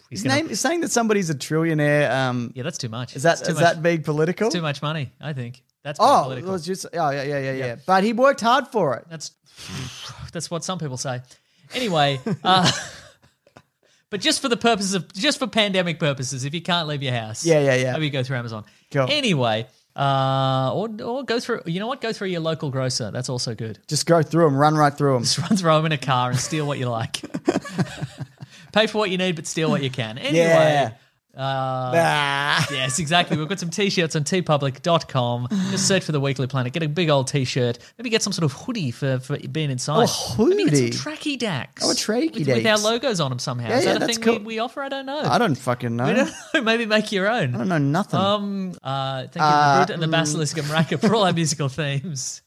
He's His gonna- name is saying that somebody's a trillionaire. Um, Yeah, that's too much. is that It's too is much- that being political? It's too much money, I think. That's pretty Oh, it political. was just oh yeah yeah yeah yeah. But he worked hard for it. That's that's what some people say. Anyway, uh, but just for the purposes of just for pandemic purposes, if you can't leave your house, Yeah, yeah, yeah. maybe you go through Amazon. Cool. Anyway, uh, or or go through. You know what? Go through your local grocer. That's also good. Just go through them, run right through them. Just run through them in a car and steal what you like. Pay for what you need, but steal what you can. Anyway. Yeah. Uh, Ah. Yes, exactly. We've got some t-shirts on t public dot com. Just search for the Weekly Planet. Get a big old t-shirt. Maybe get some sort of hoodie for, for being inside. Oh, Maybe get hoodie. some tracky dacks. Oh, a tracky with, with our dacks. logos on them somehow. Yeah, Is yeah, that a that's thing cool. we, we offer? I don't know. I don't fucking know. We don't know. Maybe make your own. I don't know nothing. Um, uh, thank you, Uh, Root and the Basilisk and Raka for all our musical themes.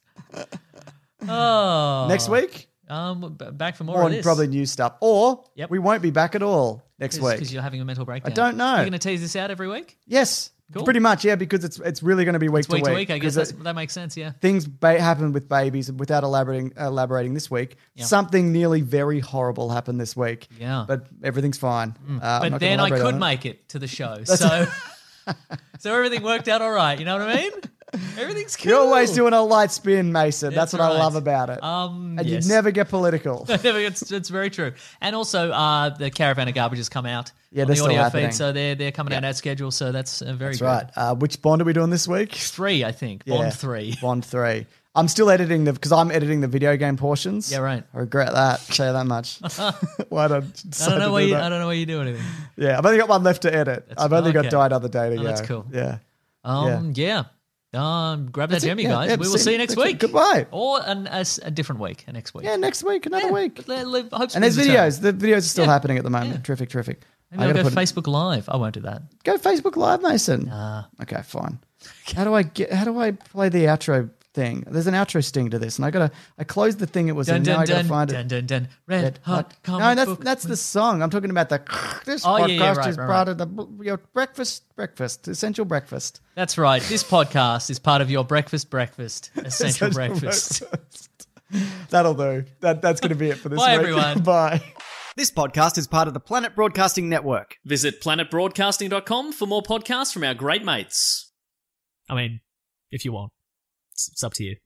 Oh, Next week, Um, b- back for more or of this. probably new stuff, or Yep. we won't be back at all next week. because you're having a mental breakdown. don't know. You're going to tease this out every week, Yes, Cool. pretty much. Yeah, because it's it's really going to be week, week to to week. week. I guess 'Cause that's, it- that makes sense. Yeah. things ba- happen with babies without elaborating elaborating this week. Yeah. Something nearly very horrible happened this week. Yeah. but everything's fine. Uh, I'm But not gonna then I elaborate could on it. make it to the show, so so everything worked out all right. You know what I mean? Everything's cool. You're always doing a light spin, Mason. That's, That's what I right. love about it. Um, and yes. you never get political. it's, it's very true. And also, uh, the Caravan of Garbage has come out Yeah, on they're the still audio happening. feed, so they're they're coming out at schedule. So that's uh, very That's good. right. Uh, which Bond are we doing this week? Three, I think. Yeah. Bond three. Bond three. I'm still editing the because I'm editing the video game portions. Yeah, right. I regret that. Say that much. Why don't I don't know why you, I don't know why you do anything. Yeah, I've only got one left to edit. I've only okay. got Die Another Day to Oh, go. that's cool. Yeah. Um, yeah. Um, grab that That's it. gem, you Yeah, guys. yeah, we will see- see you next next week. week. Goodbye. Or an, a, s- a different week, next week. Yeah, next week, another Yeah, week. but le- le- hope And there's springs eternal. videos. The videos are still Yeah. happening at the moment. Yeah. Terrific, terrific. Maybe I I'll gotta go put- Facebook Live. I won't do that. Go Facebook Live, Mason. Nah. Okay, fine. How do I get? How do I play the outro thing? There's an outro sting to this, and I gotta. I closed the thing it was Dun, in. Now dun, I gotta dun, find dun, it. dun, dun. Red, Red hot hot. comic No, that's book. that's the song. I'm talking about the. This Oh, yeah, podcast yeah, right, is right, part right. of the your breakfast, breakfast, essential breakfast. That's right. This podcast is part of your breakfast breakfast, essential breakfast. That'll do. That that's going to be it for this Bye, week. everyone. Bye. This podcast is part of the Planet Broadcasting Network. Visit planet broadcasting dot com for more podcasts from our great mates. I mean, if you want, it's, it's up to you.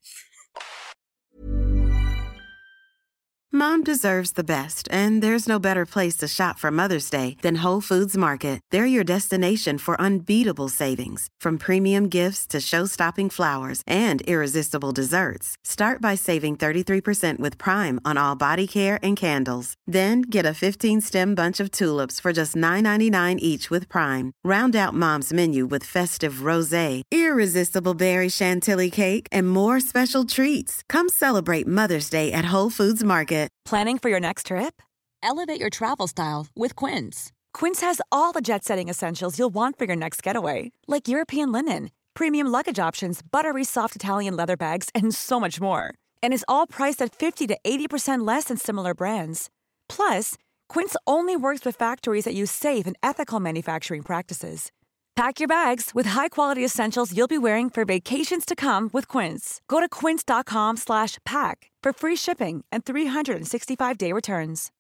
Mom deserves the best, and there's no better place to shop for Mother's Day than Whole Foods Market. They're your destination for unbeatable savings, from premium gifts to show-stopping flowers and irresistible desserts. Start by saving thirty-three percent with Prime on all body care and candles. Then get a fifteen-stem bunch of tulips for just nine ninety-nine each with Prime. Round out Mom's menu with festive rosé, irresistible berry chantilly cake, and more special treats. Come celebrate Mother's Day at Whole Foods Market. Planning for your next trip? Elevate your travel style with Quince. Quince has all the jet-setting essentials you'll want for your next getaway, like European linen, premium luggage options, buttery soft Italian leather bags, and so much more. And is all priced at fifty to eighty percent less than similar brands. Plus, Quince only works with factories that use safe and ethical manufacturing practices. Pack your bags with high-quality essentials you'll be wearing for vacations to come with Quince. Go to quince dot com slash pack for free shipping and three sixty-five day returns.